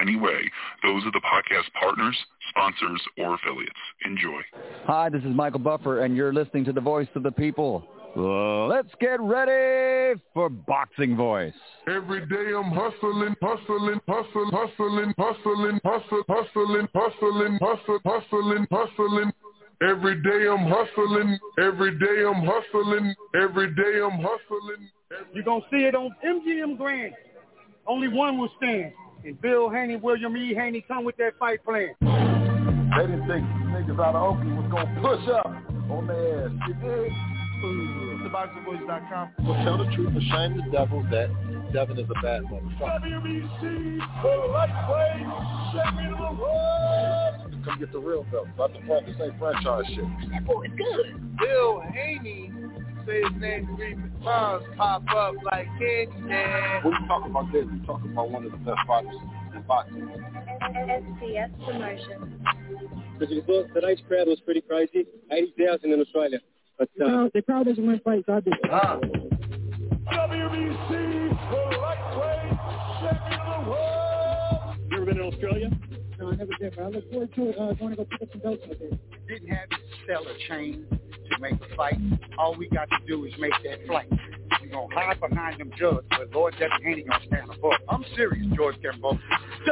any way, those are the podcast partners, sponsors, or affiliates. Enjoy. Hi, this is Michael Buffer, and you're listening to the Voice of the People. Let's get ready for Boxing Voice. Every day I'm hustling, hustling, hustling, hustling, hustling, hustling, hustling, hustling, hustling, hustling, hustling. Every day I'm hustling, every day I'm hustling, every day I'm hustling. You're going to see it on MGM Grand. Only one will stand. And Bill Haney, William E. Haney come with that fight plan. They didn't think niggas out of Oakland was going to push up on their ass. You did? TheBoxingVoice.com. Well, tell the truth and shame the devil that Devin is a bad motherfucker. WBC, lightweight champion of the world. Come get the real belt. Not the front, this ain't franchise shit. That boy good. Bill Haney, say his name 3 times, pop up like Candyman. When you talk about this, you talk about one of the best fighters in boxing. STS Promotion. Tonight's crowd was pretty crazy. 80,000 in Australia. But the crowd doesn't win fights, I do. WBC lightweight champion of the world. You ever been to Australia? No, I never did, but I look forward to it. I want to go pick up some belts out there. Didn't have to sell a chain to make a fight. All we got to do is make that flight. You're going to hide behind them jugs, but Lord Devin Haney going to stand above. I'm serious, George Campbell. So,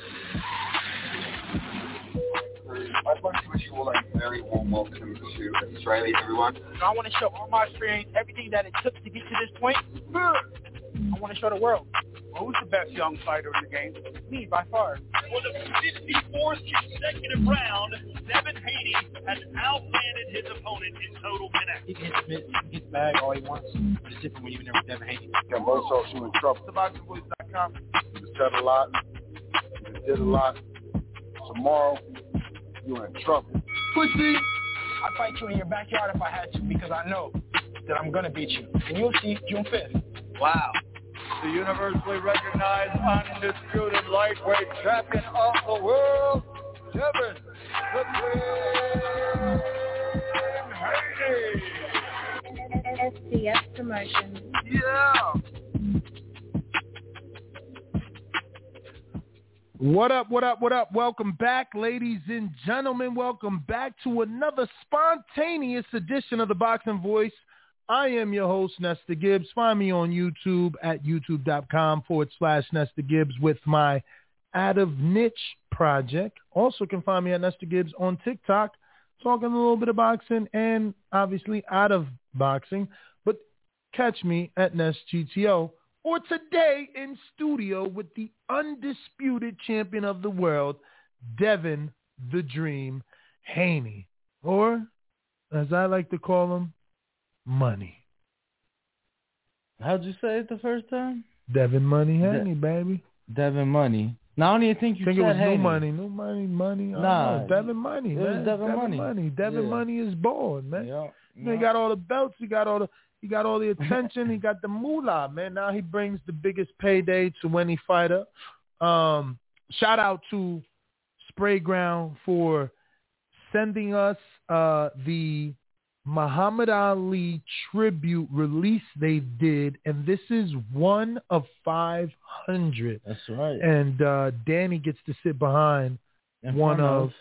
I'd like to wish you all a very warm welcome to Australia, everyone. I want to show all my experience, everything that it took to get to this point. I want to show the world. Well, who's the best young fighter in the game? Me, by far. For the 54th consecutive round, Devin Haney has outlanded his opponent in total minutes. He can hit the bag all he wants, but it's different when you're in there with Devin Haney. Yeah, both of you in trouble. TheBoxingVoice.com. You said a lot. You did a lot. Tomorrow, you're in trouble. Pussy! I'd fight you in your backyard if I had to, because I know that I'm going to beat you. And you'll see June 5th. Wow. The universally recognized, undisputed lightweight champion of the world, Devin the Dream Haney. STS Promotion. Yeah. What up, what up, what up? Welcome back, ladies and gentlemen. Welcome back to another spontaneous edition of the Boxing Voice. I am your host, Nestor Gibbs. Find me on YouTube at youtube.com/Nestor Gibbs with my Out of Niche project. Also can find me at Nestor Gibbs on TikTok, talking a little bit of boxing and obviously out of boxing. But catch me at NestGTO. Or today in studio with the undisputed champion of the world, Devin the Dream Haney. Or, as I like to call him, Money. How'd you say it the first time? Devin Money Haney, baby. Devin Money. Now, I don't even think you said it was Haney. New money. Nah. Devin Money, man. It was Devin Money. Devin Money is born, man. Yeah. He got all the belts. He got all the attention. He got the moolah, man. Now he brings the biggest payday to any fighter. Shout out to Sprayground for sending us the Muhammad Ali tribute release they did, and this is one of 500. That's right. And Danny gets to sit behind one of.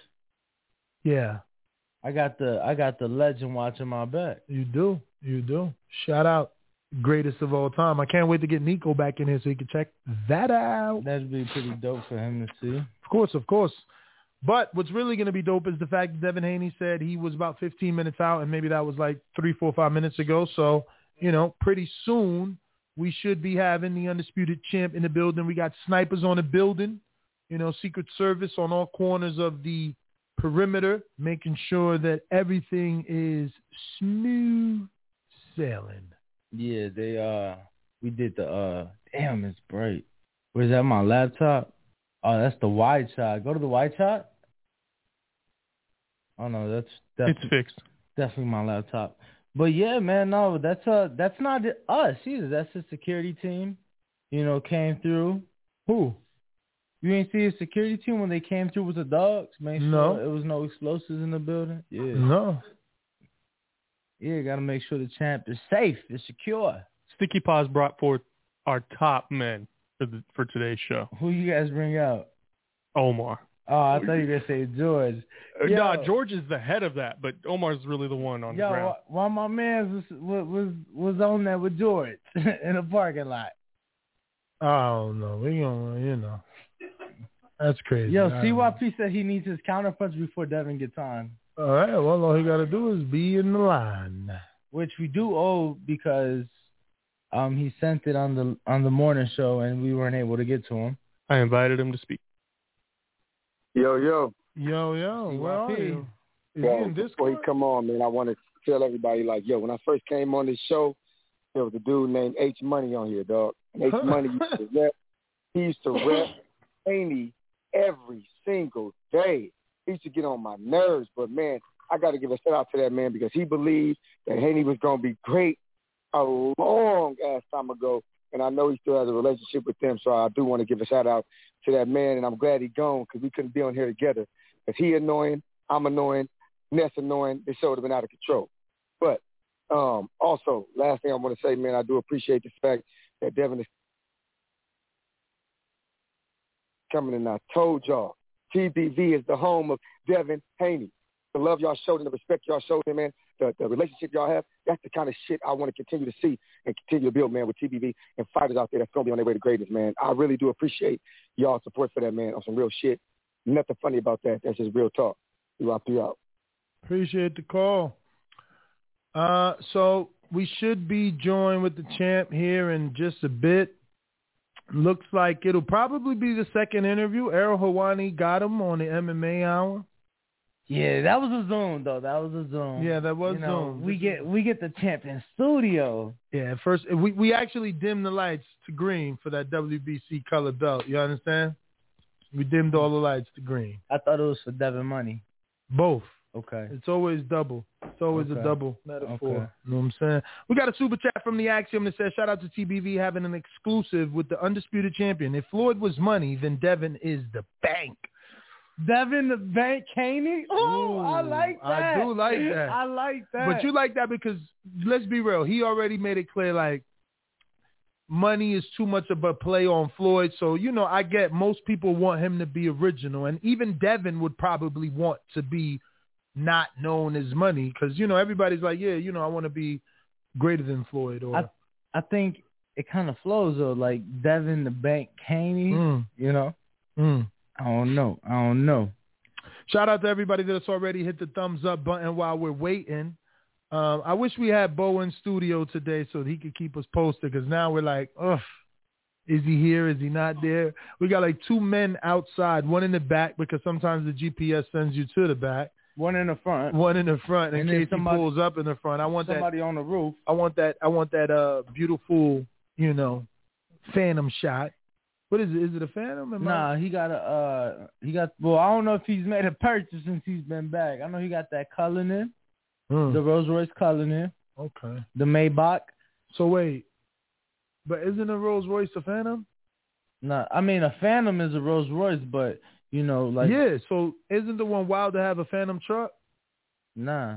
Yeah. I got the legend watching my back. You do. Shout out, greatest of all time. I can't wait to get Nico back in here so he can check that out. That'd be pretty dope for him to see. Of course. But what's really going to be dope is the fact that Devin Haney said he was about 15 minutes out, and maybe that was like 3, 4, 5 minutes ago. So, pretty soon we should be having the undisputed champ in the building. We got snipers on the building, Secret Service on all corners of the perimeter, making sure that everything is smooth sailing. Yeah, we did the, damn, it's bright. Where's that, my laptop? Oh, that's the wide shot. Go to the wide shot. Oh no, that's it's fixed. Definitely my laptop. But yeah, man, no, that's not us either. That's the security team. Came through. Who? You ain't see a security team when they came through with the dogs? Make sure no. There was no explosives in the building. Yeah. No. Yeah, got to make sure the champ is safe, is secure. Sticky Paws brought forth our top men for today's show. Who you guys bring out? Omar. Oh, I thought you were going to say George. No, George is the head of that, but Omar's really the one on the ground. While my man was on there with George in a parking lot. Oh, no. We going to, That's crazy. Yo, CYP said he needs his counterpunch before Devin gets on. All right. Well, all he got to do is be in the line. Which we do owe because he sent it on the morning show and we weren't able to get to him. I invited him to speak. Yo. Where are you? Before he come on, man, I want to tell everybody, when I first came on this show, there was a dude named H Money on here, dog. And H Money used to rep Haney every single day. He used to get on my nerves, but, man, I got to give a shout-out to that man because he believed that Haney was going to be great a long-ass time ago, and I know he still has a relationship with them, so I do want to give a shout-out to that man, and I'm glad he gone because we couldn't be on here together. Because he annoying, I'm annoying, Ness annoying, this show would have been out of control. But also, last thing I want to say, man, I do appreciate the fact that Devin is coming, and I told y'all, TBV is the home of Devin Haney. The love y'all showed and the respect y'all showed him, man, the relationship y'all have, that's the kind of shit I want to continue to see and continue to build, man, with TBV and fighters out there that's going to be on their way to greatness, man. I really do appreciate y'all's support for that, man, on some real shit. Nothing funny about that. That's just real talk. You out. Appreciate the call. So we should be joined with the champ here in just a bit. Looks like it'll probably be the second interview. Errol Hawani got him on the MMA Hour. Yeah, that was a Zoom, though. Yeah, that was Zoom. We get the champ in studio. Yeah, first we actually dimmed the lights to green for that WBC color belt. You understand? We dimmed all the lights to green. I thought it was for Devin Money. Both. Okay. It's always double. It's always a double metaphor. Okay. You know what I'm saying? We got a super chat from the Axiom that says, shout out to TBV having an exclusive with the undisputed champion. If Floyd was money, then Devin is the bank. Devin the Bank Haney? Oh, I like that. I do like that. I like that. But you like that because, let's be real, he already made it clear, like, money is too much of a play on Floyd. So, I get most people want him to be original. And even Devin would probably want to be not known as money because, everybody's like, yeah, I want to be greater than Floyd. Or I think it kind of flows, though, like Devin the Bank Haney, I don't know. Shout out to everybody that's already hit the thumbs up button while we're waiting. I wish we had Bo in studio today so he could keep us posted because now we're like, ugh, is he here? Is he not there? We got like two men outside, one in the back because sometimes the GPS sends you to the back. One in the front. In case he pulls up in the front. I want somebody on the roof. I want that beautiful, phantom shot. What is it? Is it a Phantom? Nah, he got, well, I don't know if he's made a purchase since he's been back. I know he got that Cullinan, the Rolls-Royce Cullinan. Okay. The Maybach. So wait, but isn't a Rolls-Royce a Phantom? Nah, I mean, a Phantom is a Rolls-Royce, but, Yeah, so isn't the one wild to have a Phantom truck? Nah.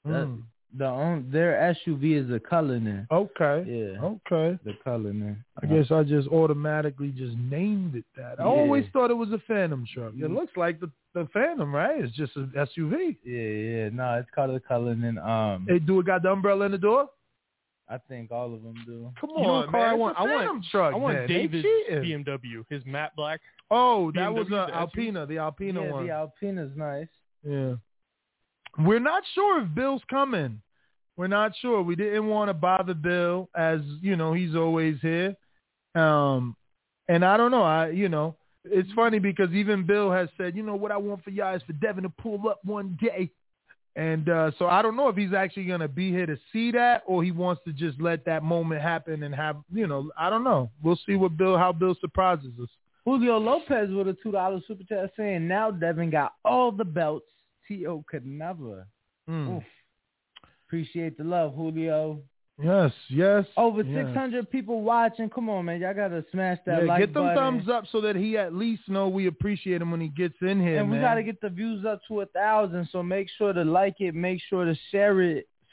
Their SUV is a Cullinan. Okay. Yeah. Okay. The Cullinan. I guess I just automatically just named it that. I always thought it was a Phantom truck. It looks like the Phantom, right? It's just an SUV. Yeah. No, it's called a Cullinan. Hey, do it got the umbrella in the door? I think all of them do. Come on, man. I want David's BMW, his matte black. Oh, that BMW, was Alpina, the Alpina one. Yeah, the Alpina's nice. Yeah. We're not sure if Bill's coming. We're not sure. We didn't want to bother Bill as, he's always here. And I don't know. It's funny because even Bill has said, what I want for y'all is for Devin to pull up one day. And so I don't know if he's actually going to be here to see that or he wants to just let that moment happen and have, I don't know. We'll see how Bill surprises us. Julio Lopez with a $2 super chat saying, now Devin got all the belts T.O. could never. Oof. Appreciate the love, Julio. Yes. Over 600 people watching. Come on, man. Y'all got to smash that like button. Get them thumbs up so that he at least know we appreciate him when he gets in here, and we got to get the views up to 1,000, so make sure to like it. Make sure to share it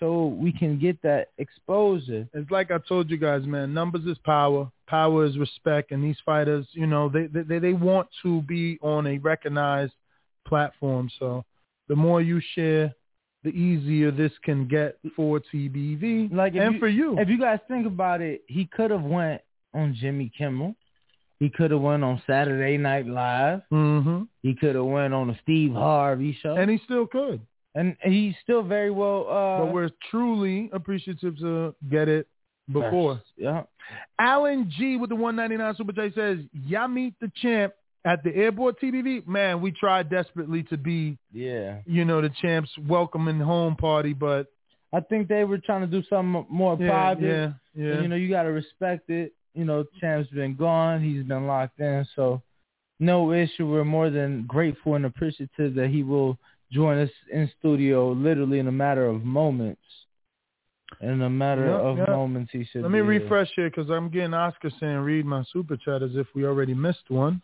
so we can get that exposure. It's like I told you guys, man. Numbers is power. Power is respect. And these fighters, you know, they want to be on a recognized platform. So the more you share, the easier this can get for TBV for you. If you guys think about it, he could have went on Jimmy Kimmel. He could have went on Saturday Night Live. Mm-hmm. He could have went on the Steve Harvey show. And he still could. And he's still very well... but we're truly appreciative to get it before. Yeah. Alan G with the $1.99 Super Chat says, y'all meet the champ at the airport, TBV. Man, we tried desperately to be, you know, the champ's welcoming home party, but... I think they were trying to do something more private. Yeah. And, you know, you got to respect it. You know, champ's been gone. He's been locked in. So no issue. We're more than grateful and appreciative that he will join us in studio literally in a matter of moments. In a matter of moments, he should. Let me refresh here because I'm getting Oscar saying read my super chat as if we already missed one.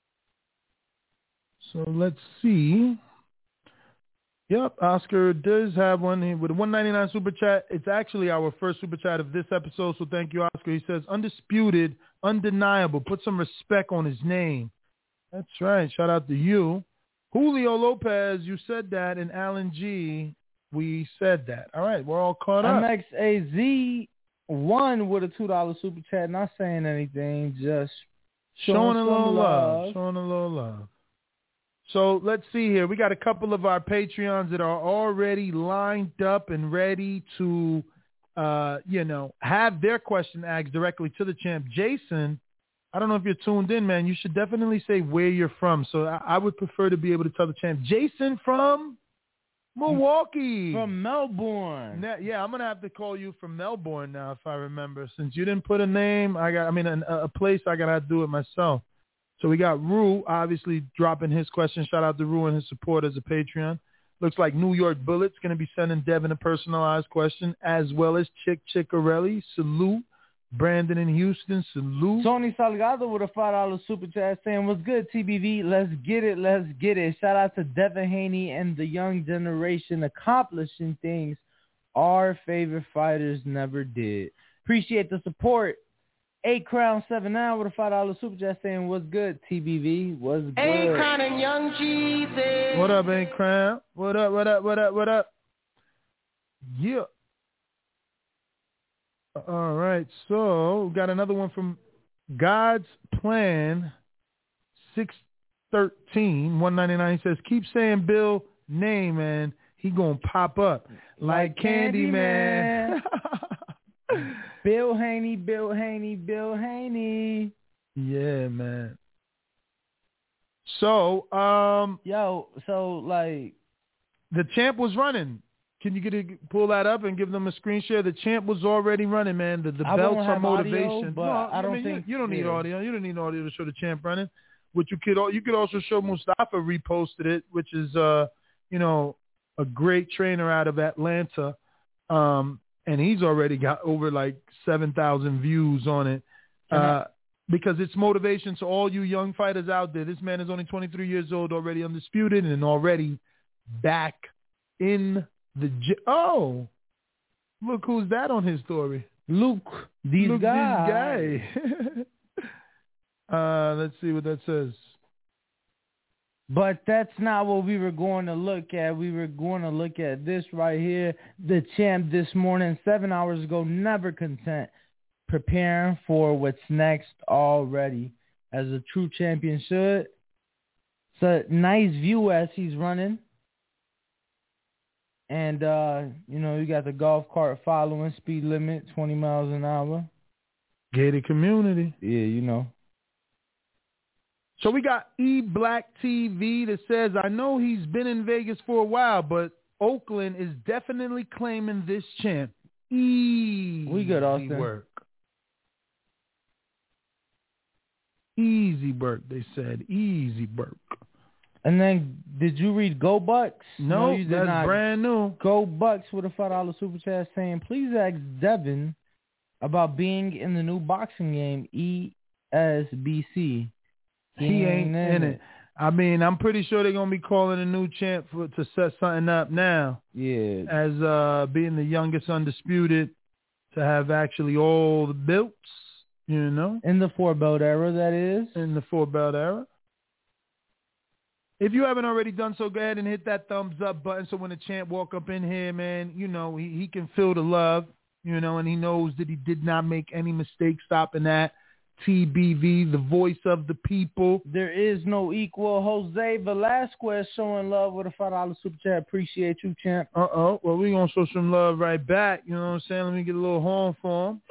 So let's see. Yep, Oscar does have one with a $1.99 super chat. It's actually our first super chat of this episode, so thank you, Oscar. He says, undisputed, undeniable. Put some respect on his name. That's right. Shout out to you. Julio Lopez, you said that, and Alan G, we said that. All right, we're all caught up. MXAZ1 with a $2 super chat, not saying anything, just showing a little love. Showing a little love. So let's see here. We got a couple of our Patreons that are already lined up and ready to, have their question asked directly to the champ. Jason, I don't know if you're tuned in, man. You should definitely say where you're from. So I would prefer to be able to tell the champ. Jason from Milwaukee. From Melbourne. Yeah, I'm going to have to call you from Melbourne now if I remember. Since you didn't put a name, a place, I got to do it myself. So we got Rue, obviously, dropping his question. Shout out to Rue and his support as a Patreon. Looks like New York Bullet's going to be sending Devin a personalized question, as well as Chick Chickarelli. Salute. Brandon in Houston. Salute. Tony Salgado with a $5 super chat saying, what's good, TBV? Let's get it. Let's get it. Shout out to Devin Haney and the young generation accomplishing things our favorite fighters never did. Appreciate the support. A-Crown79 with a $5 super chat saying, what's good, TBV? What's good? A-Crown and Young Jesus. What up, A-Crown? What up? Yeah. All right, so we got another one from God's Plan 613 199. He says, keep saying Bill name, man. He gonna pop up like Candyman. Bill Haney. Yeah, man. So, the champ was running. Can you pull that up and give them a screen share? The champ was already running, man. The belts are motivation. Audio, but I don't think you don't need audio. You don't need audio to show the champ running. Which you could also show Mustafa reposted it, which is a great trainer out of Atlanta. And he's already got over like 7,000 views on it because it's motivation to all you young fighters out there. This man is only 23 years old, already undisputed, and already back in the gym. Oh, look who's that on his story. Luke, these guys. Let's see what that says. But that's not what we were going to look at. We were going to look at this right here. The champ this morning, 7 hours ago, never content, preparing for what's next already, as a true champion should. It's a nice view as he's running. And, you got the golf cart following, speed limit, 20 miles an hour. Gated community. Yeah, So we got E-Black TV that says, I know he's been in Vegas for a while, but Oakland is definitely claiming this champ. We good, Austin. Work. Easy work, they said. Easy work. And then, did you read Go Bucks? No, you did that's not. Brand new. Go Bucks with a $5 super chat saying, please ask Devin about being in the new boxing game, ESBC. He ain't in it. I mean, I'm pretty sure they're going to be calling a new champ to set something up now. Yeah. As being the youngest undisputed to have actually all the belts, you know. In the 4-belt era, that is. In the 4-belt era. If you haven't already done so, go ahead and hit that thumbs up button so when the champ walk up in here, man, you know, he can feel the love, you know, and he knows that he did not make any mistake stopping that. TBV, the voice of the people. There is no equal. Jose Velasquez showing love with a $5 super chat. Appreciate you, champ. Well, we're going to show some love right back. You know what I'm saying? Let me get a little horn for him.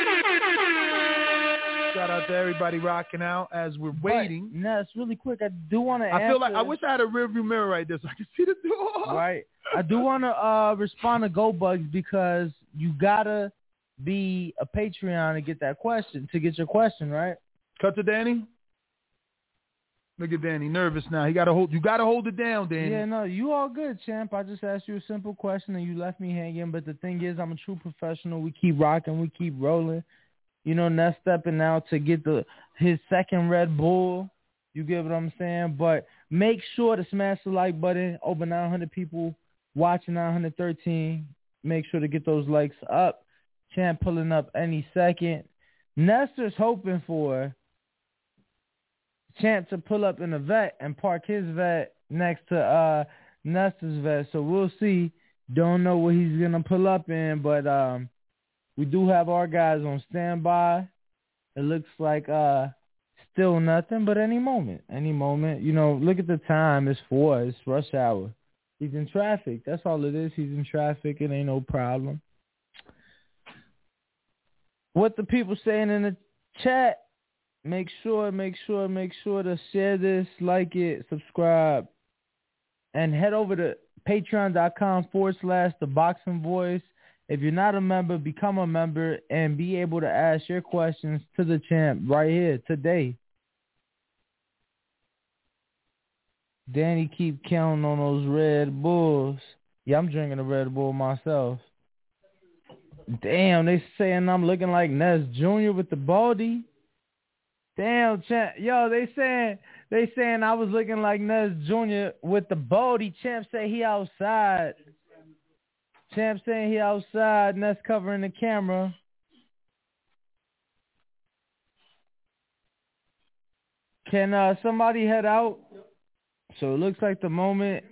Shout out to everybody rocking out as we're waiting. Ness, really quick, I do want to answer. I feel like I wish I had a rearview mirror right there so I could see the door. Right. I do want to respond to GoBugs because you got to be a Patreon to get that question, to get your question, right? Cut to Danny. Look at Danny, nervous now. You gotta hold it down, Danny. Yeah, no, you all good, champ. I just asked you a simple question and you left me hanging. But the thing is, I'm a true professional. We keep rocking, we keep rolling. You know, Ness stepping out to get his second Red Bull. You get what I'm saying? But make sure to smash the like button. Over 900 people watching, 913. Make sure to get those likes up. Champ pulling up any second. Nestor's hoping for Champ to pull up in a vet and park his vet next to Nestor's vet. So we'll see. Don't know what he's going to pull up in, but we do have our guys on standby. It looks like still nothing, but any moment. You know, look at the time. It's 4. It's rush hour. He's in traffic. That's all it is. He's in traffic. It ain't no problem. What the people saying in the chat, make sure to share this, like it, subscribe, and head over to patreon.com/The Boxing Voice. If you're not a member, become a member and be able to ask your questions to the champ right here today. Danny keep counting on those Red Bulls. Yeah, I'm drinking a Red Bull myself. Damn, they saying I'm looking like Ness Jr. with the baldy. Damn, champ. Yo, they saying I was looking like Ness Jr. with the baldy. Champ say he outside. Champ saying he outside. Ness covering the camera. Can somebody head out? So it looks like the moment.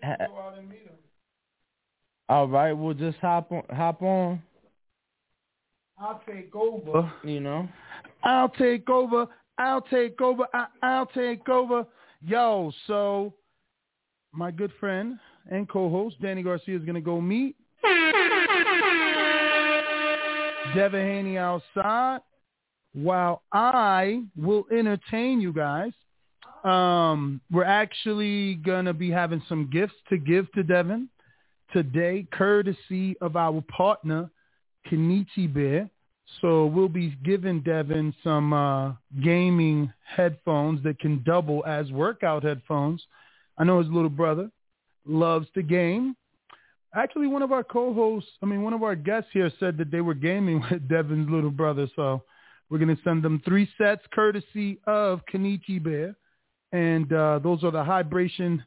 All right, we'll just hop on. I'll take over. You know? I'll take over. Yo, so my good friend and co-host, Danny Garcia, is going to go meet Devin Haney outside while I will entertain you guys. We're actually going to be having some gifts to give to Devin today, courtesy of our partner, Kenichi Bear. So we'll be giving Devin some gaming headphones that can double as workout headphones. I know his little brother loves to game. Actually, one of our guests here said that they were gaming with Devin's little brother. So we're going to send them 3 sets courtesy of Kenichi Bear. And those are the Hibernation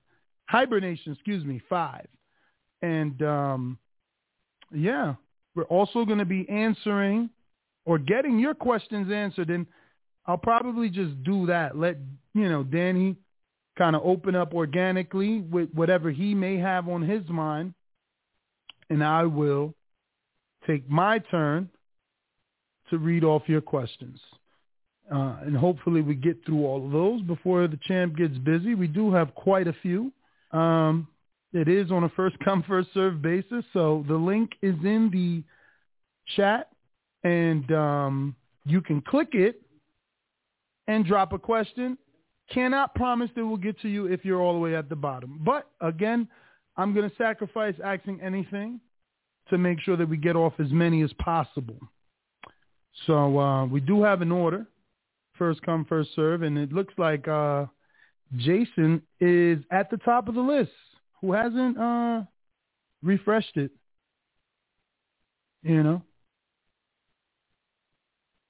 5. And yeah. We're also going to be answering or getting your questions answered, and I'll probably just do that. Let, Danny kind of open up organically with whatever he may have on his mind, and I will take my turn to read off your questions. And hopefully we get through all of those before the champ gets busy. We do have quite a few. It is on a first-come, first-served basis, so the link is in the chat, and you can click it and drop a question. Cannot promise that we'll get to you if you're all the way at the bottom. But, again, I'm going to sacrifice asking anything to make sure that we get off as many as possible. So we do have an order, first-come, first-serve, and it looks like Jason is at the top of the list. Who hasn't refreshed it,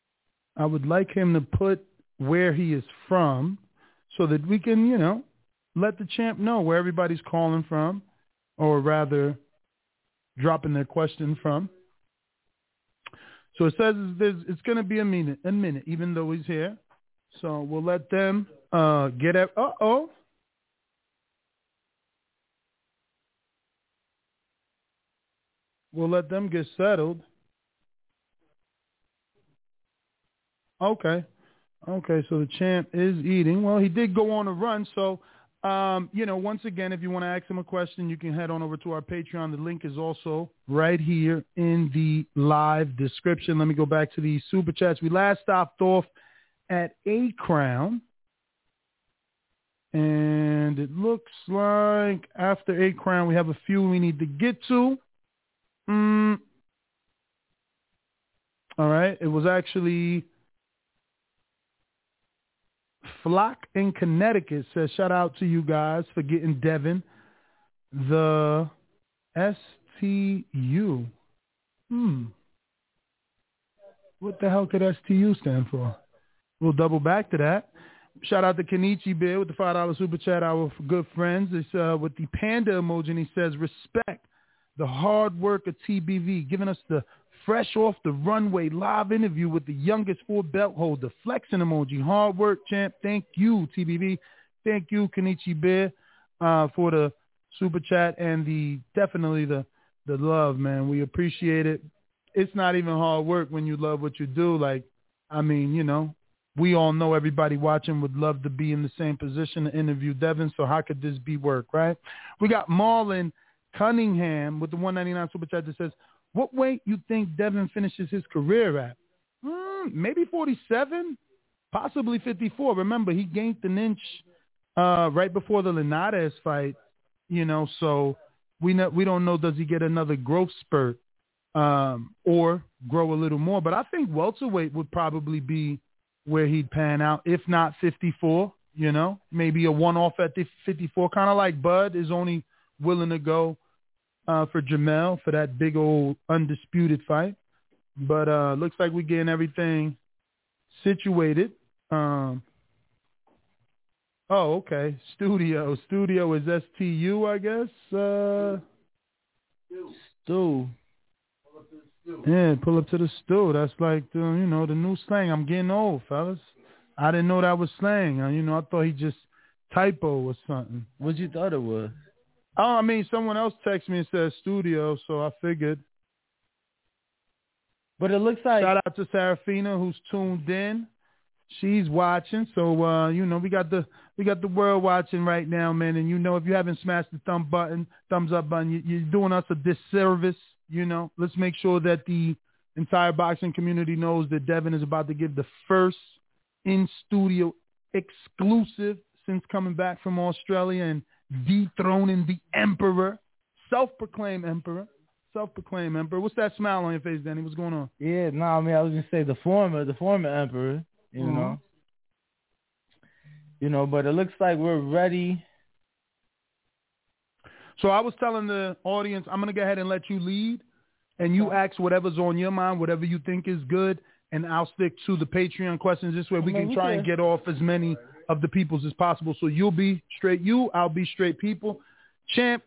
I would like him to put where he is from so that we can, let the champ know where everybody's calling from, or rather dropping their question from. So it says it's going to be a minute, even though he's here. So we'll let them get it. Uh-oh. We'll let them get settled. Okay, so the champ is eating. Well, he did go on a run, so, once again, if you want to ask him a question, you can head on over to our Patreon. The link is also right here in the live description. Let me go back to the Super Chats. We last stopped off at A Crown, and it looks like after A Crown, we have a few we need to get to. All right, it was actually Flock in Connecticut says, shout out to you guys for getting Devin the STU. What the hell could STU stand for? We'll double back to that. Shout out to Kenichi Bear with the $5 super chat, our good friends. It's with the panda emoji, and he says, respect the hard work of TBV, giving us the fresh off the runway live interview with the youngest 4-belt holder. Flexing emoji. Hard work, champ. Thank you, TBV. Thank you, Kenichi Bear, for the super chat and definitely the love, man. We appreciate it. It's not even hard work when you love what you do. We all know everybody watching would love to be in the same position to interview Devin, so how could this be work, right? We got Marlon Cunningham with the $1.99 super chat that says, what weight you think Devin finishes his career at? Maybe 47, possibly 54. Remember, he gained an inch right before the Linares fight, so we don't know, does he get another growth spurt or grow a little more? But I think welterweight would probably be where he'd pan out, if not 54, maybe a one-off at the 54, kind of like Bud is only willing to go for Jamel for that big old undisputed fight. But looks like we're getting everything situated. Okay. Studio is STU, I guess. Stew. Yeah, pull up to the stew. That's like, the new slang. I'm getting old, fellas. I didn't know that was slang. I thought he just typo or something. What you thought it was? Oh, someone else texted me and said studio, so I figured. But it looks like... Shout out to Serafina, who's tuned in. She's watching, so we got the world watching right now, man. And if you haven't smashed the thumbs up button, you're doing us a disservice. Let's make sure that the entire boxing community knows that Devin is about to give the first in-studio exclusive since coming back from Australia and dethroning the emperor, self-proclaimed emperor. What's that smile on your face, Danny? What's going on? Yeah, I was gonna say the former emperor. But it looks like we're ready. So I was telling the audience, I'm gonna go ahead and let you lead, and you ask whatever's on your mind, whatever you think is good, and I'll stick to the Patreon questions. This way we can try and get off as many of the peoples as possible. So you'll be straight I'll be straight people. Champ,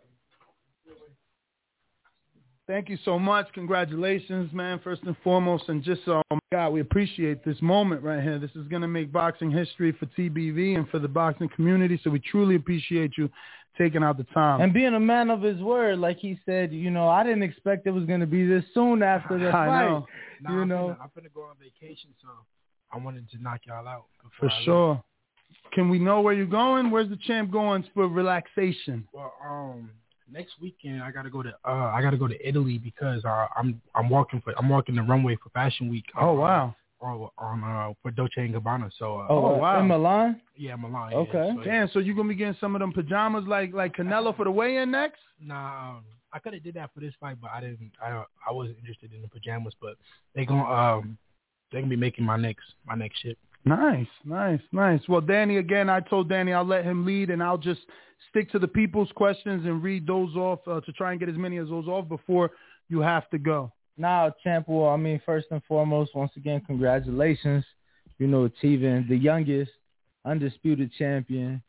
thank you so much. Congratulations, man, first and foremost. And just, oh my God, we appreciate this moment right here. This is going to make boxing history for TBV and for the boxing community. So we truly appreciate you taking out the time. And being a man of his word, like he said, I didn't expect it was going to be this soon after the fight. I know. I'm going to go on vacation, so I wanted to knock y'all out. For sure. Can we know where you're going? Where's the champ going for relaxation? Well, next weekend I gotta go to Italy because I'm walking the runway for Fashion Week. Oh wow! For Dolce & Gabbana. So. Wow! In Milan? Yeah, Milan. Okay. Yeah. Damn. So you're gonna be getting some of them pajamas like Canelo for the weigh-in next? Nah, I could have did that for this fight, but I didn't. I wasn't interested in the pajamas, but they're gonna be making my next shit. Nice. Well, Danny, again, I told Danny I'll let him lead, and I'll just stick to the people's questions and read those off to try and get as many of those off before you have to go. Now, champ, first and foremost, once again, congratulations, achieving the youngest undisputed champion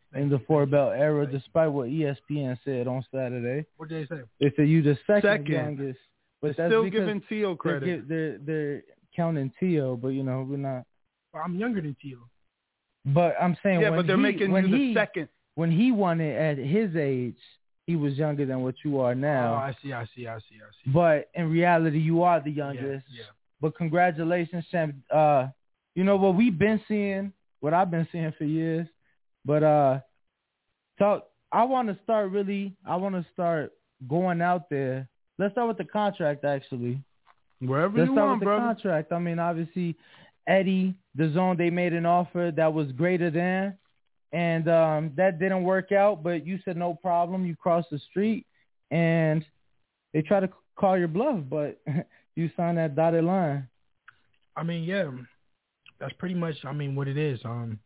in the 4-belt era, despite what ESPN said on Saturday. What did they say? They said you the second youngest. But they're still giving Tio credit. They're counting Tio, but, we're not. Well, I'm younger than Tio. But I'm saying but they're making you the second. When he won it at his age, he was younger than what you are now. Oh, I see. But in reality, you are the youngest. Yeah. But congratulations, champ. What we've been seeing, what I've been seeing for years. But so I want to start going out there. Let's start with the contract, actually. Wherever Let's you start want, with the brother. contract. I mean, obviously, Eddie, DAZN, they made an offer that was greater than. And that didn't work out, but you said no problem. You crossed the street, and they tried to call your bluff, but you signed that dotted line. I mean, yeah, that's pretty much. I mean, what it is.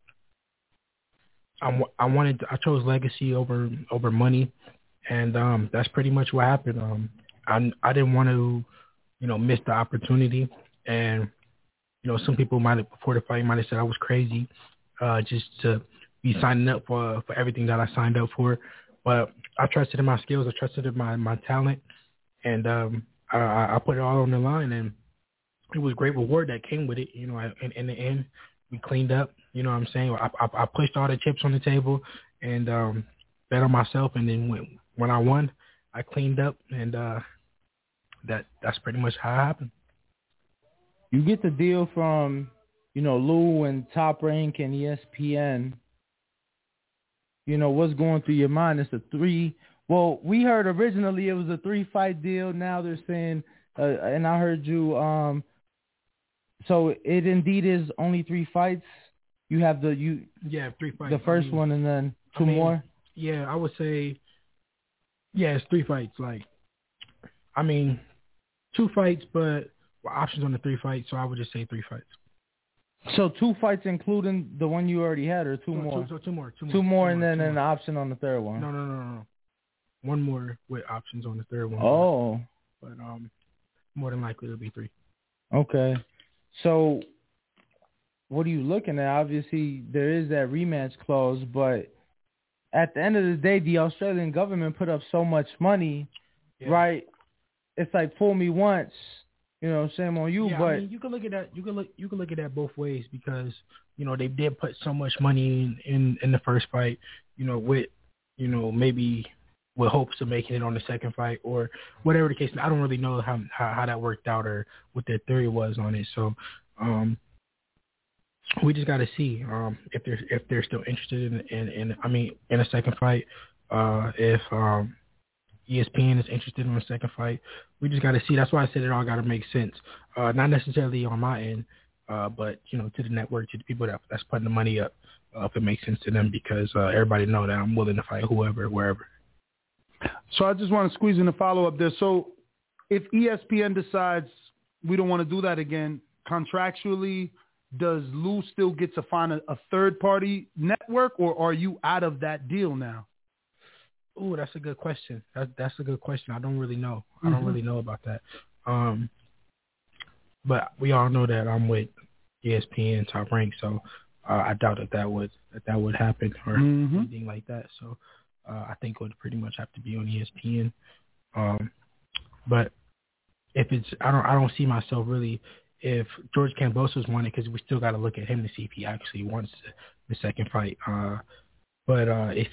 I chose legacy over money, and that's pretty much what happened. I didn't want to, miss the opportunity, and some people before the fight might have said I was crazy, just to be signing up for everything that I signed up for. But I trusted in my skills. I trusted in my talent. And I put it all on the line. And it was great reward that came with it. In the end, we cleaned up. You know what I'm saying? I pushed all the chips on the table and bet on myself. And then when I won, I cleaned up. And that's pretty much how it happened. You get the deal from, Lou and Top Rank and ESPN. What's going through your mind? It's a 3. Well, we heard originally it was a 3-fight deal. Now they're saying, and I heard you. So it indeed is only 3 fights. You have 3 fights. The first one and then 2 more. Yeah, I would say. Yeah, it's 3 fights. 2 fights, but options on the 3 fights. So I would just say 3 fights. So 2 fights, including the one you already had, or 2 more? Two more. 2 more, and then an option on the third one. No. 1 more with options on the third one. Oh. But more than likely it'll be 3. Okay. So what are you looking at? Obviously, there is that rematch clause, but at the end of the day, the Australian government put up so much money, right? It's like fool me once. Shame on you, but I mean, you can look at that. You can look at that both ways because they did put so much money in the first fight. With maybe with hopes of making it on the second fight or whatever the case. I don't really know how that worked out or what their theory was on it. So we just got to see if they're still interested in a second fight. If ESPN is interested in a second fight. We just got to see. That's why I said it all got to make sense. Not necessarily on my end, but, to the network, to the people that's putting the money up, if it makes sense to them, because everybody know that I'm willing to fight whoever, wherever. So I just want to squeeze in a follow-up there. So if ESPN decides we don't want to do that again, contractually, does Lou still get to find a third-party network, or are you out of that deal now? Ooh, that's a good question. That's a good question. I don't really know. I don't really know about that. But we all know that I'm with ESPN, Top Rank, so I doubt that would happen or anything like that. So I think it would pretty much have to be on ESPN. But if it's, I don't see myself really. If George Kambosos won it, because we still got to look at him to see if he actually wants the second fight. But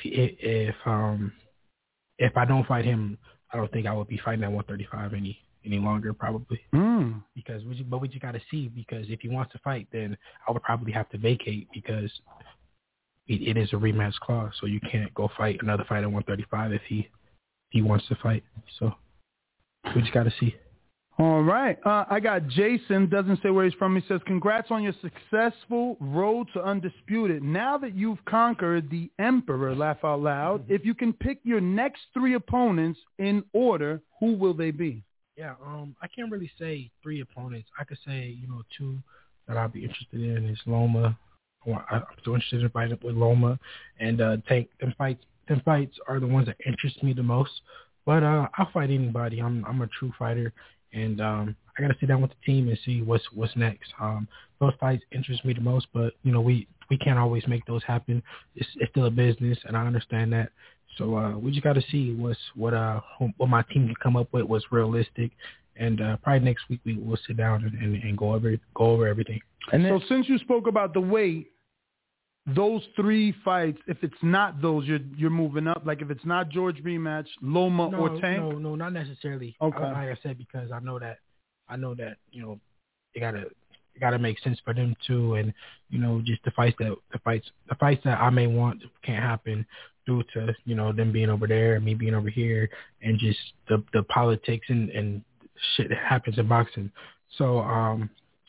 if I don't fight him, I don't think I would be fighting at 135 any longer, probably. Because we just got to see. Because if he wants to fight, then I would probably have to vacate because it is a rematch clause. So you can't go fight another fight at 135 if he wants to fight. So we just got to see. All right. I got Jason, doesn't say where he's from. He says, congrats on your successful road to Undisputed. Now that you've conquered the Emperor, laugh out loud, if you can pick your next 3 opponents in order, who will they be? Yeah, I can't really say 3 opponents. I could say, 2 that I'll be interested in is Loma. I'm still interested in fighting with Loma. And Tank. Them fights are the ones that interest me the most. But I'll fight anybody. I'm a true fighter. And I got to sit down with the team and see what's next. Those fights interest me the most, but, we we can't always make those happen. It's still a business, and I understand that. So we just got to see what my team can come up with, what's realistic, and probably next week we'll sit down and go over everything. And so since you spoke about the weight, those 3 fights, if it's not those, you're moving up. Like if it's not George rematch, Loma or Tank. No, not necessarily. Okay. Like I said, because I know that it gotta make sense for them too, and just the fights that I may want can't happen due to them being over there and me being over here, and just the politics and shit that happens in boxing. So I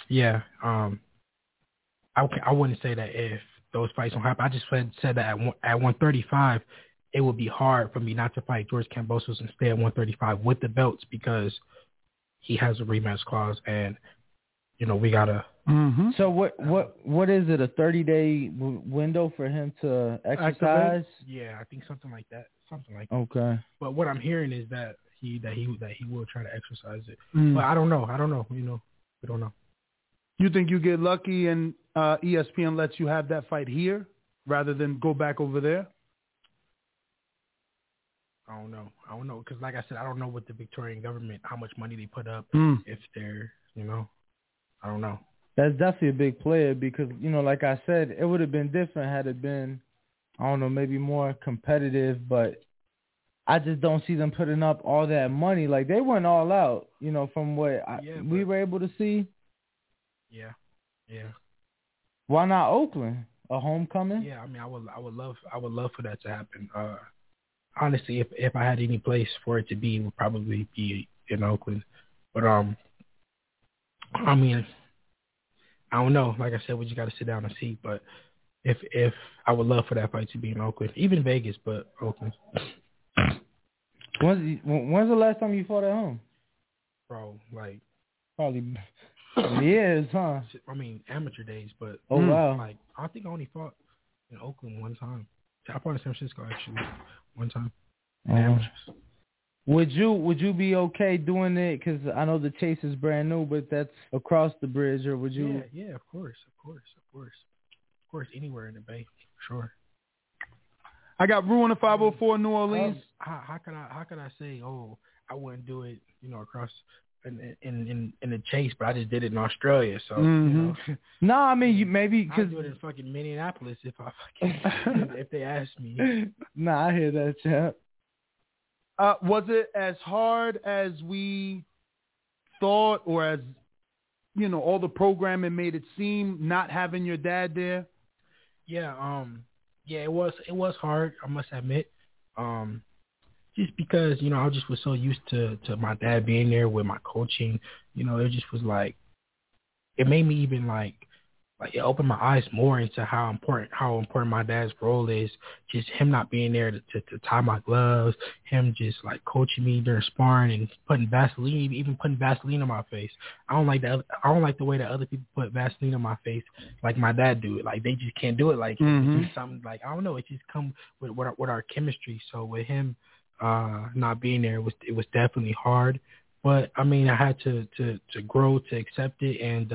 wouldn't say that if those fights don't happen. I just said that at 135, it would be hard for me not to fight George Kambosos and stay at 135 with the belts, because he has a rematch clause, and we gotta. Mm-hmm. So what is it? A 30-day window for him to exercise? Yeah, I think something like that. Okay. But what I'm hearing is that he will try to exercise it. But I don't know. We don't know. You think you get lucky and ESPN lets you have that fight here rather than go back over there? I don't know, because like I said, I don't know what the Victorian government, how much money they put up, if they're, I don't know. That's definitely a big player, because, like I said, it would have been different had it been, I don't know, maybe more competitive, but I just don't see them putting up all that money. Like, they went all out, from what we were able to see. Yeah. Why not Oakland? A homecoming? Yeah, I mean, I would love for that to happen. Honestly, if I had any place for it to be, it would probably be in Oakland. But I mean, I don't know. Like I said, we just got to sit down and see. But if I would love for that fight to be in Oakland, even Vegas, but Oakland. When's the last time you fought at home? Bro, like probably years, huh? I mean, amateur days, but wow. Like I think I only fought in Oakland one time. I fought in San Francisco actually one time. Amateurs. Would you be okay doing it? Because I know the Chase is brand new, but that's across the bridge. Or would you? Yeah, of course, anywhere in the Bay, sure. I got Ruin the 504 New Orleans. How could I say, I wouldn't do it, across in the Chase, but I just did it in Australia, so No, I mean you maybe because I'd do it in fucking Minneapolis if they asked me. Nah, I hear that, chap. Was it as hard as we thought, or as all the programming made it seem, not having your dad there? Yeah, it was hard, I must admit. Just because, I just was so used to my dad being there with my coaching, it just was like, it made me even like it opened my eyes more into how important my dad's role is. Just him not being there to tie my gloves, him just like coaching me during sparring and putting Vaseline on my face. I don't like that. I don't like the way that other people put Vaseline on my face, like my dad do it. Like they just can't do it. Like it's just something like, I don't know. It just come with our chemistry. So with him not being there, it was definitely hard. But I mean, I had to grow to accept it, and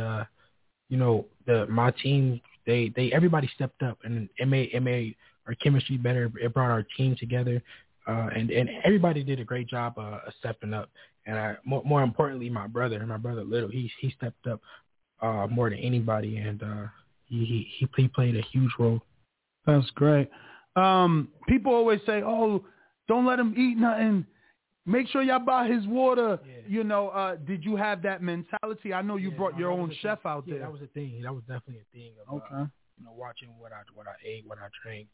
my team, they everybody stepped up, and it made our chemistry better. It brought our team together, and everybody did a great job of stepping up. And more importantly, my brother Little, he stepped up more than anybody, and he played a huge role. That's great. People always say, "Oh, don't let him eat nothing. Make sure y'all buy his water." Yeah. Did you have that mentality? I know you brought your own chef out there. That was a thing. That was definitely a thing. Of, watching what I ate, what I drank.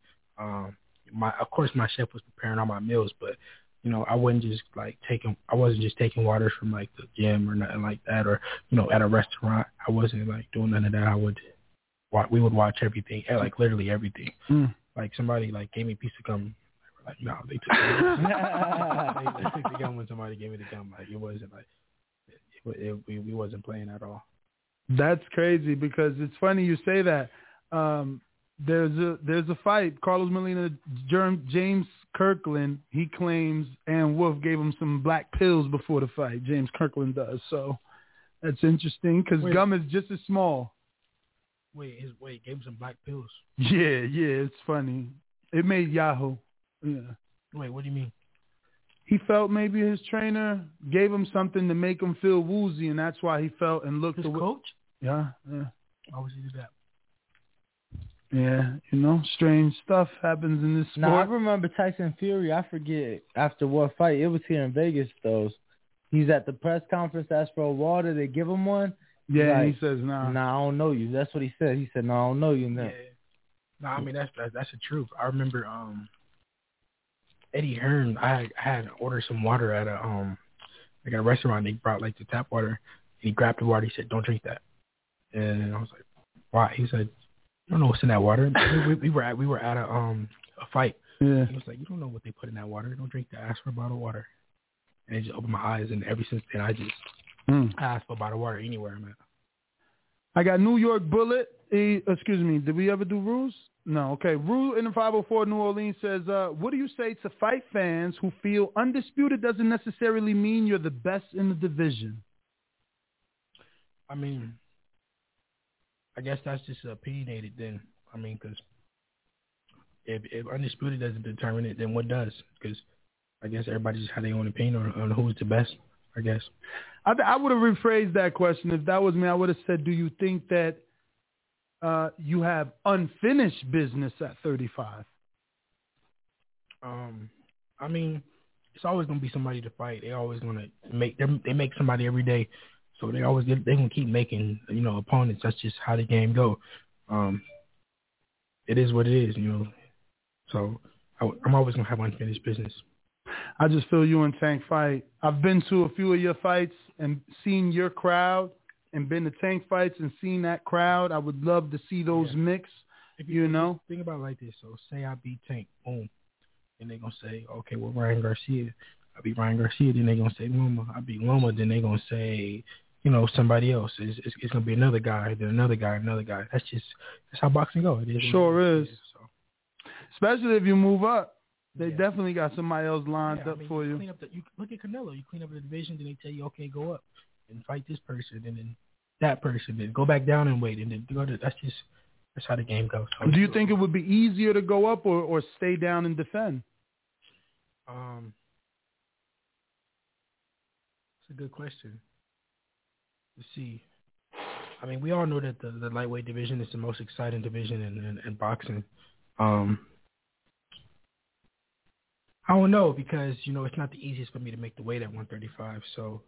Of course, my chef was preparing all my meals, but I wasn't just taking waters from like the gym or nothing like that, or at a restaurant. I wasn't like doing none of that. We would watch everything, like literally everything. Like somebody like gave me a piece of gum. Like, no, they took the gum when somebody gave me the gum. Like, it wasn't like, we wasn't playing at all. That's crazy, because it's funny you say that. There's a fight. Carlos Molina, James Kirkland, he claims Ann Wolf gave him some black pills before the fight. James Kirkland does. So that's interesting, because gum is just as small. Wait, gave him some black pills. Yeah, it's funny. It made Yahoo. Yeah. Wait, what do you mean? He felt maybe his trainer gave him something to make him feel woozy, and that's why he felt and looked. His coach? Yeah. Why would he do that? Yeah, strange stuff happens in this sport. No, I remember Tyson Fury. I forget after what fight. It was here in Vegas, though. He's at the press conference, asked for a water. They give him one. Yeah, he says, nah. Nah, I don't know you. That's what he said. He said, no, I don't know you. No. Yeah. No, I mean, that's the truth. I remember Eddie Hearn, I had ordered some water at a restaurant. They brought like the tap water. And he grabbed the water. He said, don't drink that. And I was like, why? He said, I don't know what's in that water. we were at a fight. Yeah. He was like, you don't know what they put in that water. Don't drink that. Ask for a bottle of water. And it just opened my eyes. And ever since then, I ask for a bottle of water anywhere I'm at. I got New York Bullet. Excuse me. Did we ever do Ruse? No. Okay. Rue in the 504 New Orleans says, what do you say to fight fans who feel undisputed doesn't necessarily mean you're the best in the division? I mean, I guess that's just opinionated then. I mean, because if undisputed doesn't determine it, then what does? Because I guess everybody just had their own opinion on who's the best, I guess. I would have rephrased that question. If that was me, I would have said, do you think that you have unfinished business at 35? I mean, it's always going to be somebody to fight. They always going to they make somebody every day. So they're going to keep making, opponents. That's just how the game go. It is what it is, So I'm always going to have unfinished business. I just feel you and Tank fight. I've been to a few of your fights and seen your crowd and been to Tank fights and seen that crowd. I would love to see those mix, Think about it like this. So say I beat Tank, boom. And they're going to say, okay, well, Ryan Garcia. I beat Ryan Garcia. Then they're going to say Loma. I beat Loma. Then they're going to say, somebody else. It's going to be another guy, then another guy, another guy. That's how boxing goes. It is. Sure is. So. Especially if you move up. They definitely got somebody else lined up for you. You look at Canelo. You clean up the division, then they tell you, okay, go up and fight this person, and then that person, then go back down and wait, and then go to. That's how the game goes. So, do you think it would be easier to go up or stay down and defend? That's a good question. Let's see. I mean, we all know that the lightweight division is the most exciting division in boxing. I don't know because, it's not the easiest for me to make the weight at 135. So,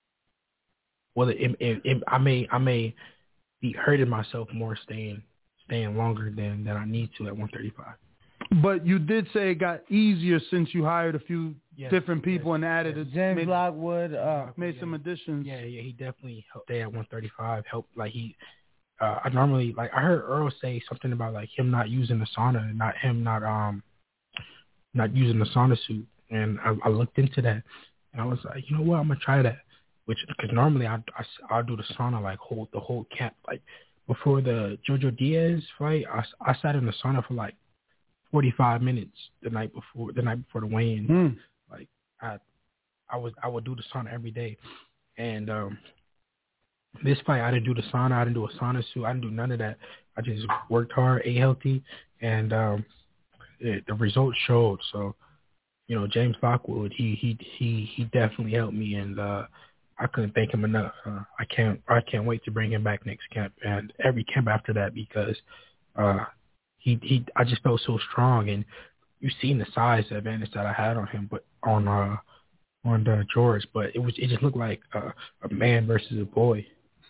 I may be hurting myself more staying longer than I need to at 135. But you did say it got easier since you hired a few different people and added James Lockwood made some additions. Yeah, he definitely helped stay at 135. Helped I normally I heard Earl say something about him not using the sauna and not using the sauna suit, and I looked into that, and I was like, you know what, I'm gonna try that. Because normally I'll do the sauna the whole camp. Before the Jojo Diaz fight, I sat in the sauna for 45 minutes the night before the weigh-in. I would do the sauna every day, and this fight I didn't do the sauna. I didn't do a sauna suit. I didn't do none of that. I just worked hard, ate healthy, and the results showed. So, James Lockwood, he definitely helped me, and I couldn't thank him enough. I can't wait to bring him back next camp and every camp after that because I just felt so strong, and you've seen the size advantage that I had on him, but on George, but it just looked like a man versus a boy.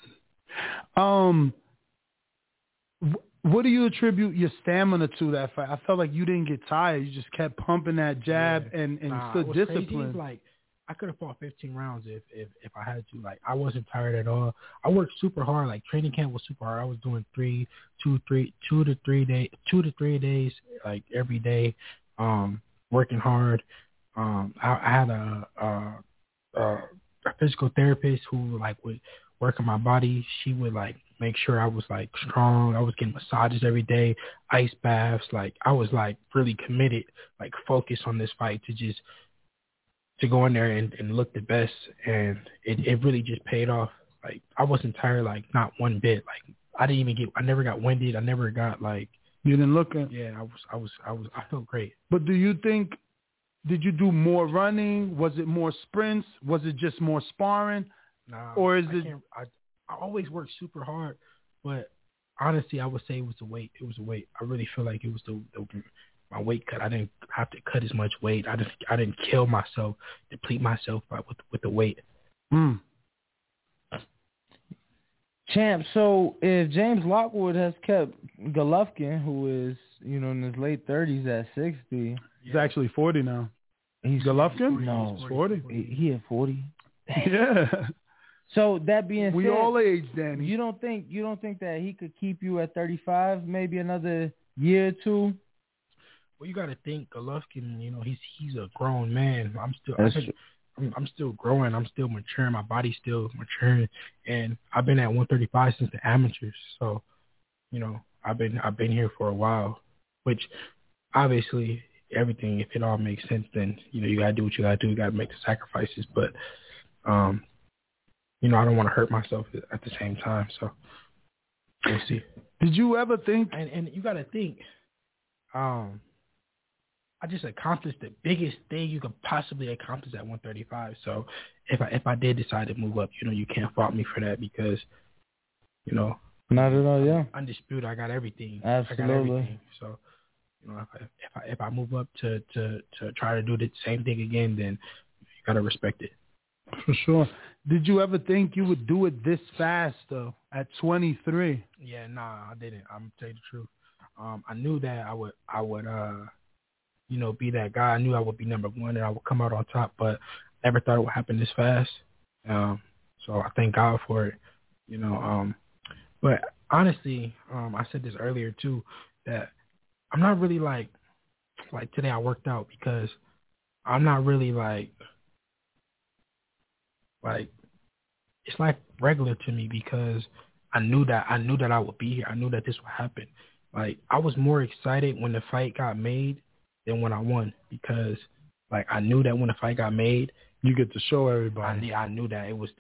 What do you attribute your stamina to that fight? I felt like you didn't get tired. You just kept pumping that jab and stood disciplined. Crazy. I could have fought 15 rounds if I had to. I wasn't tired at all. I worked super hard. Training camp was super hard. I was doing 2 to 3 days, every day, working hard. I had a physical therapist who would work on my body. She would make sure I was strong. I was getting massages every day, ice baths. I was really committed, focused on this fight to go in there and look the best, and it really just paid off. I wasn't tired, not one bit. I never got winded. I never got like. You didn't look at. Yeah, I felt great. But do you think? Did you do more running? Was it more sprints? Was it just more sparring? Nah, or is I always work super hard, but honestly, I would say it was the weight. It was the weight. I really feel like it was my weight cut. I didn't have to cut as much weight. I didn't kill myself, deplete myself with the weight. Champ, so if James Lockwood has kept Golovkin, who is, in his late 30s at 60. He's actually 40 now. He's Golovkin? No. He's 40. He at 40? Yeah. So that being said, we all age, Danny. You don't think that he could keep you at 35, maybe another year or two? Well, you got to think Golovkin. He's a grown man. I'm still growing. I'm still maturing. My body's still maturing, and I've been at 135 since the amateurs. So, I've been here for a while. Which, obviously, everything, if it all makes sense, then you gotta do what you gotta do. You gotta make the sacrifices. But, I don't want to hurt myself at the same time. So, we'll see. Did you ever think? And you gotta think. I just accomplished the biggest thing you could possibly accomplish at 135. So if I did decide to move up, you can't fault me for that because, not at all, yeah. Undisputed, I got everything. Absolutely. I got everything. So, if I move up to try to do the same thing again, then you gotta respect it. For sure. Did you ever think you would do it this fast though? At 23? Yeah, nah, I didn't. I'm gonna tell you the truth. I knew that I would be that guy. I knew I would be number one and I would come out on top, but never thought it would happen this fast. So I thank God for it, But honestly, I said this earlier too, that I'm not really like today I worked out because I'm not really like it's like regular to me because I knew that I would be here. I knew that this would happen. Like I was more excited when the fight got made than when I won because I knew that when the fight got made, you get to show everybody. I knew that it was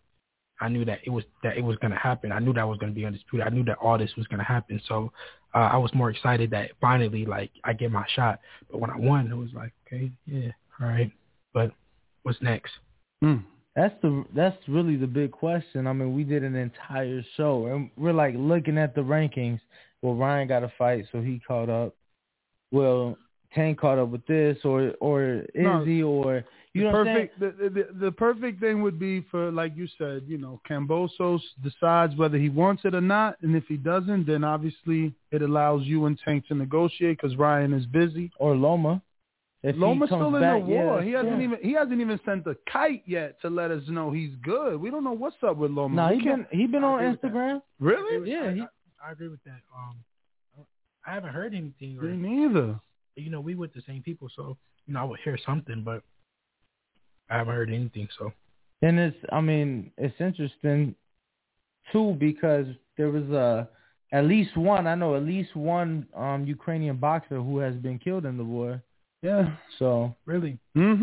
gonna happen. I knew that was gonna be undisputed. I knew that all this was gonna happen. So I was more excited that finally I get my shot. But when I won, it was like, okay, yeah, all right. But what's next? That's really the big question. I mean, we did an entire show and we're looking at the rankings. Well, Ryan got a fight, so he caught up. Well, Tank caught up with this or Izzy or you know perfect. The perfect thing would be for, like you said, Kambosos decides whether he wants it or not, and if he doesn't, then obviously it allows you and Tank to negotiate because Ryan is busy. Or Loma. Loma's still in the war. Yeah, he hasn't even sent a kite yet to let us know he's good. We don't know what's up with Loma. No, he been on Instagram. Really? Yeah. I agree with that. I haven't heard anything. Me neither. We with the same people, so I would hear something, but I haven't heard anything. So, and it's interesting too because there was at least one Ukrainian boxer who has been killed in the war. Yeah. So really.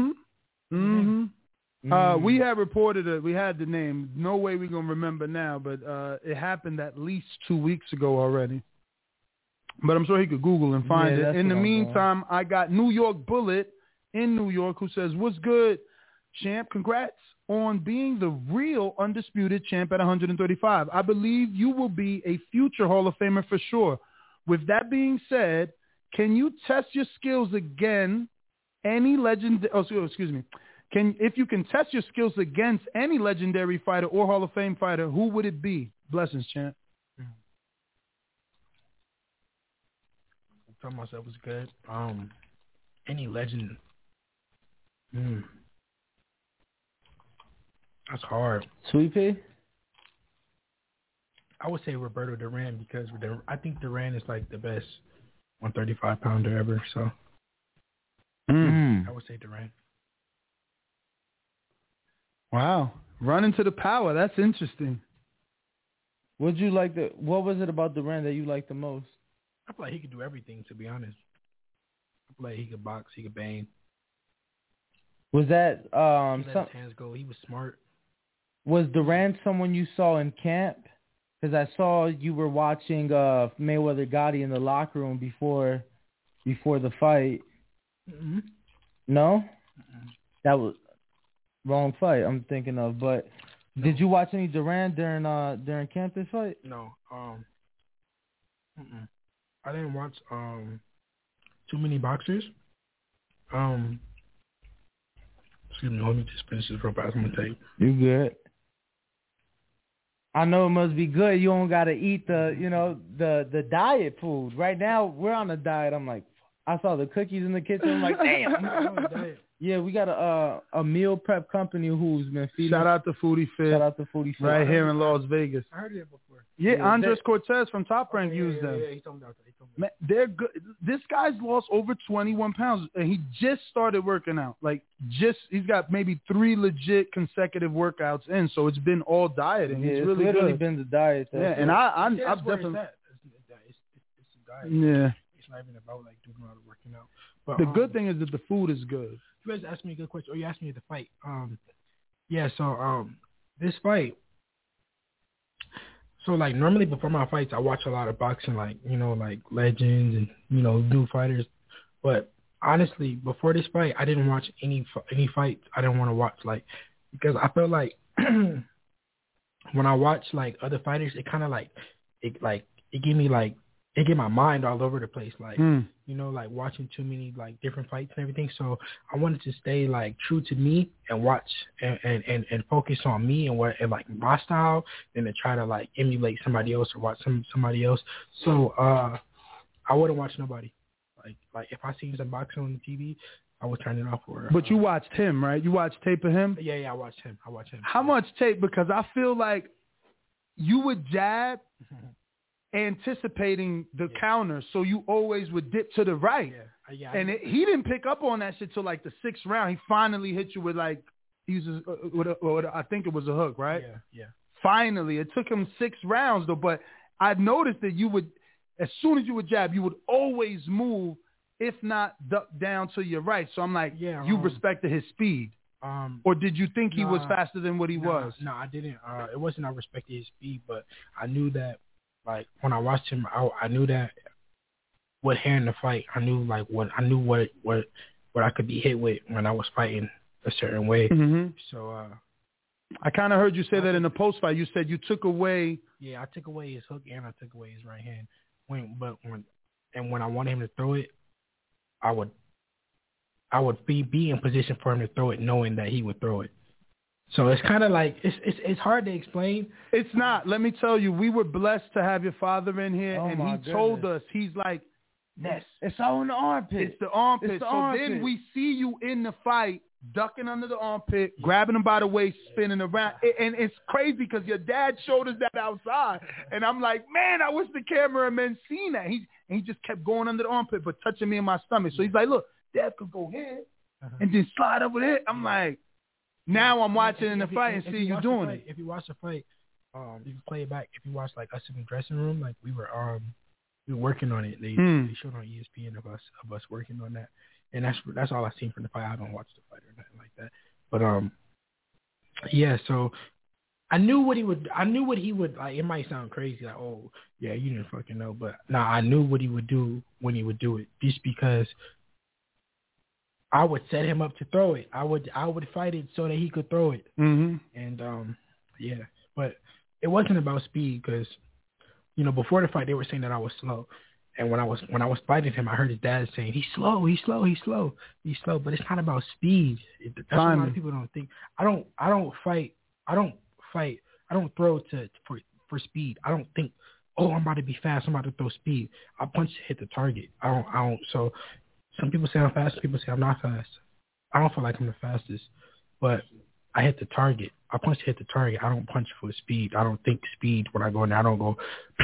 We had reported it. We had the name. No way we're gonna remember now, but it happened at least 2 weeks ago already. But I'm sure he could Google and find it. In the meantime, I got New York Bullet in New York who says, "What's good, champ? Congrats on being the real undisputed champ at 135. I believe you will be a future Hall of Famer for sure. With that being said, can you test your skills again? If you can test your skills against any legendary fighter or Hall of Fame fighter, who would it be? Blessings, champ." I told myself it was good. Any legend. That's hard. Sweet Pea? I would say Roberto Duran because I think Duran is the best 135-pounder ever. So I would say Duran. Wow. Running to the power. That's interesting. What was it about Duran that you liked the most? I feel like he could do everything, to be honest. I feel like he could box, he could bang. Was that he let his hands go. He was smart. Was Duran someone you saw in camp Because I saw you were watching Mayweather Gotti in the locker room before the fight. Mm-hmm. No? That was wrong fight I'm thinking of. But did you watch any Duran during Campbell's fight? No. I didn't watch too many boxers. Excuse me, let me just finish this real fast. I'm gonna tell you. You good? I know it must be good. You don't gotta eat the diet food. Right now we're on a diet. I'm like, I saw the cookies in the kitchen. I'm like, damn. Yeah, we got a meal prep company who's been feeding. Shout out to Foodie Fit. Shout out to Foodie Fit. Right here in Las Vegas. I heard it before. Yeah, Andres Cortez from Top Rank used them. Yeah, he told me about that. Man, they're good. This guy's lost over 21 pounds, and he just started working out. He's got maybe 3 legit consecutive workouts in, so it's been all diet, and it's really literally good. been the diet. Yeah, and I've definitely. It's the diet. Yeah. It's not even about doing a lot of working out. But the good thing is that the food is good. You guys asked me a good question. Or you asked me the fight. So this fight. So normally before my fights, I watch a lot of boxing, legends and new fighters. But honestly, before this fight, I didn't watch any fights. I didn't want to watch because I felt like when I watch other fighters, it kind of it gave me it get my mind all over the place, watching too many different fights and everything. So I wanted to stay true to me and watch and focus on me and my style, than to try to emulate somebody else or watch somebody else. So I wouldn't watch nobody. If I seen some boxing on the TV, I would turn it off. But you watched him, right? You watched tape of him? Yeah, I watched him. How much tape? Because I feel like you would jab. Anticipating the counter, so you always would dip to the right. He didn't pick up on that shit till the 6th round. He finally hit you with I think it was a hook, right? Yeah. Finally, it took him 6 rounds though. But I noticed that you would, as soon as you would jab, you would always move, if not duck down to your right. So I'm like, you respected his speed. Or did you think he was faster than what he was? No, I didn't. It wasn't I respected his speed, but I knew that. When I watched him, I knew that with hearing the fight, I knew what I could be hit with when I was fighting a certain way. Mm-hmm. So I kind of heard you say that in the post fight. You said you took away. Yeah, I took away his hook and I took away his right hand. When I wanted him to throw it, I would be in position for him to throw it, knowing that he would throw it. So it's kind of it's hard to explain. It's not. Let me tell you, we were blessed to have your father in here, and he told us, he's like, yes, it's all in the armpit. It's the armpit. Then we see you in the fight, ducking under the armpit, grabbing him by the waist, spinning around. And it's crazy because your dad showed us that outside. And I'm like, man, I wish the cameraman seen that. He just kept going under the armpit, but touching me in my stomach. So he's like, look, Dad could go here and then slide over there. I'm like, now I'm watching in the fight and see you doing it. If you watch the fight, you can play it back. If you watch us in the dressing room, we were working on it. They showed on ESPN of us working on that, and that's all I seen from the fight. I don't watch the fight or nothing like that. But yeah. So I knew what he would. It might sound crazy, oh yeah, you didn't fucking know, but I knew what he would do when he would do it, just because. I would set him up to throw it. I would fight it so that he could throw it. Mm-hmm. And but it wasn't about speed because, before the fight they were saying that I was slow, and when I was fighting him, I heard his dad saying he's slow. But it's not about speed. That's what a lot of people don't think. I don't throw for speed. I don't think, oh, I'm about to be fast. I'm about to throw speed. I punch to hit the target. I don't. So. Some people say I'm fast. Some people say I'm not fast. I don't feel like I'm the fastest, but I hit the target. I punch to hit the target. I don't punch for speed. I don't think speed when I go in there. I don't go.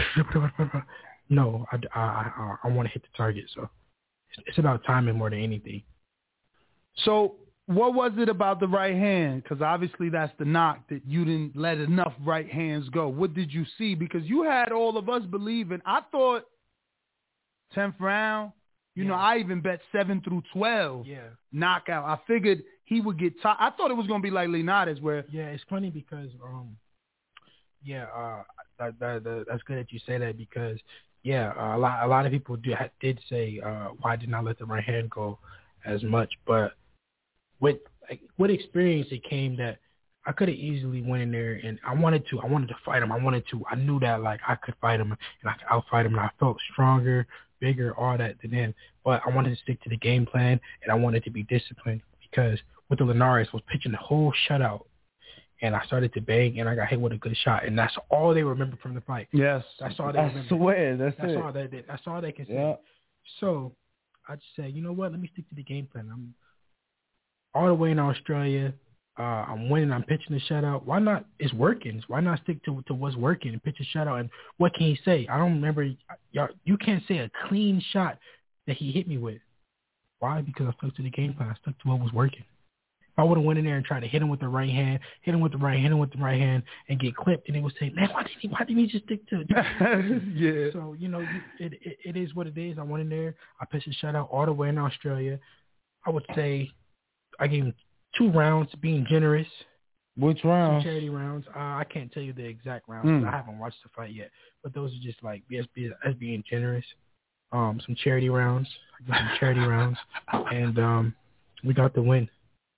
No, I want to hit the target. So it's about timing more than anything. So what was it about the right hand? Because obviously that's the knock, that you didn't let enough right hands go. What did you see? Because you had all of us believing. I thought 10th round. I even bet 7 through 12 knockout. I figured he would get I thought it was going to be like Linares where... Yeah, it's funny because Yeah, that's good that you say that because a lot of people did say why did not let the right hand go as much, but with experience it came that I could have easily went in there and I wanted to fight him. I knew that like I could fight him and I could outfight him and I felt stronger, bigger, all that than him. But I wanted to stick to the game plan and I wanted to be disciplined because with the Linares was pitching the whole shutout. And I started to bang, and I got hit with a good shot, and that's all they remember from the fight. Yes, that's all they remember. I swear, that's it. That's all they can say. Yeah. So I just said, you know what? Let me stick to the game plan. I'm all the way in Australia. I'm winning. I'm pitching the shutout. Why not? It's working. Why not stick to what's working and pitch a shutout? And what can he say? I don't remember. You can't say a clean shot that he hit me with. Why? Because I stuck to the game plan. I stuck to what was working. If I would have went in there and tried to hit him with the right hand, and get clipped, and they would say, man, why didn't he just stick to it? Yeah. So, it is what it is. I went in there. I pitched a shutout all the way in Australia. I would say I gave him 2 rounds, being generous. Which rounds? 2 charity rounds. I can't tell you the exact rounds. I haven't watched the fight yet. But those are just like as being generous. Some charity rounds. And we got the win.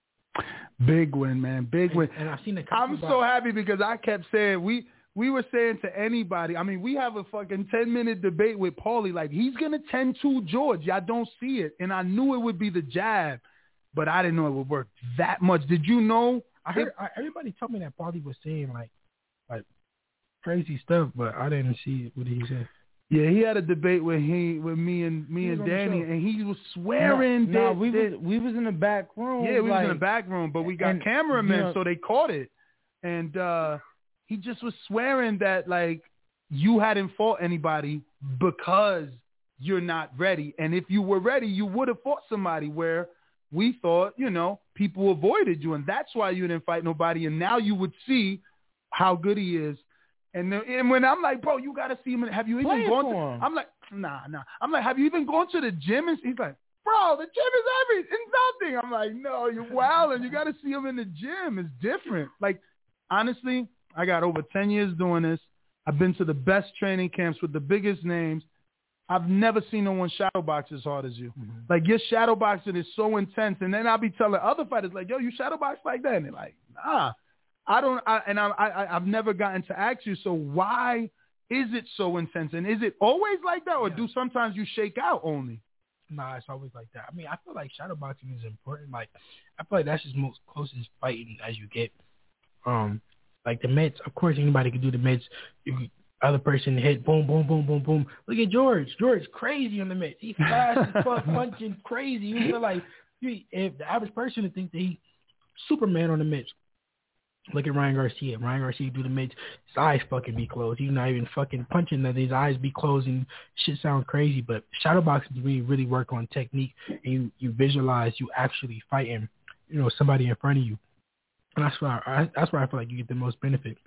Big win, man. Big win. And I've seen I'm so happy because I kept saying we were saying to anybody. I mean, we have a fucking 10-minute debate with Paulie. Like he's gonna 10-2 George. Y'all don't see it, and I knew it would be the jab, but I didn't know it would work that much. Did you know? I heard everybody told me that Paulie was saying like crazy stuff, but I didn't see what he said. Yeah, he had a debate with me and Danny, and he was swearing. No, we was in the back room. Yeah, we was in the back room, but we got cameramen, so they caught it. And he just was swearing that like you hadn't fought anybody because you're not ready. And if you were ready, you would have fought somebody where we thought, people avoided you, and that's why you didn't fight nobody. And now you would see how good he is. And when I'm like, bro, you got to see him. Have you even gone to him? I'm like, nah. I'm like, have you even gone to the gym? And he's like, bro, the gym is nothing. I'm like, no, you're wilding. You got to see him in the gym. It's different. Like, honestly, I got over 10 years doing this. I've been to the best training camps with the biggest names. I've never seen no one shadow box as hard as you. Mm-hmm. Like, your shadow boxing is so intense. And then I'll be telling other fighters, like, yo, you shadow box like that? And they're like, nah. I've never gotten to ask you, so why is it so intense? And is it always like that, or do sometimes you shake out only? Nah, it's always like that. I mean, I feel like shadow boxing is important. Like, I feel like that's just most closest fighting as you get. Like the mitts, of course, anybody can do the mitts. Other person hit, boom, boom, boom, boom, boom. Look at George. George crazy on the mitts. He's fast as fuck, punching crazy. You feel like if the average person would think that he Superman on the mitts. Look at Ryan Garcia. Ryan Garcia do the mitts. His eyes fucking be closed. He's not even fucking punching that. His eyes be closed and shit sound crazy. But shadowboxing really work on technique. And you visualize you actually fighting, somebody in front of you. And that's where I feel like you get the most benefit.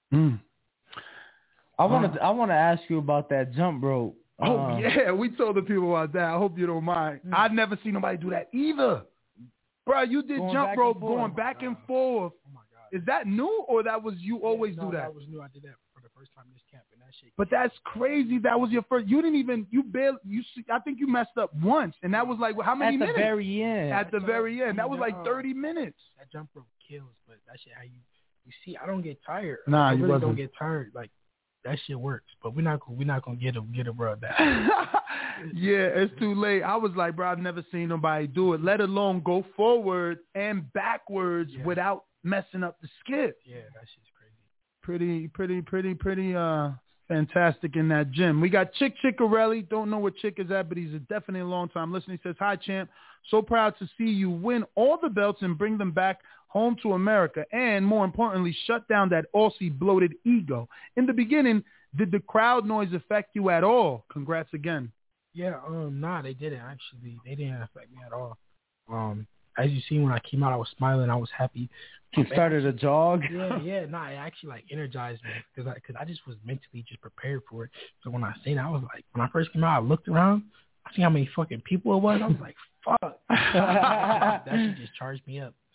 I want to ask you about that jump rope. Oh yeah, we told the people about that. I hope you don't mind. I've never seen nobody do that either. Bro, you did jump rope going back and forth. Oh my God. Is that new, or that was you always do that? That was new. I did that for the first time this camp, and that shit. But that's crazy. That was your first. I think you messed up once, and that was like how many minutes? At the very end. At the very end. That was like 30 minutes. That jump rope kills, but that shit, how you see, I don't get tired. Nah, I you really wasn't. don't get tired. Like, that shit works, but we're not gonna get a bro that. Yeah, it's too late. I was like, bro, I've never seen nobody do it, let alone go forward and backwards without messing up the skip. Yeah, that shit's crazy. Pretty fantastic in that gym. We got Chickarelli. Don't know where Chick is at, but he's definitely a long time listener. He says, hi, champ. So proud to see you win all the belts and bring them back home to America, and more importantly, shut down that Aussie bloated ego. In the beginning, did the crowd noise affect you at all? Congrats again. Yeah, nah, they didn't actually. They didn't affect me at all. As you see, when I came out, I was smiling. I was happy. You started a jog? Yeah. Nah, it actually like energized me because I just was mentally just prepared for it. So when I seen it, I was like, when I first came out, I looked around. I see how many fucking people it was. I was like, fuck. That shit just charged me up.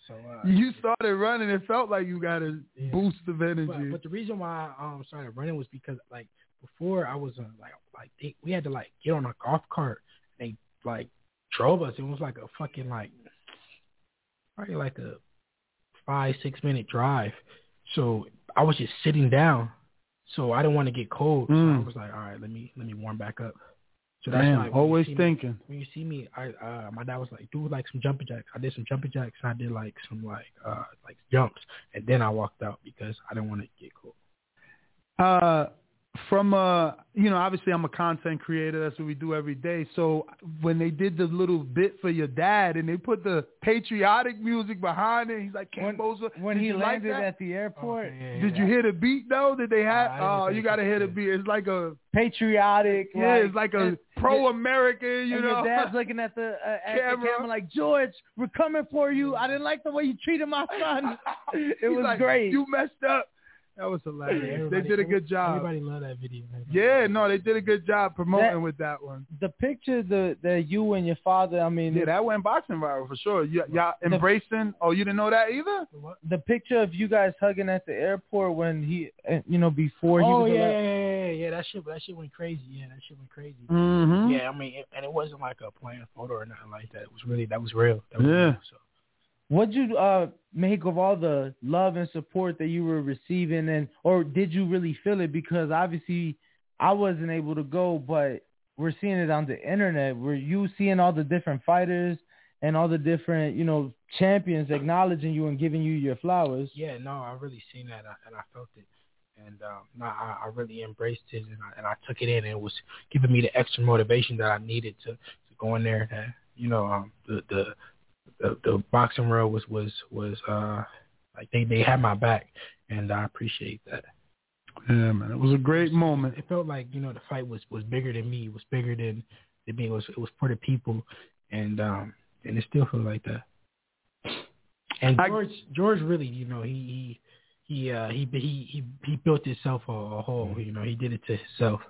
So you started running. It felt like you got a boost of energy. But the reason why I started running was because like before I was we had to like get on a golf cart. They like drove us. It was like a fucking like probably like a 5-6 minute drive. So I was just sitting down. So I didn't want to get cold. So I was like, all right, let me warm back up. So that's why always thinking. When you see me, my dad was like, do like some jumping jacks. I did some jumping jacks. And I did like some like jumps, and then I walked out because I didn't want to get cold. From obviously I'm a content creator. That's what we do every day. So when they did the little bit for your dad and they put the patriotic music behind it, he's like Camboza. When he landed at the airport, did you hear the beat though? Did they have? You got to hear the beat. It's like a patriotic. Yeah, it's like a pro-American. You know, your dad's looking at the camera like, George, we're coming for you. I didn't like the way you treated my son. It was like, great. You messed up. That was hilarious. They did a good job. Everybody loved that video. Yeah, no, they did a good job promoting with that one. The picture that you and your father, I mean... Yeah, that went boxing viral for sure. Y'all embracing... Oh, you didn't know that either? The picture of you guys hugging at the airport when he, before he was... Yeah, that shit went crazy. Yeah, that shit went crazy. Mm-hmm. Yeah, I mean, and it wasn't like a planned photo or nothing like that. It was really, that was real. Real, so. What'd you make of all the love and support that you were receiving, or did you really feel it? Because obviously I wasn't able to go, but we're seeing it on the internet. Were you seeing all the different fighters and all the different, champions acknowledging you and giving you your flowers? Yeah, no, I really seen that and I felt it. And I really embraced it and I took it in, and it was giving me the extra motivation that I needed to go in there. The boxing world was like they had my back, and I appreciate that. Yeah, man, it was a great moment. It felt like the fight was bigger than me. It was bigger than me. It was for the people, and it still feels like that. And George really, he built himself a whole. He did it to himself.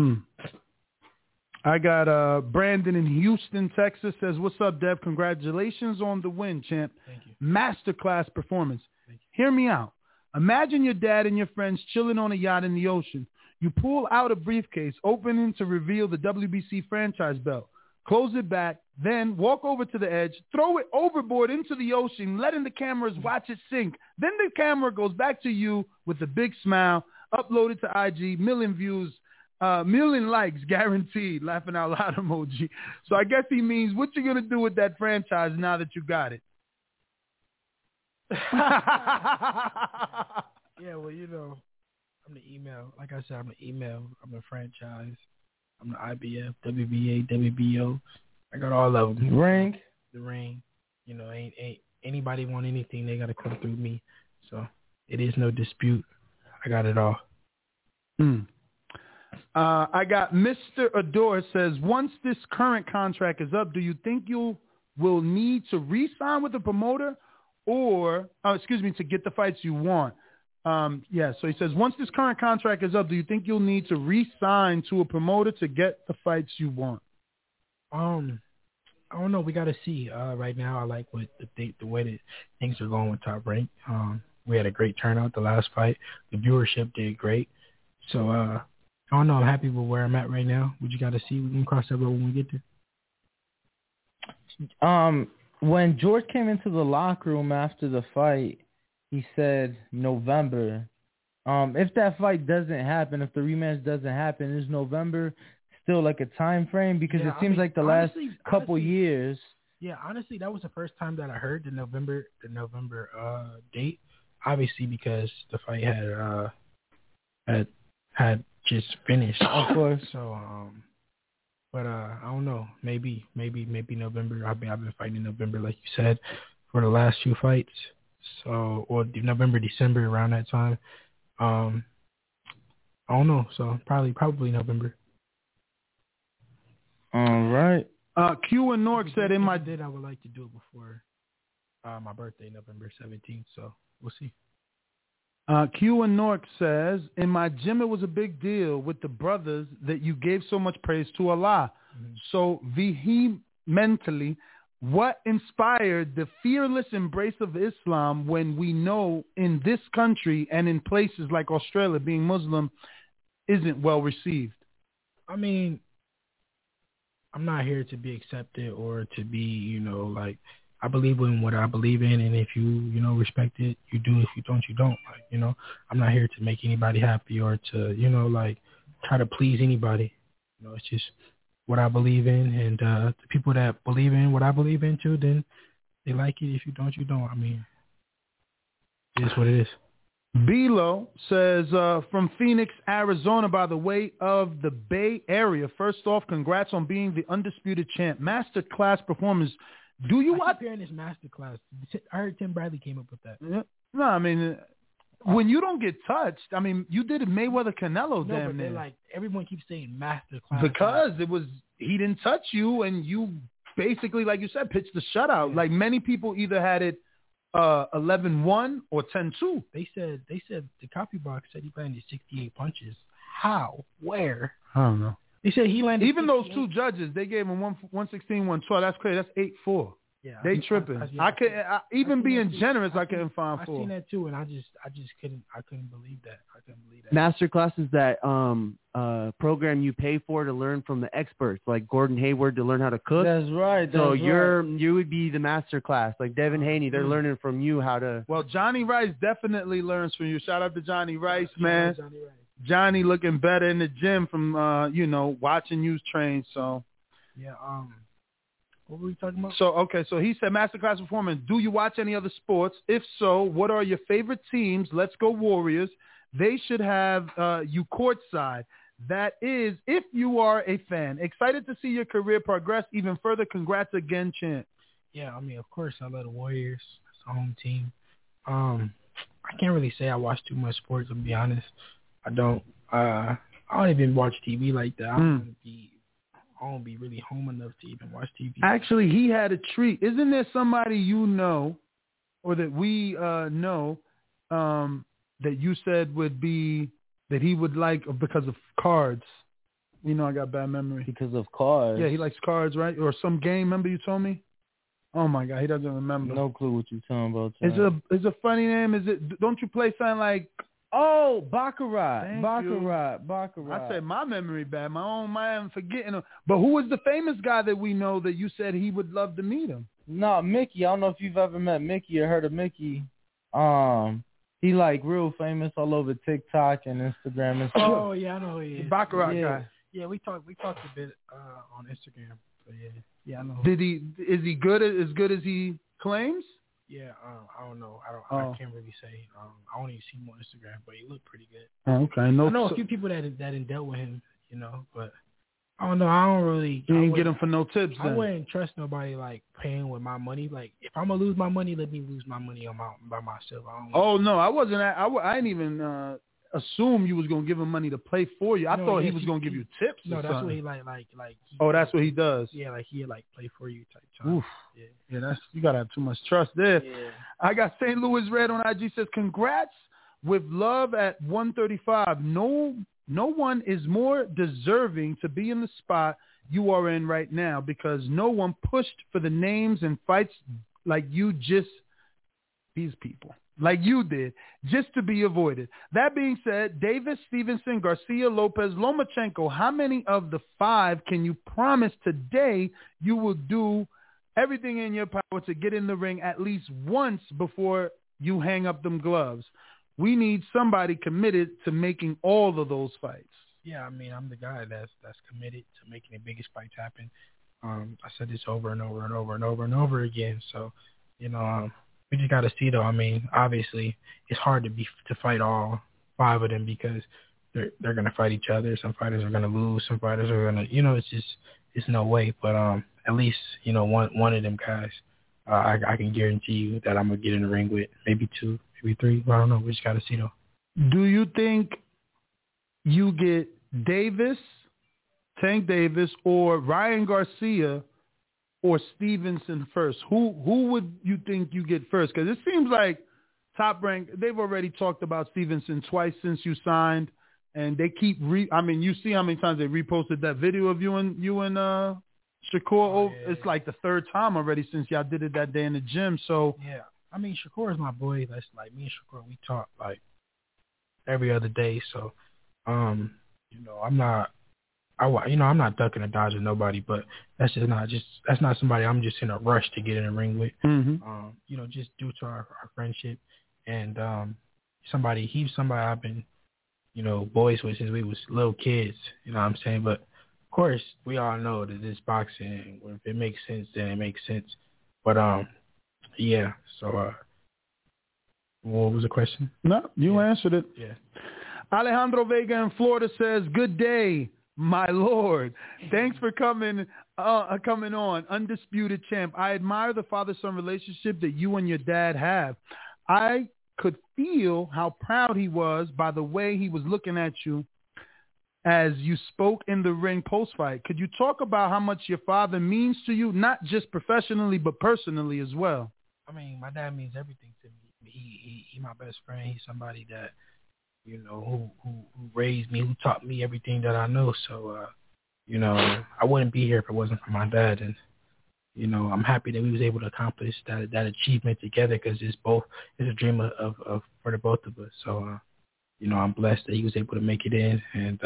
I got Brandon in Houston, Texas, says, what's up, Dev? Congratulations on the win, champ. Thank you. Masterclass performance. Hear me out. Imagine your dad and your friends chilling on a yacht in the ocean. You pull out a briefcase, opening to reveal the WBC franchise belt. Close it back, then walk over to the edge, throw it overboard into the ocean, letting the cameras watch it sink. Then the camera goes back to you with a big smile, uploaded to IG, million views, million likes guaranteed, laughing out loud emoji. So I guess he means, what you going to do with that franchise now that you got it? Yeah, well, I'm the email. Like I said, I'm an email. I'm a franchise. I'm the IBF, WBA, WBO. I got all of them. The ring. Ain't anybody want anything, they got to come through me. So it is no dispute. I got it all. I got Mr. Adore says, once this current contract is up, do you think you will need to re-sign with the promoter or, to get the fights you want? So he says, once this current contract is up, do you think you'll need to re-sign to a promoter to get the fights you want? I don't know. We got to see. Right now, I like what the way that things are going with Top Rank. We had a great turnout the last fight. The viewership did great. So, I don't know. I'm happy with where I'm at right now. We just got to see. We can cross that road when we get there. When George came into the locker room after the fight, he said November. If that fight doesn't happen, if the rematch doesn't happen, is November still like a time frame? Because it seems like the last couple years. Yeah, honestly, that was the first time that I heard the November date. Obviously, because the fight had just finished. Of course. So, but I don't know. Maybe November. I've been fighting in November, like you said, for the last few fights. So, or November, December, around that time. I don't know. So probably November. All right. Q and Nork said I would like to do it before my birthday, November 17th. So we'll see. Q and Nork says, in my gym, it was a big deal with the brothers that you gave so much praise to Allah. So vehemently, what inspired the fearless embrace of Islam when we know in this country and in places like Australia being Muslim isn't well received? I mean, I'm not here to be accepted or to be, like, I believe in what I believe in, and if you, respect it, you do. If you don't, you don't. Like, I'm not here to make anybody happy or to, like, try to please anybody. It's just what I believe in, and the people that believe in what I believe in too, then they like it. If you don't, you don't. I mean, it is what it is. Bilo says, from Phoenix, Arizona, by the way of the Bay Area. First off, congrats on being the undisputed champ. Master class performance. Do you watch? Hearing this master class. I heard Tim Bradley came up with that. No, I mean, when you don't get touched, I mean, you did it Mayweather Canelo. No, damn but near. like everyone keeps saying master class because it was he didn't touch you, and you basically, like you said, pitched the shutout. Yeah. Like many people either had it 11-1 or 10-2. They said the copy box said he landed 68 punches. How? Where? I don't know. They said he landed. Even those two judges, they gave him 116, 112. That's crazy. That's 8-4. Yeah, they tripping. Even being generous, I couldn't find 4. I seen that too, and I just couldn't believe that. Masterclass is that program you pay for to learn from the experts, like Gordon Hayward to learn how to cook. That's right. You would be the masterclass, like Devin Haney. They're learning from you how to. Well, Johnny Rice definitely learns from you. Shout out to Johnny Rice, man. Johnny looking better in the gym from watching you train. So yeah. What were we talking about? So he said masterclass performance. Do you watch any other sports? If so, what are your favorite teams? Let's go Warriors. They should have you courtside. That is, if you are a fan. Excited to see your career progress even further. Congrats again, champ. Yeah, I mean, of course, I love the Warriors. It's a home team. I can't really say I watch too much sports, to be honest. I don't even watch TV like that. I don't be really home enough to even watch TV. Actually, he had a treat. Isn't there somebody you know or that we know that you said would be that he would like because of cards? I got bad memory. Because of cards? Yeah, he likes cards, right? Or some game, remember you told me? Oh, my God, he doesn't remember. No clue what you're talking about. Is it a funny name? Don't you play something like... Oh, Baccarat. Baccarat. I said my memory bad. My own mind forgetting. But who was the famous guy that we know that you said he would love to meet him? No, Mickey. I don't know if you've ever met Mickey or heard of Mickey. He like real famous all over TikTok and Instagram and stuff. Oh yeah, I know he is. The Baccarat guy. Yeah, we talked a bit on Instagram. So yeah, I know. Is he good as he claims? Yeah, I don't know. I can't really say. I only see him on Instagram, but he looked pretty good. Oh, okay. I know a few people that dealt with him, but I don't know. I don't really. You didn't get him for no tips. I wouldn't trust nobody like paying with my money. Like if I'm gonna lose my money, let me lose my money by myself. No, I wasn't. I didn't even assume you was gonna give him money to play for you. I thought he was gonna give you tips. No, that's something. what he like. That's what he does. Yeah, like he like play for you type time. Oof. Yeah, that's you gotta have too much trust there. Yeah. I got St. Louis Red on IG says congrats with love at 135. No one is more deserving to be in the spot you are in right now because no one pushed for the names and fights like you these people. Like you did, just to be avoided. That being said, Davis, Stevenson, Garcia, Lopez, Lomachenko, how many of the 5 can you promise today you will do everything in your power to get in the ring at least once before you hang up them gloves? We need somebody committed to making all of those fights. Yeah, I mean, I'm the guy that's committed to making the biggest fights happen. I said this over and over and over and over and over again. So, we just got to see, though. I mean, obviously, it's hard to fight all 5 of them because they're going to fight each other. Some fighters are going to lose. Some fighters are going to, it's no way. But at least, one of them guys, I can guarantee you that I'm going to get in the ring with maybe 2, maybe 3. I don't know. We just got to see, though. Do you think you get Davis, Tank Davis, or Ryan Garcia or Stevenson first? Who would you think you get first? Because it seems like Top Rank, they've already talked about Stevenson twice since you signed, and they keep you see how many times they reposted that video of you and Shakur, it's like the third time already since y'all did it that day in the gym. So yeah, I mean, Shakur is my boy. That's like me and Shakur. We talk like every other day. So, I'm not ducking or dodging nobody, but that's not somebody I'm just in a rush to get in the ring with. Mm-hmm. Just due to our friendship, and he's somebody I've been, boys with since we was little kids. You know what I'm saying? But of course, we all know that this boxing, if it makes sense, then it makes sense. But yeah. So, what was the question? No, you answered it. Yeah. Alejandro Vega in Florida says, "Good day, my lord. Thanks for coming on, undisputed champ. I admire the father-son relationship that you and your dad have. I could feel how proud he was by the way he was looking at you as you spoke in the ring post-fight. Could you talk about how much your father means to you, not just professionally, but personally as well?" I mean, my dad means everything to me. He my best friend. He's somebody that, who raised me, who taught me everything that I know. So, I wouldn't be here if it wasn't for my dad. And, I'm happy that we was able to accomplish that achievement together, because it's a dream of for the both of us. So, I'm blessed that he was able to make it in. And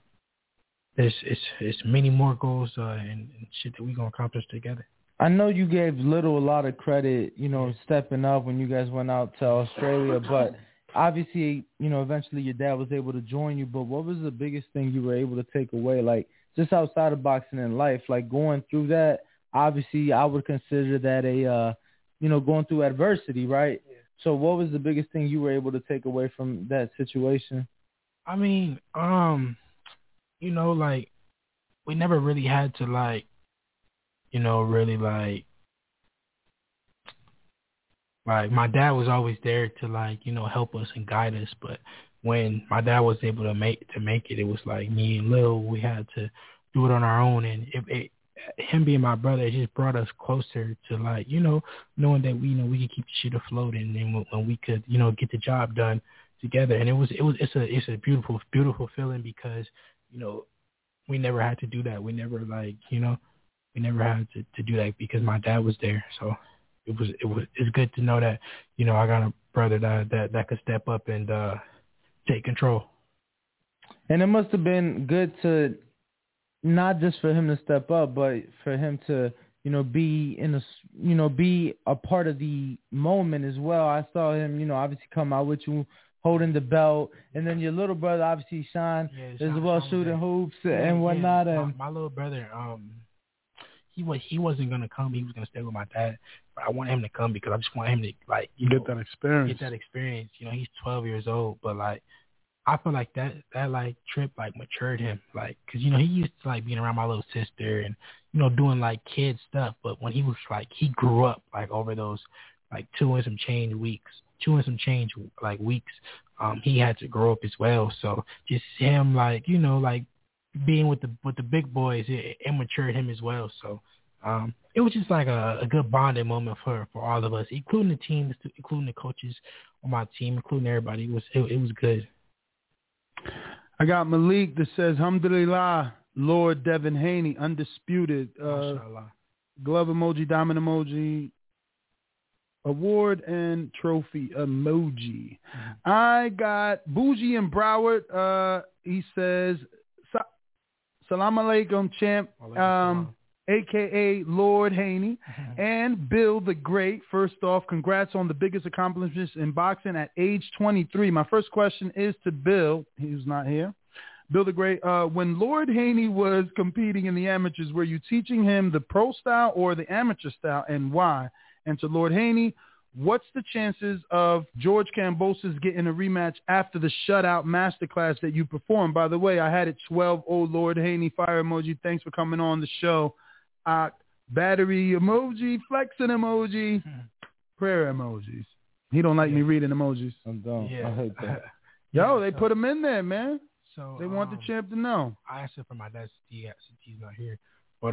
it's many more goals and shit that we're going to accomplish together. I know you gave Little a lot of credit, stepping up when you guys went out to Australia, but obviously, eventually your dad was able to join you. But what was the biggest thing you were able to take away, like just outside of boxing and life, like going through that? Obviously, I would consider that going through adversity, right? Yeah. So what was the biggest thing you were able to take away from that situation? I mean, like we never really had to really like my dad was always there to help us and guide us. But when my dad was able to make it, it was like me and Lil, we had to do it on our own. And him being my brother, it just brought us closer to knowing that we could keep the shit afloat, and then when we could get the job done together. And it's a beautiful feeling, because we never had to do that. We never we never had to do that because my dad was there. So it's good to know that I got a brother that could step up and take control. And it must have been good to not just for him to step up, but for him to be be a part of the moment as well. I saw him obviously come out with you holding the belt, and then your little brother obviously Sean as well, shooting hoops and whatnot. And my little brother, he wasn't gonna come. He was gonna stay with my dad, but I want him to come because I just want him to get that experience. He's 12 years old, but I feel like that trip matured him, because he used to being around my little sister and doing kid stuff. But when he was he grew up over those 2 and some change weeks, he had to grow up as well. So just him being with the big boys, it matured him as well. So it was just a good bonding moment for all of us, including the team, including the coaches on my team, including everybody. It was good. I got Malik that says, "Alhamdulillah, Lord Devin Haney, undisputed." Glove emoji, diamond emoji, award and trophy emoji. I got Bougie in Broward. He says, "Salam alaikum, champ." A.K.A. Lord Haney, and Bill the Great. First off, congrats on the biggest accomplishments in boxing at age 23. My first question is to Bill. He's not here. Bill the Great, when Lord Haney was competing in the amateurs, were you teaching him the pro style or the amateur style, and why? And to Lord Haney, what's the chances of George Kambosos getting a rematch after the shutout masterclass that you performed? By the way, I had it 12. Oh, Lord Haney, fire emoji. Thanks for coming on the show. Battery emoji, flexing emoji, prayer emojis. He don't like me reading emojis. I don't. Yeah. I hate that. Yo, they put him in there, man. So they want the champ to know. I asked for my dad since he's not here, but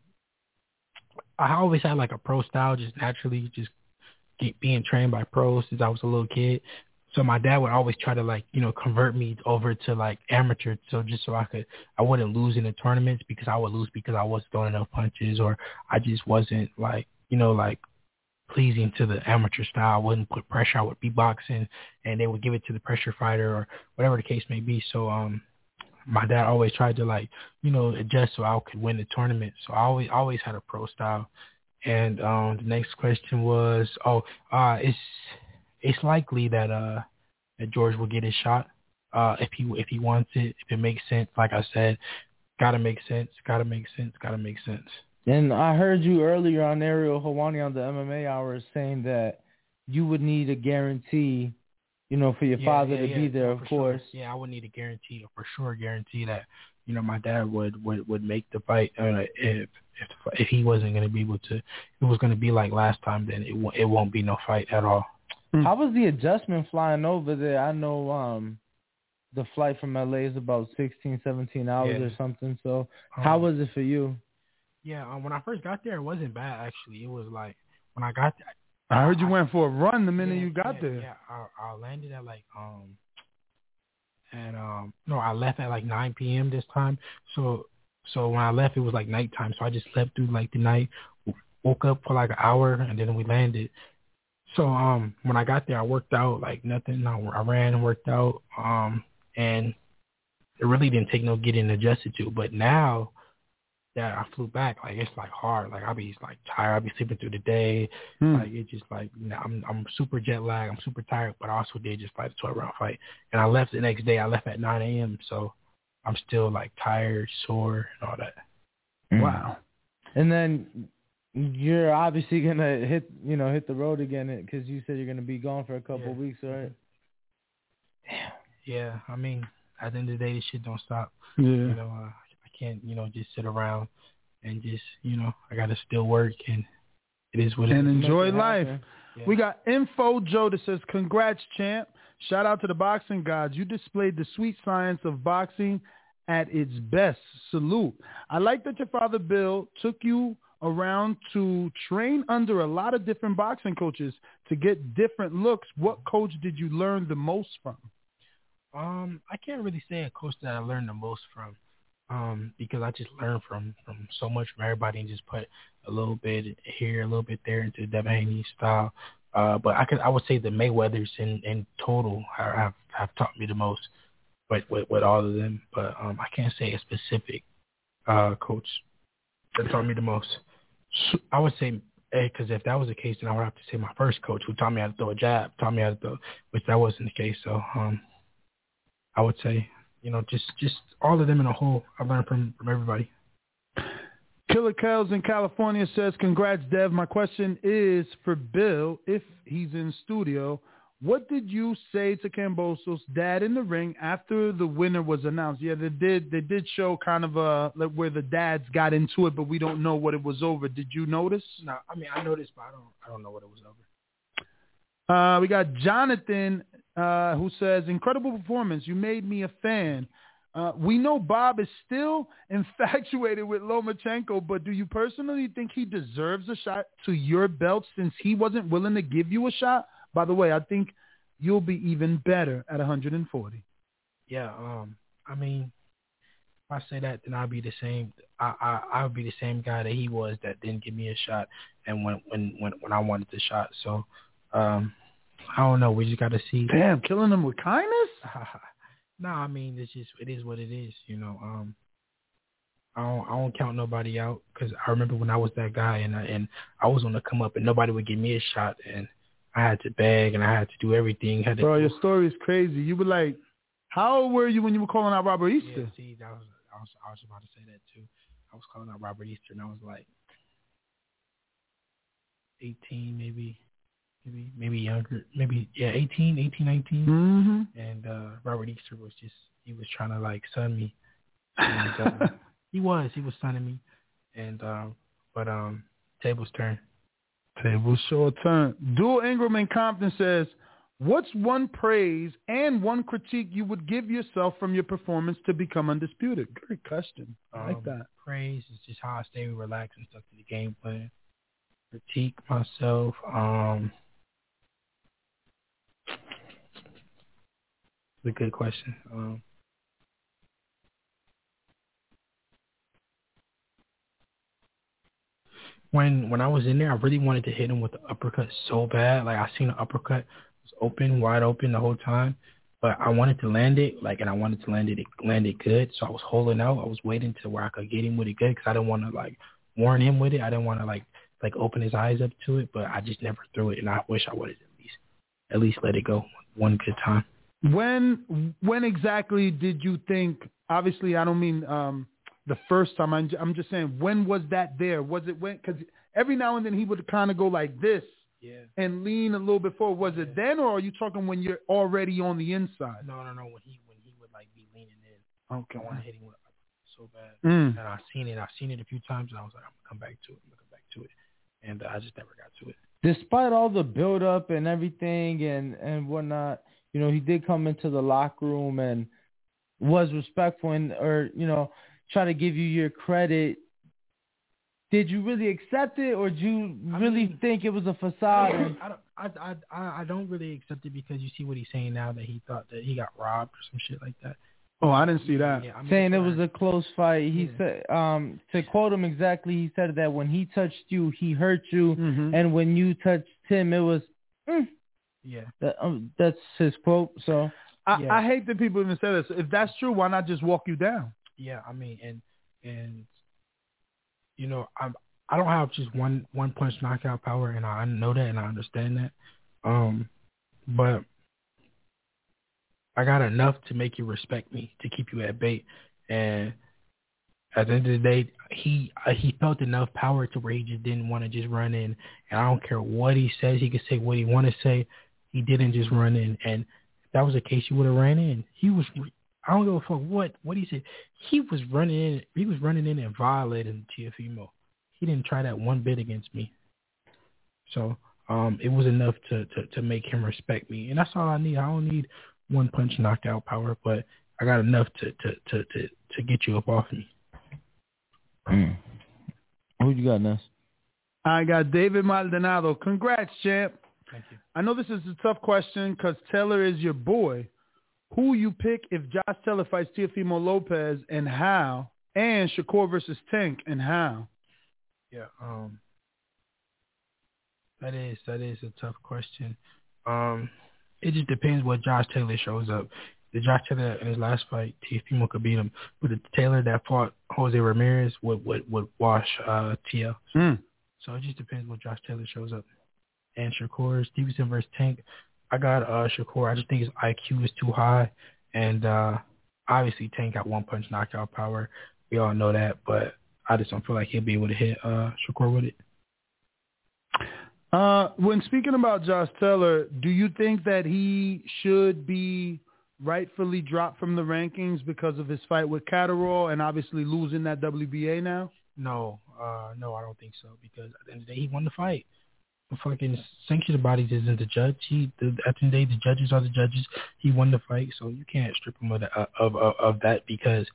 I always had a pro style, just naturally, just being trained by pros since I was a little kid. So my dad would always try to like, convert me over to like amateur. So just so I wouldn't lose in the tournaments because I would lose because I wasn't throwing enough punches or I just wasn't like, like pleasing to the amateur style. I wouldn't put pressure. I would be boxing and they would give it to the pressure fighter or whatever the case may be. So, my dad always tried to like, adjust so I could win the tournament. So I always had a pro style. And, the next question was, it's likely that George will get his shot if he wants it, if it makes sense. Like I said, gotta make sense. And I heard you earlier on Ariel Hawani on the MMA Hour saying that you would need a guarantee, for your father to be there, of course. Sure. Yeah, I would need a guarantee, or for sure guarantee that, my dad would make the fight. If he wasn't going to be able to, if it was going to be like last time, then it won't be no fight at all. How was the adjustment flying over there? I know the flight from LA is about 16, 17 hours or something. So how was it for you? Yeah, when I first got there, it wasn't bad, actually. It was like, when I got there. I heard you went for a run the minute you got there. Yeah, I landed at like, I left at like 9 p.m. this time. So when I left, it was like nighttime. So I just slept through like the night, woke up for like an hour, and then we landed. So when I got there, I worked out like nothing. I ran and worked out, and it really didn't take no getting adjusted to. But now that I flew back, like it's like hard. Like I'll be like tired. I'll be sleeping through the day. Like it just like I'm super jet lagged. I'm super tired. But I also did just fight a 12-round fight, and I left the next day. I left at 9 a.m. So I'm still like tired, sore, and all that. Wow. And then you're obviously gonna hit the road again because you said you're gonna be gone for a couple of weeks, right? Yeah, I mean, at the end of the day, this shit don't stop. Yeah. I can't, just sit around and just, I gotta still work, and it is what it is. And enjoy life. Yeah. We got Info Joe that says, "Congrats, champ! Shout out to the boxing gods. You displayed the sweet science of boxing at its best. Salute. I like that your father Bill took you around to train under a lot of different boxing coaches to get different looks. What coach did you learn the most from?" I can't really say a coach that I learned the most from, because I just learned from so much from everybody and just put a little bit here, a little bit there into Devin Haney's style. But I would say the Mayweathers in total have taught me the most, with all of them. But I can't say a specific coach that taught me the most. I would say, because if that was the case, then I would have to say my first coach, who taught me how to throw a jab, which that wasn't the case. So I would say, just all of them in a whole. I learned from everybody. Killer Kells in California says, "Congrats, Dev. My question is for Bill, if he's in studio. What did you say to Kambosos' dad in the ring after the winner was announced?" Yeah, they did show kind of where the dads got into it, but we don't know what it was over. Did you notice? No, I mean I noticed, but I don't know what it was over. We got Jonathan who says, "Incredible performance. You made me a fan. We know Bob is still infatuated with Lomachenko, but do you personally think he deserves a shot to your belt since he wasn't willing to give you a shot? By the way, I think you'll be even better at 140. Yeah, I mean, if I say that, then I'll be the same. I'll be the same guy that he was that didn't give me a shot, and when I wanted the shot. So, I don't know. We just got to see. Damn, killing him with kindness? No, I mean it is what it is. I don't count nobody out, because I remember when I was that guy and I was on the come up and nobody would give me a shot, and I had to beg and I had to do everything. Bro, your story is crazy. You were like, how old were you when you were calling out Robert Easter? Yeah, see, I was about to say that too. I was calling out Robert Easter and I was like 18, maybe younger, 18, 19. Mm-hmm. And Robert Easter he was trying to like son me. And, he was sunning me. And but tables turn. Tables sure turn. Dual Ingram in Compton says, "What's one praise and one critique you would give yourself from your performance to become undisputed?" Great question. I like that. Praise is just how I stay relaxed and stuck to the game plan. Critique myself. a good question. When I was in there, I really wanted to hit him with the uppercut so bad. Like I seen the uppercut was open, wide open the whole time, but I wanted to land it, and I wanted to land it good. So I was holding out. I was waiting to where I could get him with it good because I didn't want to warn him with it. I didn't want to like open his eyes up to it, but I just never threw it, and I wish I would have at least let it go one good time. When exactly did you think? Obviously, I don't mean the first time. I'm just saying, when was that there? Was it when? Because every now and then he would kind of go like this and lean a little bit forward. Was it then, or are you talking when you're already on the inside? No. When he would like be leaning in. Okay. I want to hit him with so bad. And I've seen it a few times, and I was like, I'm gonna come back to it. And I just never got to it. Despite all the build up and everything and whatnot, he did come into the locker room and was respectful or try to give you your credit. Did you really accept it, or did you really think it was a facade? I don't really accept it because you see what he's saying now, that he thought that he got robbed or some shit like that. Oh, I didn't see that. Yeah, saying it was a close fight. He said, to quote him exactly, he said that when he touched you, he hurt you, and when you touched him, it was. Yeah. That's his quote. So I hate that people even say this. If that's true, why not just walk you down? Yeah, I mean, and I don't have just one punch knockout power, and I know that and I understand that. But I got enough to make you respect me, to keep you at bay. And at the end of the day, he felt enough power to where he just didn't want to just run in. And I don't care what he says. He could say what he want to say. He didn't just run in. And if that was the case, he would have ran in. I don't give a fuck what he said. He was running in. He was running in and violating Teofimo. He didn't try that one bit against me. So it was enough to make him respect me. And that's all I need. I don't need one punch knockout power, but I got enough to get you up off me. Who you got, Ness? I got David Maldonado. Congrats, champ. Thank you. I know this is a tough question because Taylor is your boy. Who you pick if Josh Taylor fights Teofimo Lopez, and how? And Shakur versus Tank, and how? Yeah, that is a tough question. It just depends what Josh Taylor shows up. The Josh Taylor in his last fight, Teofimo could beat him. But the Taylor that fought Jose Ramirez would wash TL. So it just depends what Josh Taylor shows up. And Shakur Stevenson versus Tank, I got Shakur. I just think his IQ is too high, and obviously Tank got one punch knockout power. We all know that, but I just don't feel like he'll be able to hit Shakur with it. When speaking about Josh Taylor, do you think that he should be rightfully dropped from the rankings because of his fight with Catterall and obviously losing that WBA now? No, I don't think so, because at the end of the day, he won the fight. The fucking sanctioned bodies isn't the judge. At the end of the day, the judges are the judges. He won the fight, so you can't strip him of that because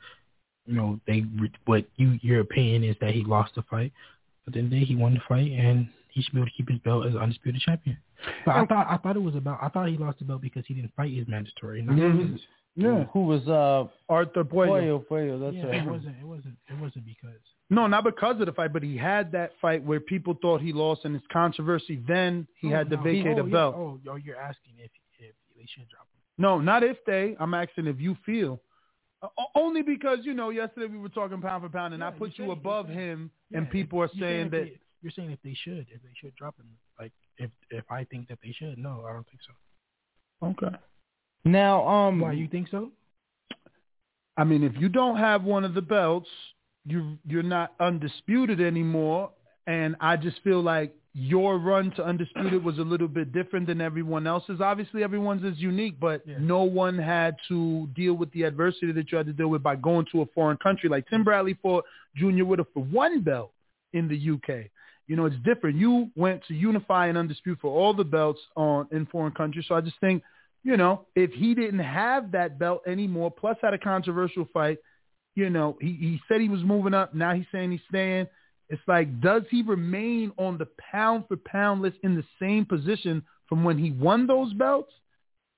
your opinion is that he lost the fight. At the end of the day, he won the fight, and he should be able to keep his belt as undisputed champion. But I thought he lost the belt because he didn't fight his mandatory. Who was Arthur Puello. That's right. It wasn't because. No, not because of the fight, but he had that fight where people thought he lost, and it's controversy. Then he had to vacate the belt. You're asking if they should drop him. No, not if they. I'm asking if you feel. Only because, yesterday we were talking pound for pound, and I put you above him, and people are saying that. You're saying if they should drop him. Like, if I think that they should. No, I don't think so. Okay. Now, why you think so? I mean, if you don't have one of the belts, you're not undisputed anymore, and I just feel like your run to undisputed was a little bit different than everyone else's. Obviously, everyone's is unique, but no one had to deal with the adversity that you had to deal with by going to a foreign country. Like Tim Bradley fought Junior Witter for one belt in the UK. It's different. You went to unify and undisputed for all the belts in foreign countries. So I just think, if he didn't have that belt anymore, plus had a controversial fight, he said he was moving up. Now he's saying he's staying. It's like, does he remain on the pound for pound list in the same position from when he won those belts?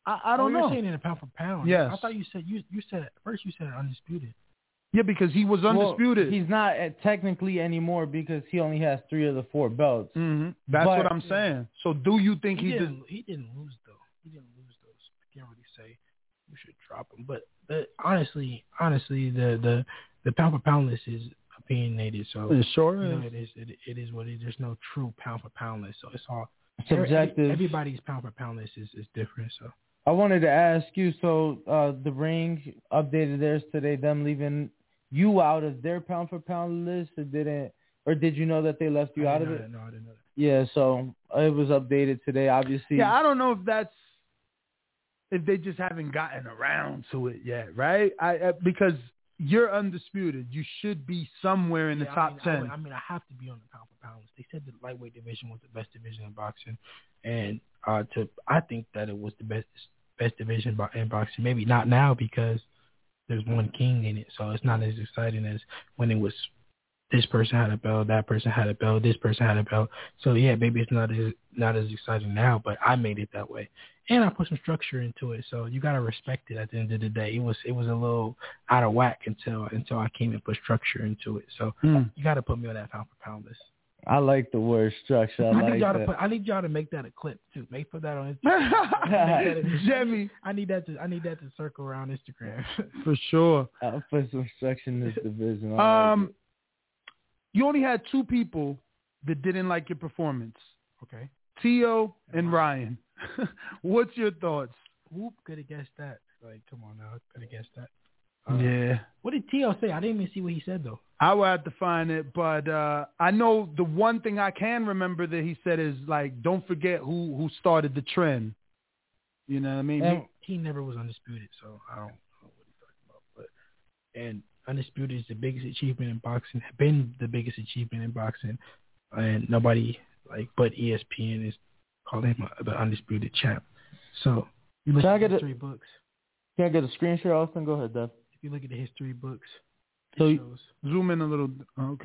I don't know. You're saying in a pound for pound. Yes. I thought you said you said at first you said undisputed. Yeah, because he was undisputed. Well, he's not technically anymore because he only has 3 of the 4 belts. Mm-hmm. That's what I'm saying. So do you think he didn't lose though? He didn't lose those. I can't really say you should drop him. But honestly, the pound for pound list is opinionated. So it sure is. It is what it is. There's no true pound for pound list. So it's all subjective. Everybody's pound for pound list is different. So I wanted to ask you. So the Ring updated theirs today. Them leaving you out of their pound for pound list, or did you know that they left you out of it? No, I didn't know that. Yeah, so it was updated today, obviously. Yeah, I don't know if they just haven't gotten around to it yet, right? Because you're undisputed. You should be somewhere in the top 10. I have to be on the pound for pound list. They said the lightweight division was the best division in boxing, and I think that it was the best division in boxing. Maybe not now because there's one king in it, so it's not as exciting as when it was this person had a belt, that person had a belt, this person had a belt. So yeah, maybe it's not as exciting now, but I made it that way, and I put some structure into it. So you gotta respect it. At the end of the day, it was a little out of whack until I came and put structure into it. So you gotta put me on that pound for pound list. I like the word structure. I need y'all to make that a clip too. Put that on Instagram. Jimmy, I need that to circle around Instagram. For sure. I'll put some structure in this division. You only had 2 people that didn't like your performance. Okay. Tio and Ryan. What's your thoughts? Who could have guessed that? Like, come on now, could have guessed that. Yeah. What did Tio say? I didn't even see what he said though. I will have to find it, but I know the one thing I can remember that he said is like, don't forget who started the trend. You know what I mean? And he never was undisputed, so I don't know what he's talking about. And undisputed is the biggest achievement in boxing. Been the biggest achievement in boxing, and nobody but ESPN is calling him the undisputed champ. So you look at the history books. Can I get a screen share, Austin? Go ahead, Dev. If you look at the history books, so zoom in a little. Okay.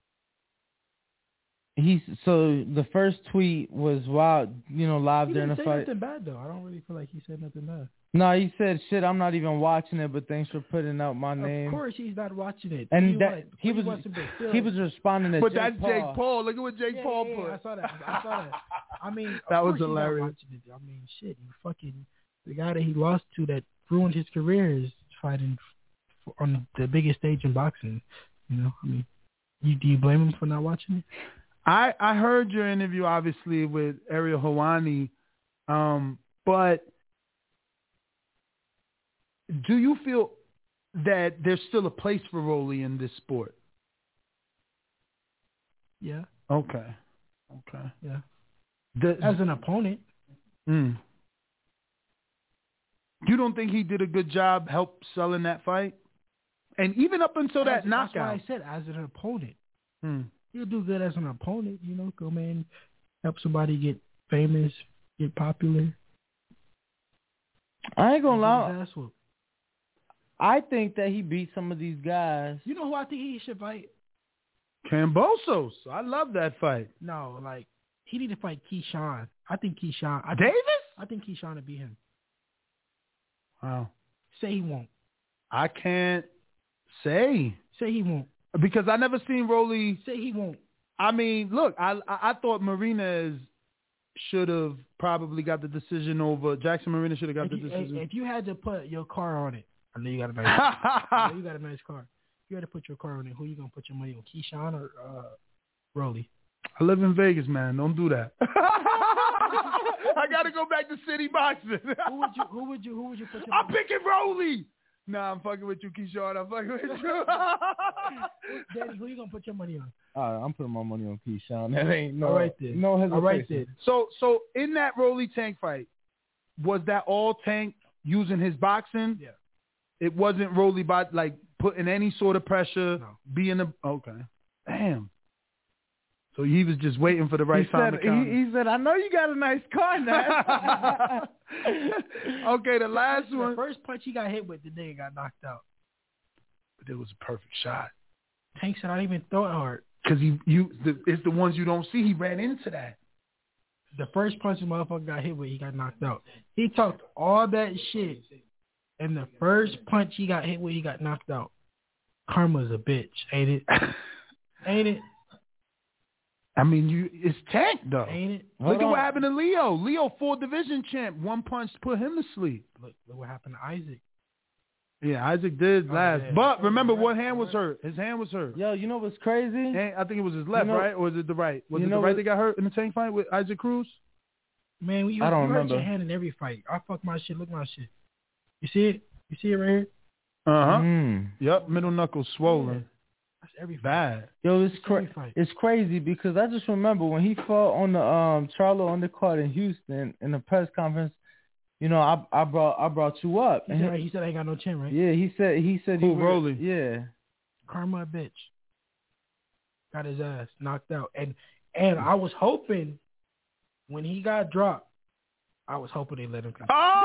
So the first tweet was live during the fight. He didn't say nothing bad though. I don't really feel like he said nothing bad. No, he said, "Shit, I'm not even watching it, but thanks for putting out my name." Of course, he's not watching it. And he was responding to. But Jake that's Paul. Jake Paul. Look at what Jake Paul put. I saw that. I mean, that was hilarious. I mean, shit, the guy that he lost to that ruined his career is fighting on the biggest stage in boxing. You know, I mean, do you blame him for not watching it? I heard your interview, obviously, with Ariel Helwani, but do you feel that there's still a place for Rolly in this sport? Yeah. Okay. Yeah. As an opponent. You don't think he did a good job help selling that fight? And even up until that knockout. That's why I said as an opponent. He'll do good as an opponent, come in, help somebody get famous, get popular. I ain't gonna lie. I think that he beat some of these guys. You know who I think he should fight? Kambosos. I love that fight. No, he need to fight Keyshawn. I think Keyshawn. Davis? I think Keyshawn will beat him. Wow. Say he won't. I can't say. Say he won't. Because I never seen Rolly. Say he won't. I mean, look, I thought Marinez should have probably got the decision over. Jackson Marina should have got the decision. If you had to put your car on it, I know you got a nice car. You got a nice car. If you had to put your car on it, who you going to put your money on, Keyshawn or Rolly? I live in Vegas, man. Don't do that. I got to go back to city boxing. Who would you put your money on? I'm picking Rolly. Nah, I'm fucking with you, Keyshawn. I'm fucking with you. Daddy, who you going to put your money on? I'm putting my money on Keyshawn. That ain't no. All right, then. No hesitation. All right, then. So in that Rolly Tank fight, was that all Tank using his boxing? Yeah. It wasn't Rolly putting any sort of pressure. No. Okay. Damn. So he was just waiting for the right time to come. He said, I know you got a nice car now. Okay, the last one. The first punch he got hit with, the nigga got knocked out. But it was a perfect shot. Tank said, I didn't even throw it hard. Because it's the ones you don't see. He ran into that. the first punch the motherfucker got hit with, he got knocked out. He talked all that shit, and the first punch he got hit with, he got knocked out. Karma's a bitch, ain't it? Ain't it? I mean, it's Tank, though. Ain't it? Look at what happened to Leo. Leo, 4 division champ. One punch put him to sleep. Look what happened to Isaac. Yeah, Isaac did last. Yeah. But remember, what hand was hurt? His hand was hurt. Yo, you know what's crazy? I think it was his left, right? Or was it the right? Was it the right that got hurt in the Tank fight with Isaac Cruz? Man, you I don't hurt remember. your hand in every fight. I fuck my shit. Look at my shit. You see it? You see it right here? Uh-huh. Yep, middle knuckle swollen. Yeah. That's every fight. Bad. Yo, it's crazy because I just remember when he fought on the Charlo undercard in Houston in the press conference. You know, I brought you up. He said I ain't got no chin, right? Yeah, he said Who, Rolly? Yeah. Karma, bitch. Got his ass knocked out, and I was hoping when he got dropped, I was hoping they let him come.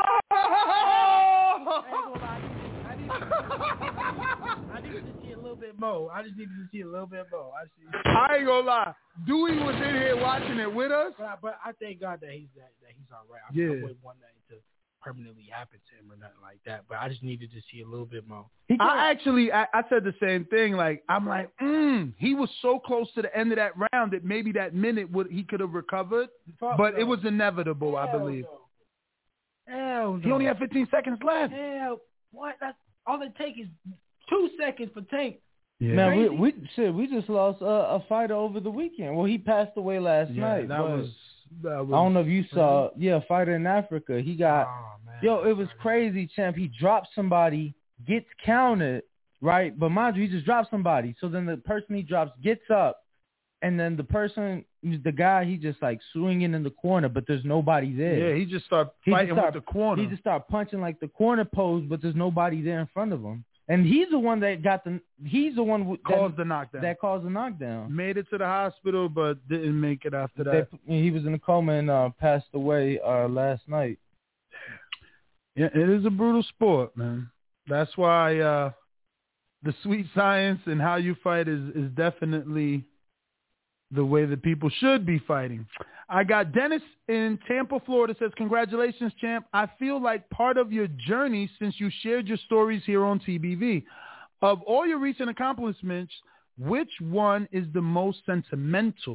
I needed to see a little bit more. I just needed to see a little bit more. I ain't gonna lie. Dewey was in here watching it with us. But I thank God that he's all right. I wouldn't want that to permanently happen to him or nothing like that. But I just needed to see a little bit more. I said the same thing. Like, I'm like, he was so close to the end of that round that maybe that minute he could have recovered. But it was inevitable, I believe. Hell no. He only had 15 seconds left. Hell, what? That's all it takes is 2 seconds for Tank. Yeah. Man, we just lost a fighter over the weekend. Well, he passed away last night. That was I don't know if you saw. Yeah, a fighter in Africa. He got. It was crazy, champ. He dropped somebody, gets counted, right? But mind you, he just dropped somebody. So then the person he drops gets up, and then the guy, he just like swinging in the corner, but there's nobody there. Yeah, he just started fighting with the corner. He just started punching like the corner post, but there's nobody there in front of him. And he's the one that caused the knockdown. That caused the knockdown. Made it to the hospital, but didn't make it after that. He was in a coma and passed away last night. Yeah, it is a brutal sport, man. That's why the sweet science and how you fight is definitely the way that people should be fighting. I got Dennis in Tampa, Florida, says, congratulations, champ. I feel like part of your journey since you shared your stories here on TBV. Of all your recent accomplishments, which one is the most sentimental?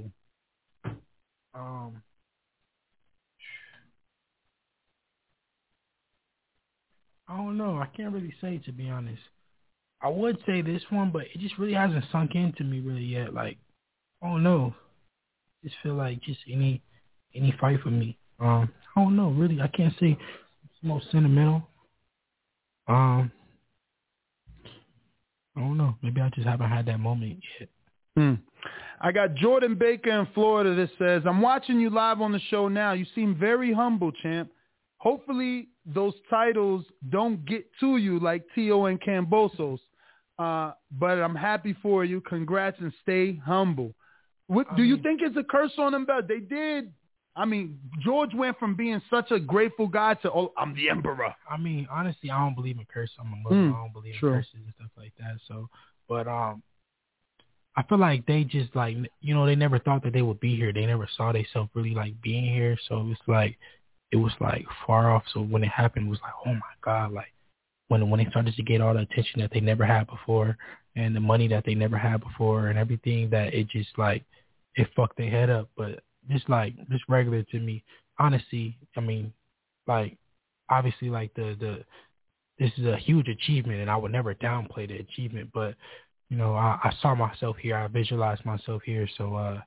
I don't know. I can't really say, to be honest. I would say this one, but it just really hasn't sunk into me really yet. Like, I don't know. Just feel like just any fight for me. I don't know, really. I can't say it's the most sentimental. I don't know. Maybe I just haven't had that moment yet. I got Jordan Baker in Florida that says, I'm watching you live on the show now. You seem very humble, champ. Hopefully those titles don't get to you like Tio and Cambosos. But I'm happy for you. Congrats and stay humble. Do you think it's a curse on them? They did. I mean, George went from being such a grateful guy to, I'm the emperor. I mean, honestly, I don't believe in curses. I'm a Muslim. I don't believe in curses and stuff like that. So, but I feel like they just like, they never thought that they would be here. They never saw themselves really like being here. So it was like far off. So when it happened, it was like, oh my God, like when they started to get all the attention that they never had before and the money that they never had before and everything, that it just like, it fucked their head up. But just regular to me, honestly, I mean, like, obviously, like this is a huge achievement and I would never downplay the achievement, but I saw myself here. I visualized myself here. So,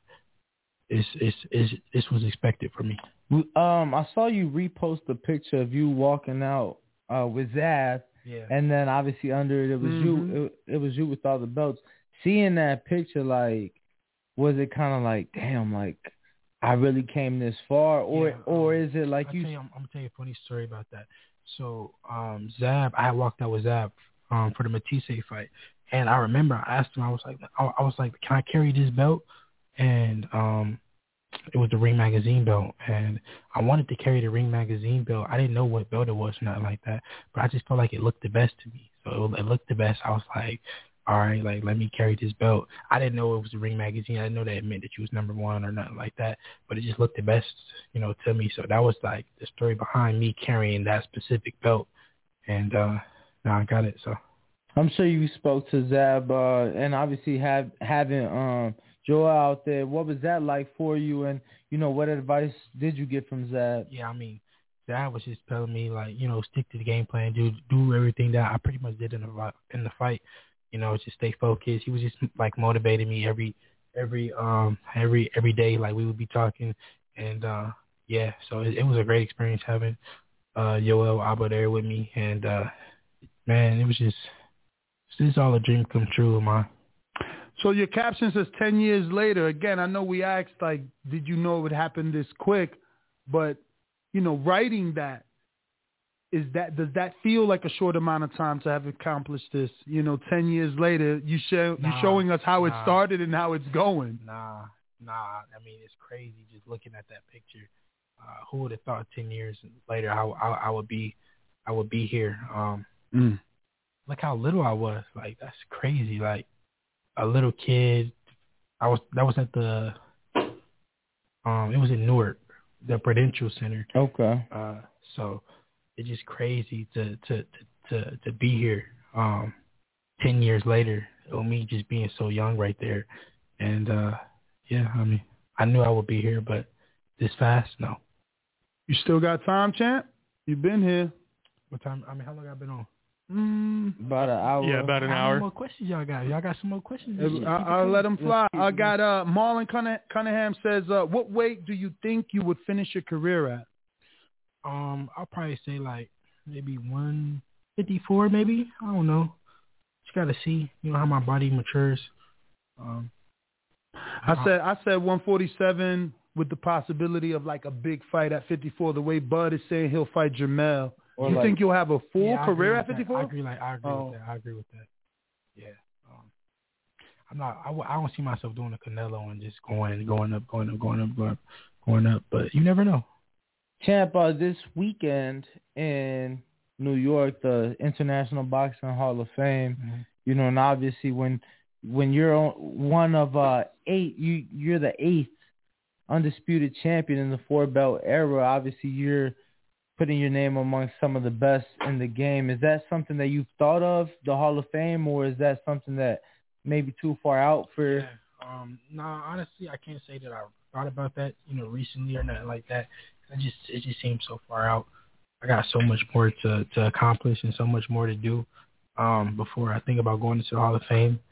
this was expected for me. I saw you repost a picture of you walking out with Zab, and then obviously under it was you. It was you with all the belts. Seeing that picture, like, was it kind of like, damn, like I really came this far, or is it like I'm gonna tell you a funny story about that. So Zab, I walked out with Zab for the Matisse fight, and I remember I asked him, I was like, can I carry this belt? And it was the Ring Magazine belt, and I wanted to carry the Ring Magazine belt. I didn't know what belt it was, nothing like that, but I just felt like it looked the best to me. So it looked the best. I was like, all right, like, let me carry this belt. I didn't know it was the Ring magazine. I didn't know that it meant that you was number one or nothing like that, but it just looked the best, you know, to me. So that was like the story behind me carrying that specific belt. And now I got it. So I'm sure you spoke to Zab, and obviously having Joel out there. What was that like for you? And, you know, what advice did you get from Zab? Yeah, I mean, Zab was just telling me, like, you know, stick to the game plan, do everything that I pretty much did in the fight. You know, just stay focused. He was just like motivating me every day. Like, we would be talking, and yeah. So it was a great experience having Yoel Aba there with me, and man, it was just all a dream come true, man. So your caption says 10 years later. Again, I know we asked, like, did you know it would happen this quick? But, you know, writing that, does that feel like a short amount of time to have accomplished this? You know, 10 years later, you showing us how it started and how it's going. Nah. I mean, it's crazy just looking at that picture. Who would have thought 10 years later I would be here? Look how little I was. Like, that's crazy. Like, a little kid. That was at the it was in Newark, the Prudential Center. Okay. So it's just crazy to be here 10 years later, or me just being so young right there. And yeah, I mean, I knew I would be here, but this fast, no. You still got time, champ? You've been here. What time? I mean, how long I've been on? About an hour. Yeah, about an hour. How many more questions y'all got? Y'all got some more questions? I'll let them fly. I got Marlon Cunningham says, what weight do you think you would finish your career at? I'll probably say like maybe 154, maybe. I don't know. Just gotta see, you know, how my body matures. I said 147 with the possibility of like a big fight at 54. The way Bud is saying he'll fight Jermell. You think you'll have a full career at 54? I agree with that. Yeah. I don't see myself doing a Canelo and just going up. But you never know. Champ, this weekend in New York, the International Boxing Hall of Fame, you know, and obviously when you're one of 8, you're the 8th undisputed champion in the 4-belt era. Obviously, you're putting your name amongst some of the best in the game. Is that something that you've thought of, the Hall of Fame, or is that something that maybe too far out for? Yeah. No, honestly, I can't say that I thought about that, you know, recently or nothing like that. It just seems so far out. I got so much more to accomplish and so much more to do before I think about going into the Hall of Fame.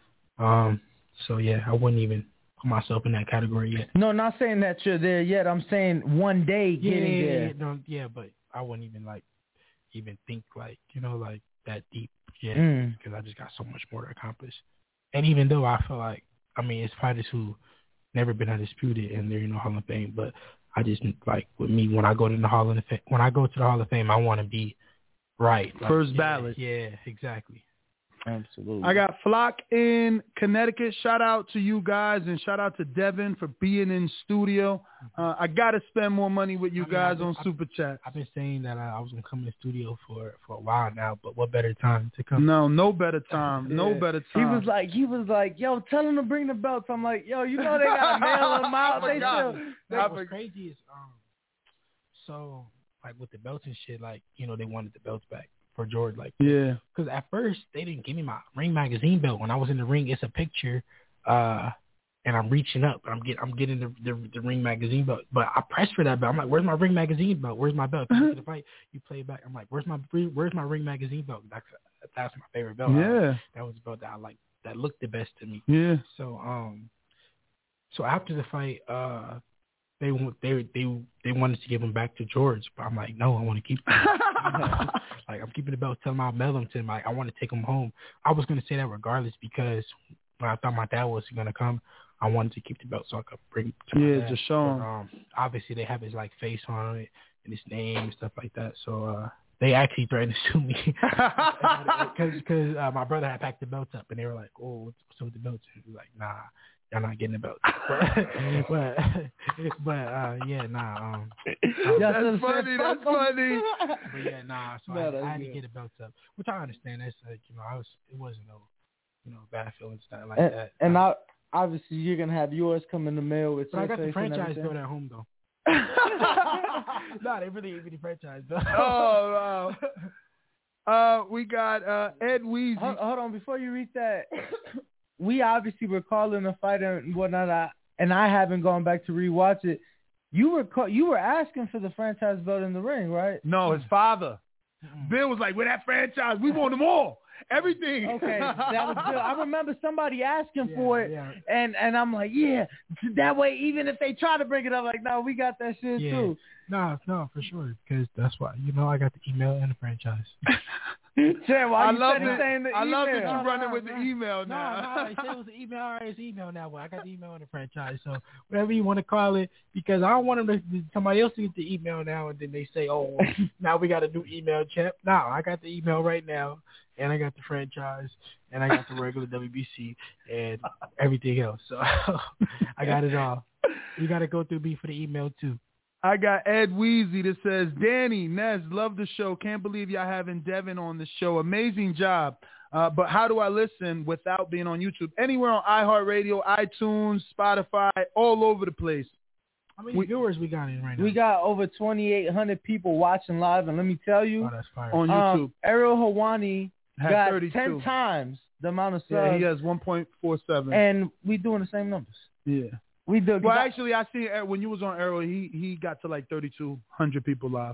So yeah, I wouldn't even put myself in that category yet. No, not saying that you're there yet. I'm saying one day getting there. Yeah, but I wouldn't even think like, you know, like that deep yet, because I just got so much more to accomplish. And even though I feel like, I mean, it's fighters who never been undisputed and they're in the Hall of Fame, but I just like with me when I go to the Hall of Fame, I want to be right. Like, first ballot. Yeah, exactly. Absolutely. I got Flock in Connecticut. Shout out to you guys and shout out to Devin for being in studio. I got to spend more money with you guys on Super Chat. I've been saying that I was going to come in the studio for a while now, but what better time to come? No better time. No better time. He was like, yo, tell him to bring the belts. I'm like, yo, you know they got to mail them out. What's crazy is, so like with the belts and shit, like, you know, they wanted the belts back for George, like, yeah, because at first they didn't give me my Ring magazine belt. When I was in the ring, it's a picture, and I'm reaching up, I'm getting the Ring magazine belt, but I pressed for that belt. I'm like, where's my Ring magazine belt? Where's my belt? If you get a fight, you play it back. I'm like, where's my Ring magazine belt? That's my favorite belt. Yeah, that was the belt that I like, that looked the best to me. Yeah. So so after the fight, they wanted to give him back to George, but I'm like, no, I want to keep them. Like, I'm keeping the belt. Tell him I'll mail them to him. Like, I want to take them home. I was gonna say that regardless, because when I thought my dad was gonna come, I wanted to keep the belt so I could bring it to my dad. Just show him. Obviously, they have his like face on it and his name and stuff like that. So they actually threatened to sue me because my brother had packed the belts up, and they were like, "Oh, what's up with the belts?" And he was like, "Nah, y'all not getting the belts." but yeah, nah. That's funny. But yeah, nah. So I had to get the belts up, which I understand. That's like, you know, it wasn't no, bad feelings, nothing like that. And obviously you're gonna have yours come in the mail with. But I got the franchise built at home though. No, they really gave me the franchise built. Oh wow. We got Ed Weezy. Hold on, before you read that, we obviously were calling a fight and whatnot, and I haven't gone back to rewatch it. You were asking for the franchise belt in the ring, right? No, his father. Bill was like, "With that franchise, we want them all, everything." Okay, that was Bill. I remember somebody asking for it, and I'm like, yeah, that way, even if they try to bring it up, like, no, we got that shit too. No, for sure, because that's why I got the email and the franchise. I love that you're running with the email now. They said it was an email. All right, it's email now. Well, I got the email and the franchise, so whatever you want to call it, because I don't want somebody else to get the email now, and then they say, oh, now we got a new email, champ. No, I got the email right now, and I got the franchise, and I got the regular WBC, and everything else. So I got it all. You got to go through me for the email too. I got Ed Weezy that says, Danny, Nez, love the show. Can't believe y'all having Devin on the show. Amazing job. But how do I listen without being on YouTube? Anywhere on iHeartRadio, iTunes, Spotify, all over the place. How many viewers we got in right now? We got over 2,800 people watching live. And let me tell you, that's fire. On YouTube, Ariel Hawani got 32. 10 times the amount of subs. Yeah, he has 1.47. And we doing the same numbers. Yeah. We do. Well, actually, I see when you was on Arrow, he got to like 3,200 people live.